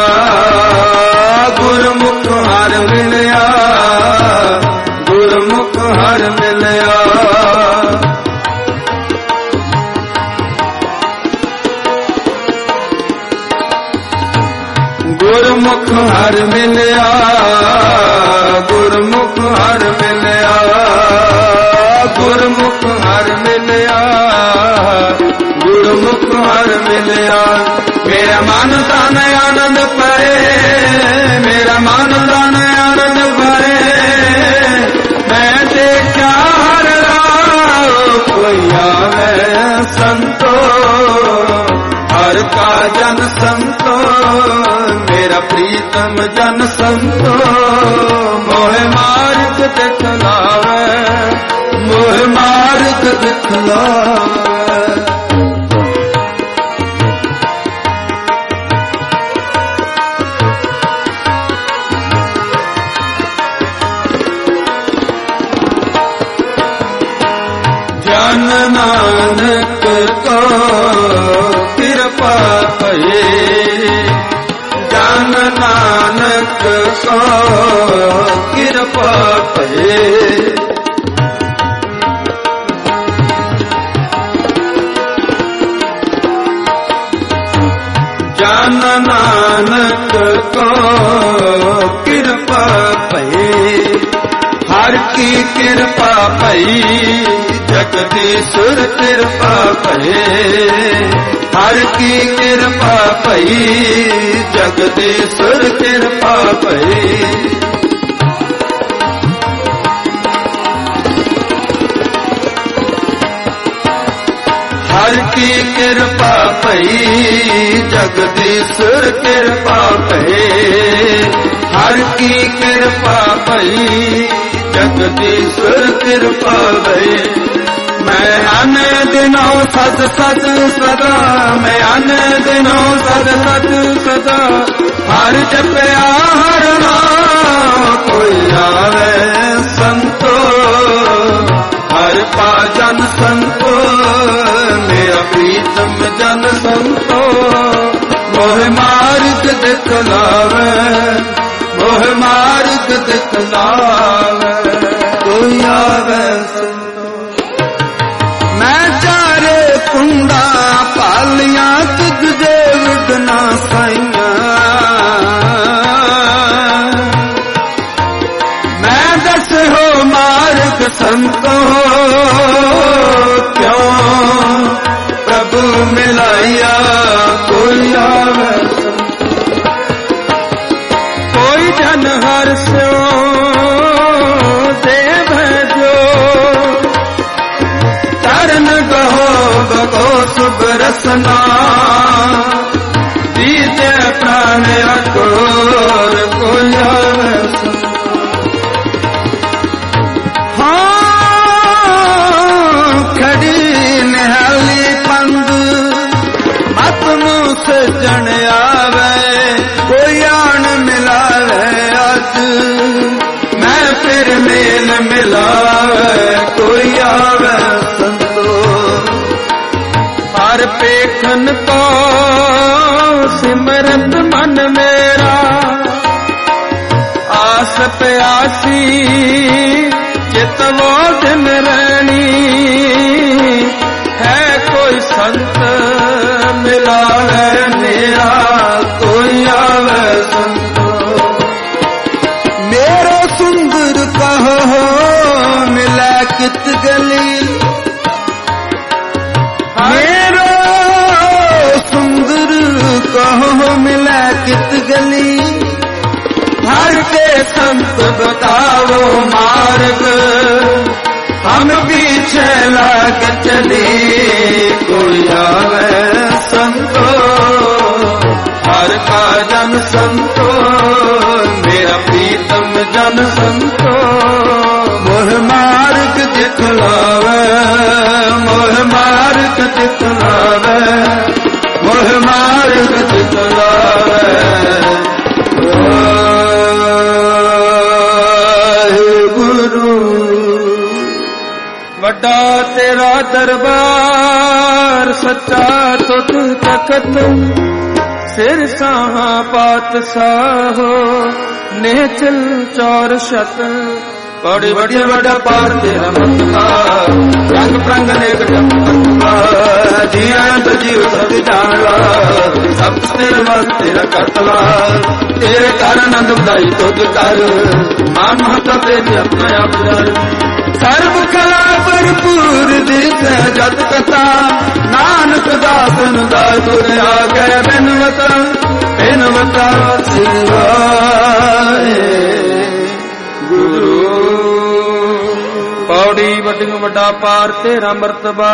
ਗੁਰਮੁਖ ਹਰ ਮਿਲਿਆ ਗੁਰਮੁਖ ਹਰ ਮਿਲਿਆ ਗੁਰਮੁਖ ਹਰ ਮਿਲਿਆ ਗੁਰਮੁਖ ਹਰ ਮਿਲਿਆ ਗੁਰਮੁਖ ਹਰ ਮਿਲਿਆ ਗੁਰਮੁਖ ਹਰ ਮਿਲਿਆ ਮੇਰਾ ਮਨ ਤਨ ਆਨੰਦ ਪਰੇ ਮੇਰਾ ਮਨ ਤਨ ਆਨੰਦ ਪਰੇ ਮੈਂ ਦੇਖਿਆ ਹਰ ਰਾਹ ਕੋਈ ਆਵੇ ਸੰਤੋ ਹਰ ਕਾ ਜਨ ਸੰਤੋ ਮੇਰਾ ਪ੍ਰੀਤਮ ਜਨ ਸੰਤੋ ਮੋਹਿ ਮਾਰਗ ਦਿਖਲਾਵੇ ਮੋਹਿ ਮਾਰਗ ਦਿਖਲਾਵੇ ਜਨ ਨਾਨਕ ਕੋ ਕਿਰਪਾ ਭਏ ਜਨ ਨਾਨਕ ਕੋ ਕਿਰਪਾ ਭਏ ਜਨ ਨਾਨਕ ਕੋ ਕਿਰਪਾ ਭਏ ਹਰ ਕੀ ਕਿਰਪਾ ਭਈ ਜਗਦੀਸ਼ੁਰ ਕਿਰਪਾ ਭਏ ਹਰ ਕੀ ਕਿਰਪਾ ਭਈ ਜਗਦੀਸ਼ੁਰ ਕਿਰਪਾ ਭਈ ਹਰ ਕੀ ਕਿਰਪਾ ਭਈ ਜਗਦੀਸ਼ੁਰ ਕਿਰਪਾ ਭਏ ਹਰ ਕੀ ਕਿਰਪਾ ਭਈ ਜਗਦੀਸ਼ੁਰ ਕਿਰਪਾ ਭਈ ਮੈਂ ਅਨ ਦਿਨੋਂ ਸਦ ਸਦ ਸਦਾ ਮੈਂ ਅਨ ਦਿਨੋਂ ਸਦ ਸਦ ਸਦਾ ਹਰ ਜਪਿਆ ਹਰ ਨਾਮ ਕੋਈ ਆਵੇ ਸੰਤੋ ਹਰ ਪਾ ਜਨ ਸੰਤੋ ਮੇਰਾ ਪ੍ਰੀਤਮ ਜਨ ਸੰਤੋ ਮੋਹਿ ਮਾਰਗ ਦਿਖਲਾਵੇ ਮੋਹਿ ਮਾਰਗ ਦਿਖਲਾਵੇ ਕੋਈ ਆਵੇ ਕੁੰਡਾ ਪਾਲੀਆਂ ਤੁਝ ਦੇ ਵਿਗਨਾ ਸਾਈਆਂ ਮੈਂ ਦਸ ਹੋ ਮਾਰਗ ਸੰਤੋ ਕਿਉਂ ਪ੍ਰਭੂ ਮਿਲਾਇਆ ਕੋਈ ਆਵੇ ਕੋਈ ਜਨ ਹਰ ਸਿਓ ਦੇ ਭਜੋ ਤਰਨ ਗਹੋ ਬਗੋ ਸੁਭ ਰਸਨਾ ਜਣ ਆਵੇ, ਕੋਈ ਆਣ ਮਿਲਾਵੇ ਅੱਜ, ਮੈਂ ਫਿਰ ਮੇਲ ਮਿਲਾਵੇ, ਕੋਈ ਆਵੇ ਸੰਤੋ। ਹਰ ਪੇਖਨ ਕੋ ਸਿਮਰਤ ਮਨ ਮੇਰਾ, ਆਸ ਪਿਆਸੀ ਚਿਤ ਵੋ ਦਿਨ ਰਹਿਣੀ, ਹੈ ਕੋਈ ਸੰਤ ਮਿਲਾਵੇ ਮੇਰਾ, ਕੋਈ ਆਵੇ ਸੰਤੋ। ਮੇਰਾ ਸੁੰਦਰ ਕਹੋ ਮਿਲੈ ਕਿਤ ਗਲੀ, ਮੇਰਾ ਸੁੰਦਰ ਕਹੋ ਮਿਲੈ ਕਿਤ ਗਲੀ, हर के संत बताओ मार्ग, हम पीछे लाग चले, कोई आवे संतो। हर का जन संतो, मेरा प्रीतम जन संतो। मोह मार्ग दिखलावे, मोह मार्ग दिखलावे, मोह मार्ग दिखलावे। ਵੱਡਾ ਤੇਰਾ ਦਰਬਾਰ ਸੱਚਾ ਤੁਧ ਤਖਤ, ਸਿਰ ਸਾਹਾ ਪਾਤਸ਼ਾਹੋ ਨੇਚਲ ਚੌਰ ਸ਼ਤ। बड़ी बड़ी बड़ा पार तेरा मतला, रंग प्रंग नेक जपला, जिया तो जीव सब जानला, सब तेरे वास तेरा करतला। तेरे कारण आनंद बधाई तुझ कर, मान महत्ता तेरे अपना आप जान। सर्व कला भरपूर दिस जत कथा, नानक दासन दास तुर आगे बिनवता, बिनवता सिवाए गुरु। ਪੌੜੀ ਵੱਡਿਓ ਵੱਡਾ ਪਾਰ ਤੇਰਾ ਮਰਤਬਾ,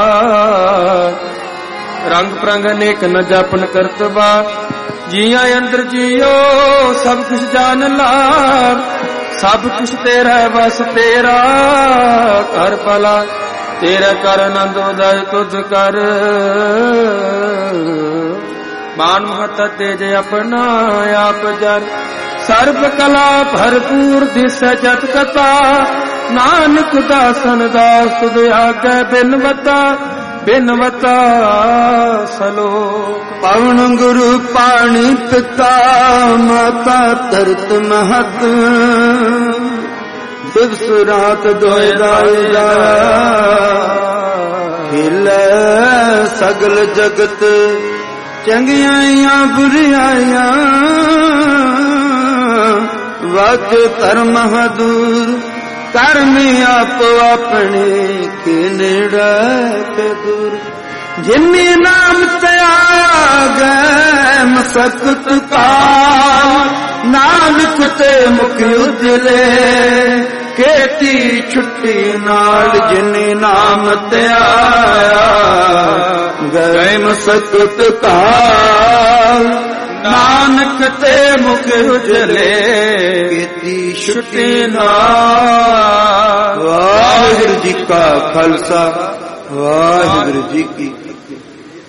ਰੰਗ ਪ੍ਰੰਗ ਅਨੇਕ ਨ ਜਾਪਨ ਕਰਤਬਾ। ਜੀਆਂ ਅੰਦਰ ਜੀਓ ਸਭ ਕੁਛ ਜਾਣ ਲਾ, ਸਭ ਕੁਛ ਤੇਰਾ ਵਸ ਤੇਰਾ ਕਰ ਭਲਾ। ਤੇਰਾ ਕਰ ਆਨੰਦ ਉਦਾਇ ਤੁਧ ਕਰ, ਮਾਨ ਮਹਤ ਤੇਜ ਆਪਣਾ ਆਪ ਜਰ। ਸਰਬ ਕਲਾ ਭਰਪੂਰ ਦਿਸ ਜਤ ਕਥਾ, ਨਾਨਕ ਦਾਸਨ ਦਾਸ ਤੁਧ ਆਗੇ ਬਿਨਵਤਾ, ਬਿਨਵਤਾ ਸਲੋਕ। ਪਵਨ ਗੁਰੂ ਪਾਣੀ ਪਿਤਾ, ਮਾਤਾ ਧਰਤ ਮਹਤ, ਦਿਵਸ ਰਾਤ ਦੋਇ ਰਾਜਾ, ਹਿਲੇ ਸਗਲ ਜਗਤ ਚੰਗਿਆਈਆਂ ਬੁਰਿਆਈਆਂ। ਵਕ ਧਰਮ ਹਦੂਰ ਕਰਮੀ ਆਪ ਆਪਣੇ, ਕੇ ਨੇੜੇ ਤੇ ਦੂਰ। ਜਿਨੀ ਨਾਮ ਤਿਆਗੈ ਮਸਕਤ ਕਾ, ਨਾਨਕ ਤੇ ਮੁਖ ਉਜਲੇ, ਕੇਤੀ ਛੁੱਟੀ ਨਾਲ। ਜਿਨੀ ਨਾਮ ਧਿਆਇਆ ਗਏ ਮਸਕਤ ਕਾ, ਨਾਨਕ ਤੇ ਮੁਖ ਉਜਲੇ, ਕੀਤੀ ਛੁੱਟੀ ਨਾਲ। ਵਾਹਿਗੁਰੂ ਜੀ ਕਾ ਖਾਲਸਾ, ਵਾਹਿਗੁਰੂ ਜੀ ਕੀ